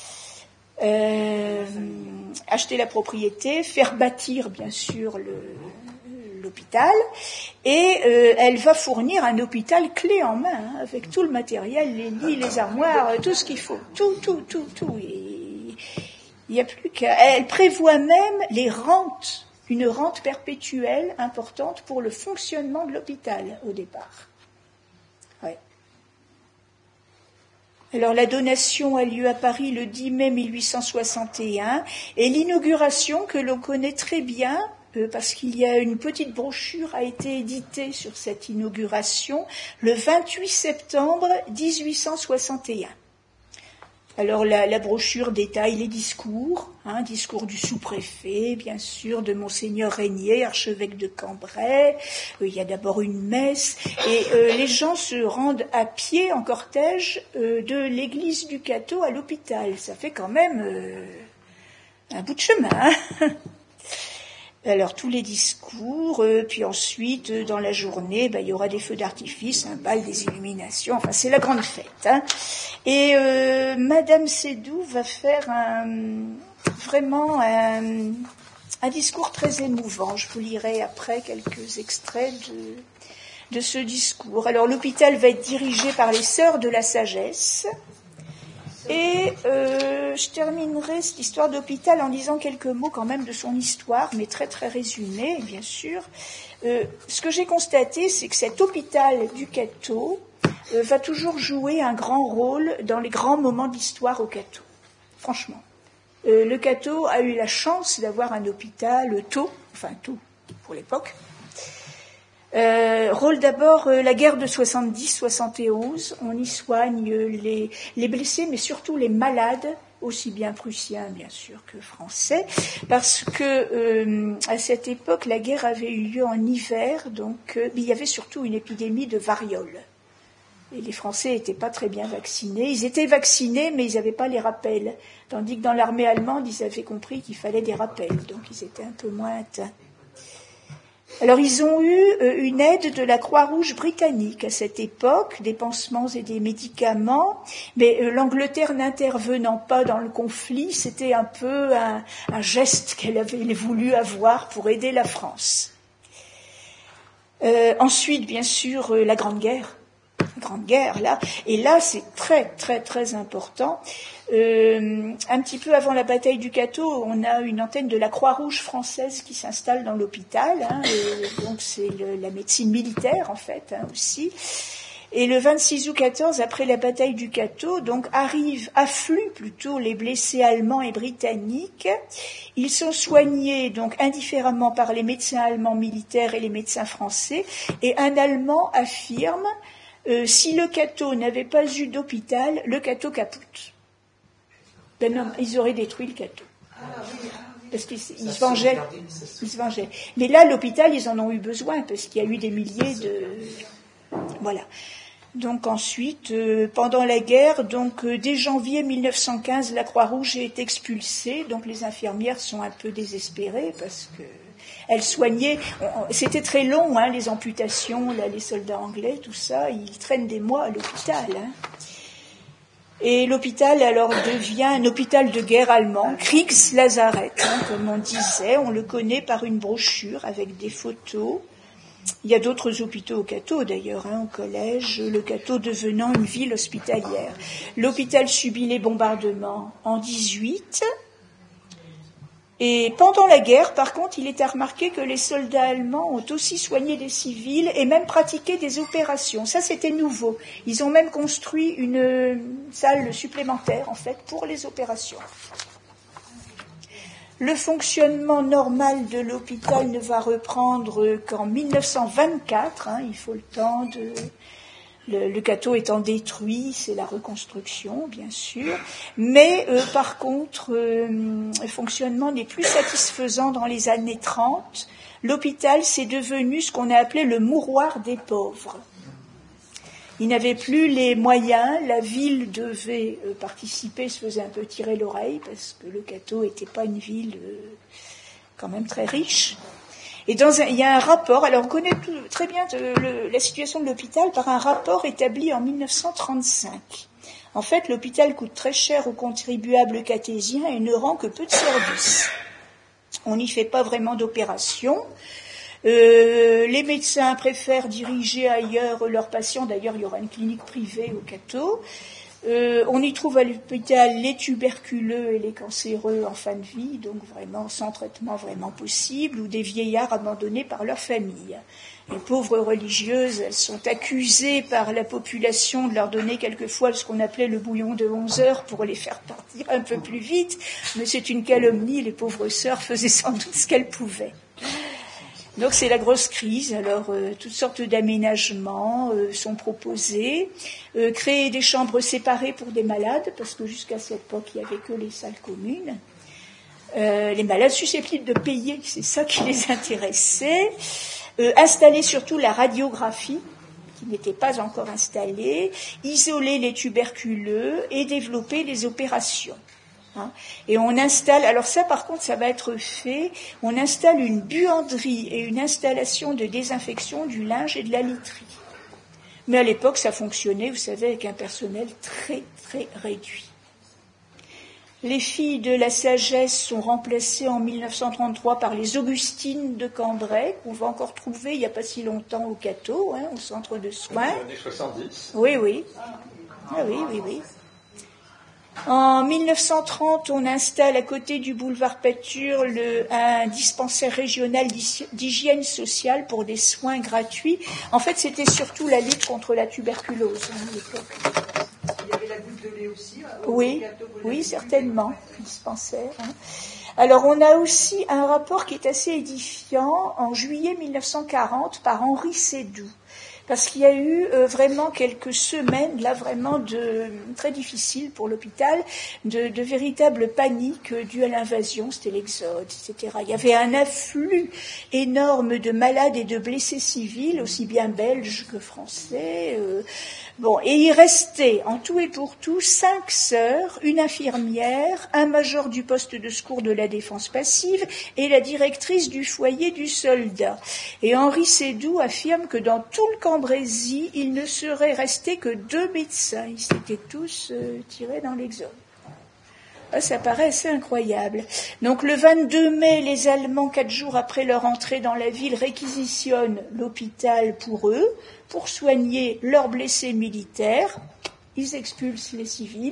Euh, acheter la propriété, faire bâtir bien sûr le, l'hôpital, et euh, elle va fournir un hôpital clé en main, hein, avec tout le matériel, les lits, les armoires, tout ce qu'il faut, tout, tout, tout, tout. Et il n'y a plus qu'à. Elle prévoit même les rentes, une rente perpétuelle importante pour le fonctionnement de l'hôpital au départ. Ouais. Alors la donation a lieu à Paris le dix mai mille huit cent soixante et un et l'inauguration que l'on connaît très bien euh, parce qu'il y a une petite brochure a été éditée sur cette inauguration le vingt-huit septembre mille huit cent soixante et un. Alors la, la brochure détaille les discours, hein, discours du sous-préfet, bien sûr, de Monseigneur Régnier, archevêque de Cambrai. Euh, il y a d'abord une messe et euh, les gens se rendent à pied en cortège euh, de l'église du Cateau à l'hôpital. Ça fait quand même euh, un bout de chemin. Hein. Alors tous les discours, euh, puis ensuite euh, dans la journée, ben, il y aura des feux d'artifice, un bal, des illuminations, enfin c'est la grande fête. Hein. Et euh, Madame Sédou va faire un, vraiment un, un discours très émouvant. Je vous lirai après quelques extraits de, de ce discours. Alors l'hôpital va être dirigé par les Sœurs de la Sagesse. Et euh, je terminerai cette histoire d'hôpital en disant quelques mots quand même de son histoire, mais très très résumée, bien sûr. Euh, ce que j'ai constaté, c'est que cet hôpital du Cateau euh, va toujours jouer un grand rôle dans les grands moments d'histoire au Cateau. Franchement. Euh, le Cateau a eu la chance d'avoir un hôpital tôt, enfin tôt pour l'époque. Euh, rôle d'abord euh, la guerre de soixante-dix soixante et onze, on y soigne les, les blessés, mais surtout les malades, aussi bien prussiens bien sûr que français, parce que euh, à cette époque la guerre avait eu lieu en hiver, donc euh, il y avait surtout une épidémie de variole. Et les Français n'étaient pas très bien vaccinés. Ils étaient vaccinés, mais ils n'avaient pas les rappels. Tandis que dans l'armée allemande, ils avaient compris qu'il fallait des rappels, donc ils étaient un peu moins atteints. Alors ils ont eu une aide de la Croix-Rouge britannique à cette époque, des pansements et des médicaments, mais l'Angleterre n'intervenant pas dans le conflit, c'était un peu un, un geste qu'elle avait voulu avoir pour aider la France. Euh, ensuite, bien sûr, la Grande Guerre. La Grande Guerre, là. Et là, c'est très, très, très important. Euh, un petit peu avant la bataille du Cateau, on a une antenne de la Croix-Rouge française qui s'installe dans l'hôpital. Hein, et donc, c'est le, la médecine militaire, en fait, hein, aussi. Et le vingt-six août quatorze, après la bataille du Cateau, donc arrivent, affluent plutôt les blessés allemands et britanniques. Ils sont soignés donc indifféremment par les médecins allemands militaires et les médecins français. Et un Allemand affirme euh, si le Cateau n'avait pas eu d'hôpital, le Cateau capote. Ben non, ils auraient détruit le Cateau. Parce qu'ils ils se vengeaient. Ils se vengeaient. Mais là, l'hôpital, ils en ont eu besoin parce qu'il y a eu des milliers de. Voilà. Donc ensuite, euh, pendant la guerre, donc euh, dès janvier mille neuf cent quinze, la Croix-Rouge est expulsée. Donc les infirmières sont un peu désespérées parce que elles soignaient. On, c'était très long, hein, les amputations, là, les soldats anglais, tout ça. Ils traînent des mois à l'hôpital. Hein. Et l'hôpital alors devient un hôpital de guerre allemand, Kriegslazarett, hein, comme on disait. On le connaît par une brochure avec des photos. Il y a d'autres hôpitaux au Cateau d'ailleurs, hein, au collège, le Cateau devenant une ville hospitalière. L'hôpital subit les bombardements en dix-huit. Et pendant la guerre, par contre, il est à remarquer que les soldats allemands ont aussi soigné des civils et même pratiqué des opérations. Ça, c'était nouveau. Ils ont même construit une salle supplémentaire, en fait, pour les opérations. Le fonctionnement normal de l'hôpital ne va reprendre qu'en mille neuf cent vingt-quatre. Hein, il faut le temps de... Le, le Cateau étant détruit, c'est la reconstruction, bien sûr. Mais, euh, par contre, euh, le fonctionnement n'est plus satisfaisant dans les années trente. L'hôpital, c'est devenu ce qu'on a appelé le mouroir des pauvres. Il n'avait plus les moyens, la ville devait euh, participer, se faisait un peu tirer l'oreille, parce que le Cateau n'était pas une ville euh, quand même très riche. Et dans un, il y a un rapport, alors on connaît tout, très bien de, le, la situation de l'hôpital par un rapport établi en mille neuf cent trente-cinq. En fait, l'hôpital coûte très cher aux contribuables catésiens et ne rend que peu de services. On n'y fait pas vraiment d'opérations. Euh, les médecins préfèrent diriger ailleurs leurs patients. D'ailleurs, il y aura une clinique privée au Cateau. Euh, on y trouve à l'hôpital les tuberculeux et les cancéreux en fin de vie, donc vraiment sans traitement vraiment possible, ou des vieillards abandonnés par leur famille. Les pauvres religieuses, elles sont accusées par la population de leur donner quelquefois ce qu'on appelait le bouillon de onze heures pour les faire partir un peu plus vite, mais c'est une calomnie, les pauvres sœurs faisaient sans doute ce qu'elles pouvaient. Donc c'est la grosse crise. Alors euh, toutes sortes d'aménagements euh, sont proposés. Euh, créer des chambres séparées pour des malades, parce que jusqu'à cette époque il n'y avait que les salles communes. Euh, les malades susceptibles de payer, c'est ça qui les intéressait. Euh, installer surtout la radiographie, qui n'était pas encore installée. Isoler les tuberculeux et développer les opérations. Hein, et on installe, alors ça par contre ça va être fait, on installe une buanderie et une installation de désinfection du linge et de la literie. Mais à l'époque ça fonctionnait, vous savez, avec un personnel très très réduit. Les filles de la sagesse sont remplacées en mille neuf cent trente-trois par les Augustines de Cambrai, qu'on va encore trouver il n'y a pas si longtemps au Cateau, hein, au centre de soins. Dans les années soixante-dix. Oui, oui. Ah oui, oui, oui. En mille neuf cent trente, on installe à côté du boulevard Pâture le, un dispensaire régional d'hygiène sociale pour des soins gratuits. En fait, c'était surtout la lutte contre la tuberculose hein, à l'époque. Il y avait la goutte de lait aussi. Oui, oui, certainement, dispensaire. Hein. Alors, on a aussi un rapport qui est assez édifiant en juillet mille neuf cent quarante par Henri Seydoux. Parce qu'il y a eu euh, vraiment quelques semaines, là vraiment de, très difficiles pour l'hôpital, de, de véritable panique euh, due à l'invasion, c'était l'exode, et cetera. Il y avait un afflux énorme de malades et de blessés civils, aussi bien belges que français. Euh, Bon, et il restait, en tout et pour tout, cinq sœurs, une infirmière, un major du poste de secours de la défense passive et la directrice du foyer du soldat. Et Henri Seydoux affirme que dans tout le Cambrésis, il ne serait resté que deux médecins. Ils s'étaient tous euh, tirés dans l'exode. Ah, ça paraît assez incroyable. Donc le vingt-deux mai, les Allemands, quatre jours après leur entrée dans la ville, réquisitionnent l'hôpital pour eux, pour soigner leurs blessés militaires. Ils expulsent les civils.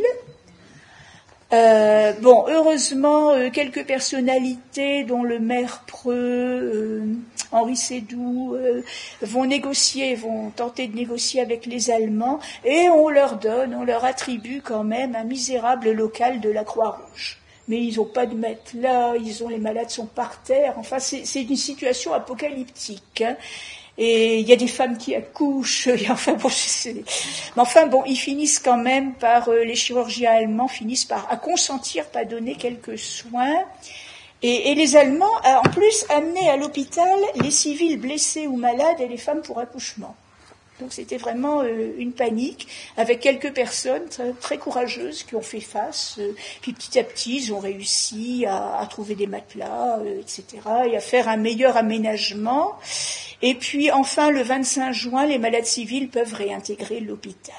Euh, bon, heureusement, euh, quelques personnalités, dont le maire Preux, euh, Henri Seydoux, euh, vont négocier, vont tenter de négocier avec les Allemands, et on leur donne, on leur attribue quand même un misérable local de la Croix-Rouge. Mais ils n'ont pas de matelas, ils ont, les malades sont par terre, enfin c'est, c'est une situation apocalyptique. Hein. Et il y a des femmes qui accouchent, et enfin bon, c'est... mais enfin bon, ils finissent quand même par, euh, les chirurgiens allemands finissent par à consentir, par donner quelques soins. Et, et les Allemands, en plus, amenaient à l'hôpital les civils blessés ou malades et les femmes pour accouchement. Donc c'était vraiment euh, une panique, avec quelques personnes très, très courageuses qui ont fait face. Euh, puis petit à petit, ils ont réussi à, à trouver des matelas, euh, et cetera, et à faire un meilleur aménagement. Et puis enfin, le vingt-cinq juin, les malades civils peuvent réintégrer l'hôpital.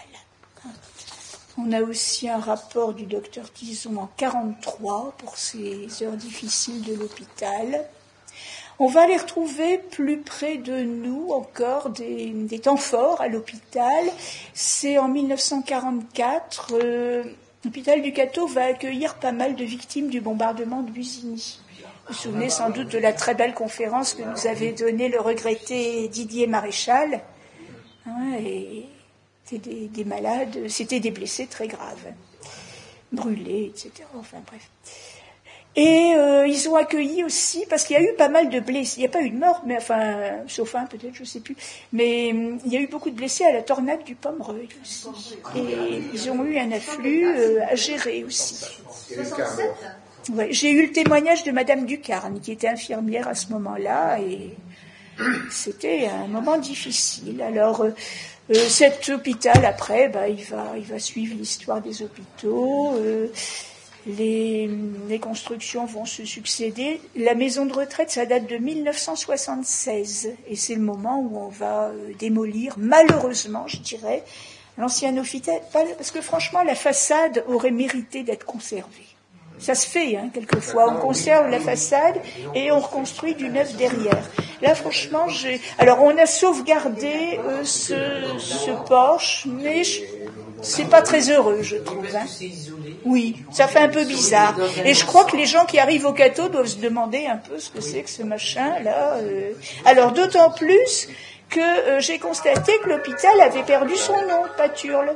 On a aussi un rapport du docteur Tison en quarante-trois pour ces heures difficiles de l'hôpital. On va les retrouver plus près de nous encore, des, des temps forts à l'hôpital. C'est en mille neuf cent quarante-quatre, euh, l'hôpital du Cateau va accueillir pas mal de victimes du bombardement de Busigny. Vous vous souvenez sans doute de la très belle conférence que nous avait donnée le regretté Didier Maréchal. Hein, et c'était des, des malades, c'était des blessés très graves, brûlés, et cetera. Enfin bref. Et euh, ils ont accueilli aussi, parce qu'il y a eu pas mal de blessés, il n'y a pas eu de mort, mais enfin, sauf un peut-être, je ne sais plus, mais il y a eu beaucoup de blessés à la tornade du Pomereux aussi. Et ils ont eu un afflux euh, à gérer aussi. soixante-sept Ouais, j'ai eu le témoignage de Madame Ducarne, qui était infirmière à ce moment-là, et c'était un moment difficile. Alors, euh, euh, cet hôpital, après, bah, il va, il va suivre l'histoire des hôpitaux. Euh, Les, les constructions vont se succéder. La maison de retraite, ça date de mille neuf cent soixante-seize, et c'est le moment où on va euh, démolir, malheureusement, je dirais, l'ancien hôpital, parce que franchement, la façade aurait mérité d'être conservée. Ça se fait, hein, quelquefois. On conserve la façade et on reconstruit du neuf derrière. Là, franchement, j'ai... Alors, on a sauvegardé euh, ce, ce porche, mais je... c'est pas très heureux, je trouve. Hein. Oui, ça fait un peu bizarre. Et je crois que les gens qui arrivent au Cateau doivent se demander un peu ce que c'est que ce machin-là. Euh... Alors, d'autant plus que euh, j'ai constaté que l'hôpital avait perdu son nom, Paturle.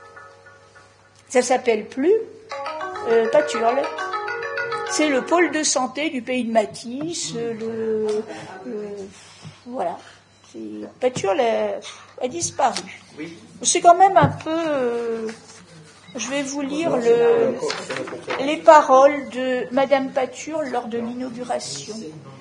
Ça s'appelle plus euh, Paturle. C'est le pôle de santé du pays de Matisse. Le, le voilà. C'est, Paturle a, a disparu. C'est quand même un peu. Euh, je vais vous lire le, les paroles de Madame Paturle lors de l'inauguration.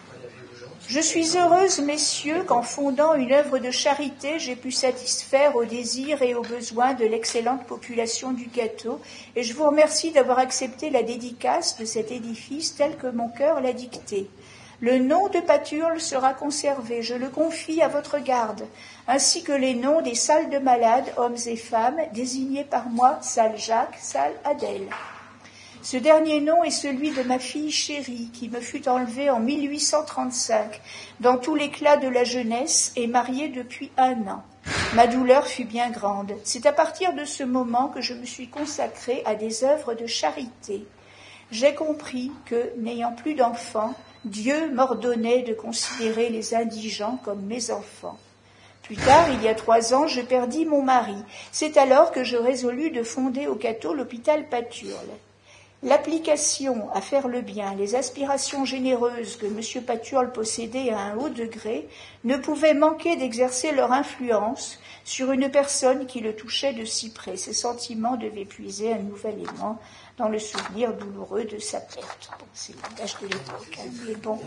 Je suis heureuse, messieurs, qu'en fondant une œuvre de charité, j'ai pu satisfaire aux désirs et aux besoins de l'excellente population du Cateau, et je vous remercie d'avoir accepté la dédicace de cet édifice tel que mon cœur l'a dicté. Le nom de Paturle sera conservé, je le confie à votre garde, ainsi que les noms des salles de malades, hommes et femmes, désignés par moi, salle Jacques, salle Adèle. Ce dernier nom est celui de ma fille chérie, qui me fut enlevée en mille huit cent trente-cinq, dans tout l'éclat de la jeunesse, et mariée depuis un an. Ma douleur fut bien grande. C'est à partir de ce moment que je me suis consacrée à des œuvres de charité. J'ai compris que, n'ayant plus d'enfants, Dieu m'ordonnait de considérer les indigents comme mes enfants. Plus tard, il y a trois ans, je perdis mon mari. C'est alors que je résolus de fonder au Cateau l'hôpital Paturle. L'application à faire le bien, les aspirations généreuses que M. Paturle possédait à un haut degré ne pouvaient manquer d'exercer leur influence sur une personne qui le touchait de si près. Ses sentiments devaient puiser un nouvel élan dans le souvenir douloureux de sa perte. Bon, c'est le langage de l'époque, hein, mais bon.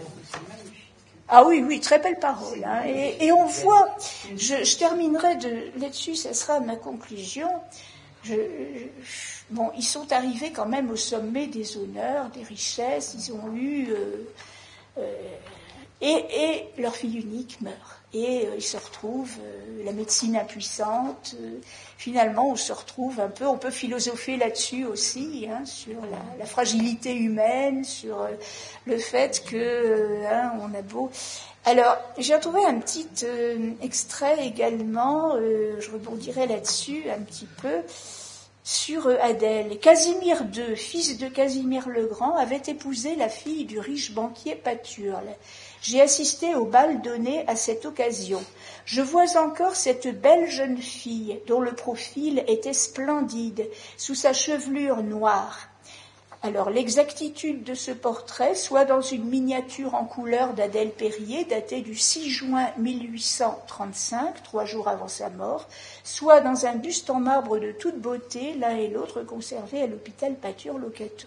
Ah oui, oui, très belle parole. Hein. Et, et on voit, je, je terminerai de, là-dessus, ça sera ma conclusion. Je, je, bon, ils sont arrivés quand même au sommet des honneurs, des richesses, ils ont eu... Euh, euh, et, et leur fille unique meurt. Et euh, ils se retrouvent, euh, la médecine impuissante, euh, finalement on se retrouve un peu, on peut philosopher là-dessus aussi, hein, sur la, la fragilité humaine, sur euh, le fait que euh, hein, on a beau... Alors, j'ai retrouvé un petit euh, extrait également, euh, je rebondirai là-dessus un petit peu, sur Adèle. Casimir deux, fils de Casimir le Grand, avait épousé la fille du riche banquier Paturle. J'ai assisté au bal donné à cette occasion. Je vois encore cette belle jeune fille, dont le profil était splendide, sous sa chevelure noire. Alors, l'exactitude de ce portrait, soit dans une miniature en couleur d'Adèle Périer, datée du six juin mille huit cent trente-cinq, trois jours avant sa mort, soit dans un buste en marbre de toute beauté, l'un et l'autre conservés à l'hôpital Patur-Locato.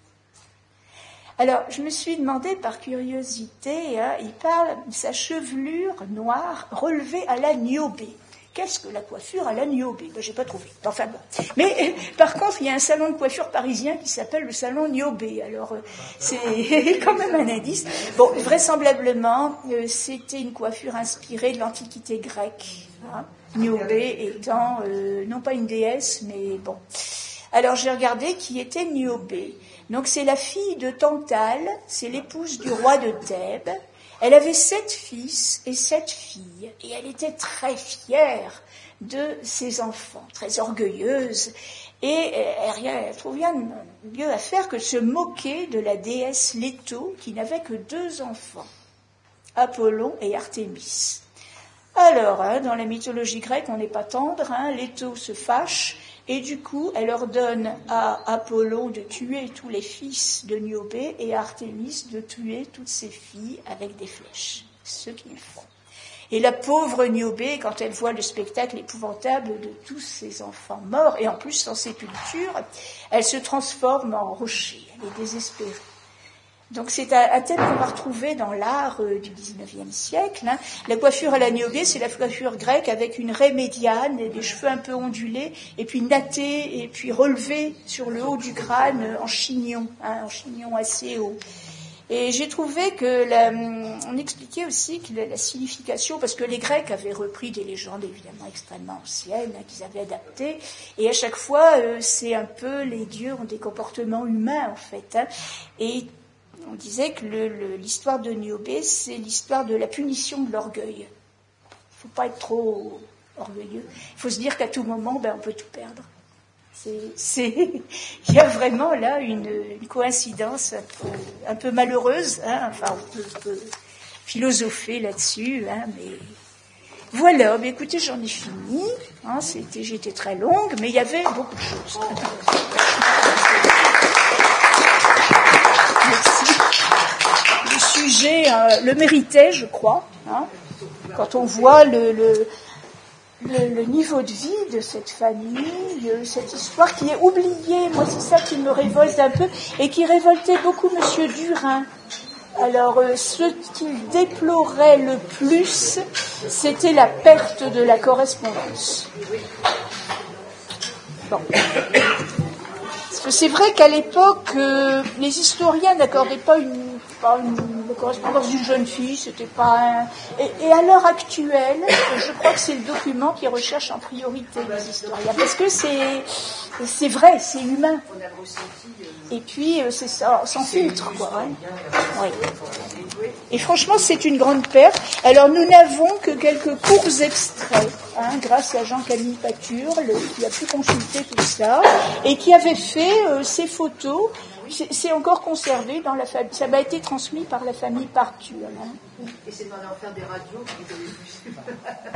Alors, je me suis demandé par curiosité, hein, il parle de sa chevelure noire relevée à la niobé. Qu'est-ce que la coiffure à la niobé? Ben, j'ai pas trouvé. Enfin bon. Mais euh, par contre, il y a un salon de coiffure parisien qui s'appelle le salon niobé. Alors, euh, c'est quand même un indice. Bon, vraisemblablement, euh, c'était une coiffure inspirée de l'Antiquité grecque. Hein, niobé étant, euh, non pas une déesse, mais bon. Alors, j'ai regardé qui était Niobé. Donc, c'est la fille de Tantale, c'est l'épouse du roi de Thèbes. Elle avait sept fils et sept filles, et elle était très fière de ses enfants, très orgueilleuse, et elle, elle trouve rien de mieux à faire que de se moquer de la déesse Léto, qui n'avait que deux enfants, Apollon et Artémis. Alors, hein, dans la mythologie grecque, on n'est pas tendre, hein, Léto se fâche, et du coup, elle ordonne à Apollon de tuer tous les fils de Niobé et à Artémis de tuer toutes ses filles avec des flèches, ce qu'ils font. Et la pauvre Niobé, quand elle voit le spectacle épouvantable de tous ses enfants morts, et en plus sans sépulture, elle se transforme en rocher, elle est désespérée. Donc c'est un, un thème qu'on va retrouver dans l'art euh, du dix-neuvième siècle. Hein. La coiffure à la Niobé, c'est la coiffure grecque avec une raie médiane, et des cheveux un peu ondulés, et puis nattés, et puis relevés sur le haut du crâne euh, en chignon, hein, en chignon assez haut. Et j'ai trouvé que la, on expliquait aussi que la, la signification, parce que les Grecs avaient repris des légendes évidemment extrêmement anciennes, hein, qu'ils avaient adaptées, et à chaque fois, euh, c'est un peu, les dieux ont des comportements humains en fait, hein, et on disait que le, le, l'histoire de Niobé, c'est l'histoire de la punition de l'orgueil. Il ne faut pas être trop orgueilleux. Il faut se dire qu'à tout moment, ben, on peut tout perdre. C'est, c'est, il y a vraiment là une, une coïncidence un peu, un peu malheureuse. Hein, enfin, on peut, on peut philosopher là-dessus, hein, mais voilà. Mais écoutez, j'en ai fini. Hein, c'était, j'étais très longue, mais il y avait beaucoup de choses. Merci. Le sujet euh, le méritait, je crois. Hein, quand on voit le, le, le, le niveau de vie de cette famille, euh, cette histoire qui est oubliée, moi c'est ça qui me révolte un peu, et qui révoltait beaucoup Monsieur Durin. Alors, euh, ce qu'il déplorait le plus, c'était la perte de la correspondance. Bon. Parce que c'est vrai qu'à l'époque, euh, les historiens n'accordaient pas une, pas une, une correspondance d'une jeune fille, c'était pas un... Et, et à l'heure actuelle, je crois que c'est le document qui recherche en priorité les historiens. Parce que c'est, c'est vrai, c'est humain. Et puis, euh, c'est ça, sans filtre, quoi. Hein. Ouais. Et franchement, c'est une grande perte. Alors, nous n'avons que quelques courts extraits, hein, grâce à Jean-Camille Paturle, qui a pu consulter tout ça, et qui avait fait euh, ces photos. C'est, c'est encore conservé dans la famille. Ça m'a été transmis par la famille Paturle. Hein. Et c'est demandé à faire des radios que vous avez vues.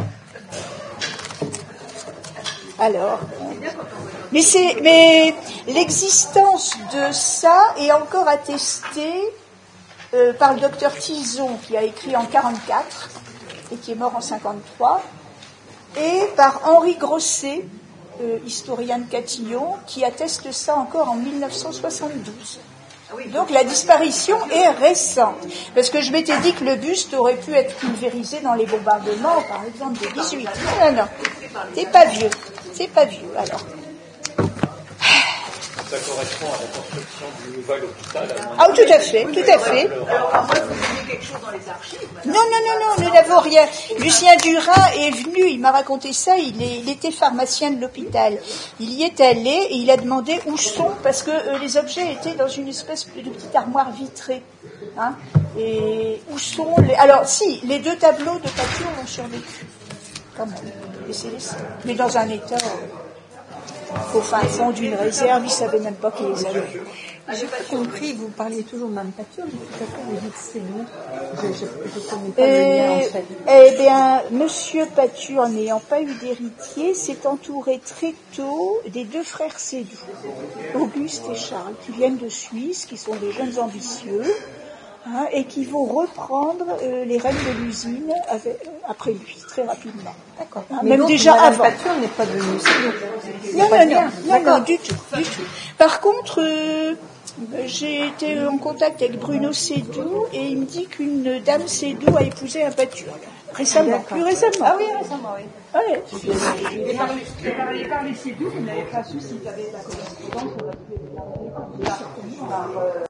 Alors, mais c'est, mais l'existence de ça est encore attestée euh, par le docteur Tison, qui a écrit en quarante-quatre et qui est mort en cinquante-trois, et par Henri Grosset, euh, historien de Catillon, qui atteste ça encore en dix-neuf cent soixante-douze. Donc la disparition est récente, parce que je m'étais dit que le buste aurait pu être pulvérisé dans les bombardements, par exemple, de dix-huit. Non, non, non, c'est pas vieux, c'est pas vieux, alors. Ça correspond à la construction du nouvel hôpital. Ah, tout à fait, tout à fait. Alors, à moins que vous ayez quelque chose dans les archives. Non, non, non, non, nous n'avons rien. Lucien Durin est venu, il m'a raconté ça, il, est, il était pharmacien de l'hôpital. Il y est allé et il a demandé où sont, parce que euh, les objets étaient dans une espèce de petite armoire vitrée. Hein, et où sont les... Alors, si, les deux tableaux de Paturle ont survécu, quand même. Et c'est les... Mais dans un état... au fin fond d'une réserve, il savait même pas qu'il les avait. J'ai pas compris, vous parliez toujours de même pâture, mais tout à coup vous dites c'est nous. Je ne connais pas le lien en fait. Eh bien, Monsieur Pature, n'ayant pas eu d'héritier, s'est entouré très tôt des deux frères Sédou, Auguste et Charles, qui viennent de Suisse, qui sont des jeunes ambitieux, hein, et qui vont reprendre euh, les rênes de l'usine avec, euh, après lui, très rapidement. D'accord. Hein, mais même donc, déjà Madame avant. Pature n'est pas devenue Sédou. Non, pas non, bien. non, non, non, du tout, du tout. Par contre, euh, j'ai été en contact avec Bruno Sédou et il me dit qu'une dame Sédou a épousé un Pature. Récemment, D'accord. plus récemment. Ah oui, récemment, oui. Ouais. Et par les, et par les, par les Sédou, vous n'avez pas su s'ils avaient la correspondance, on va dire, par, euh,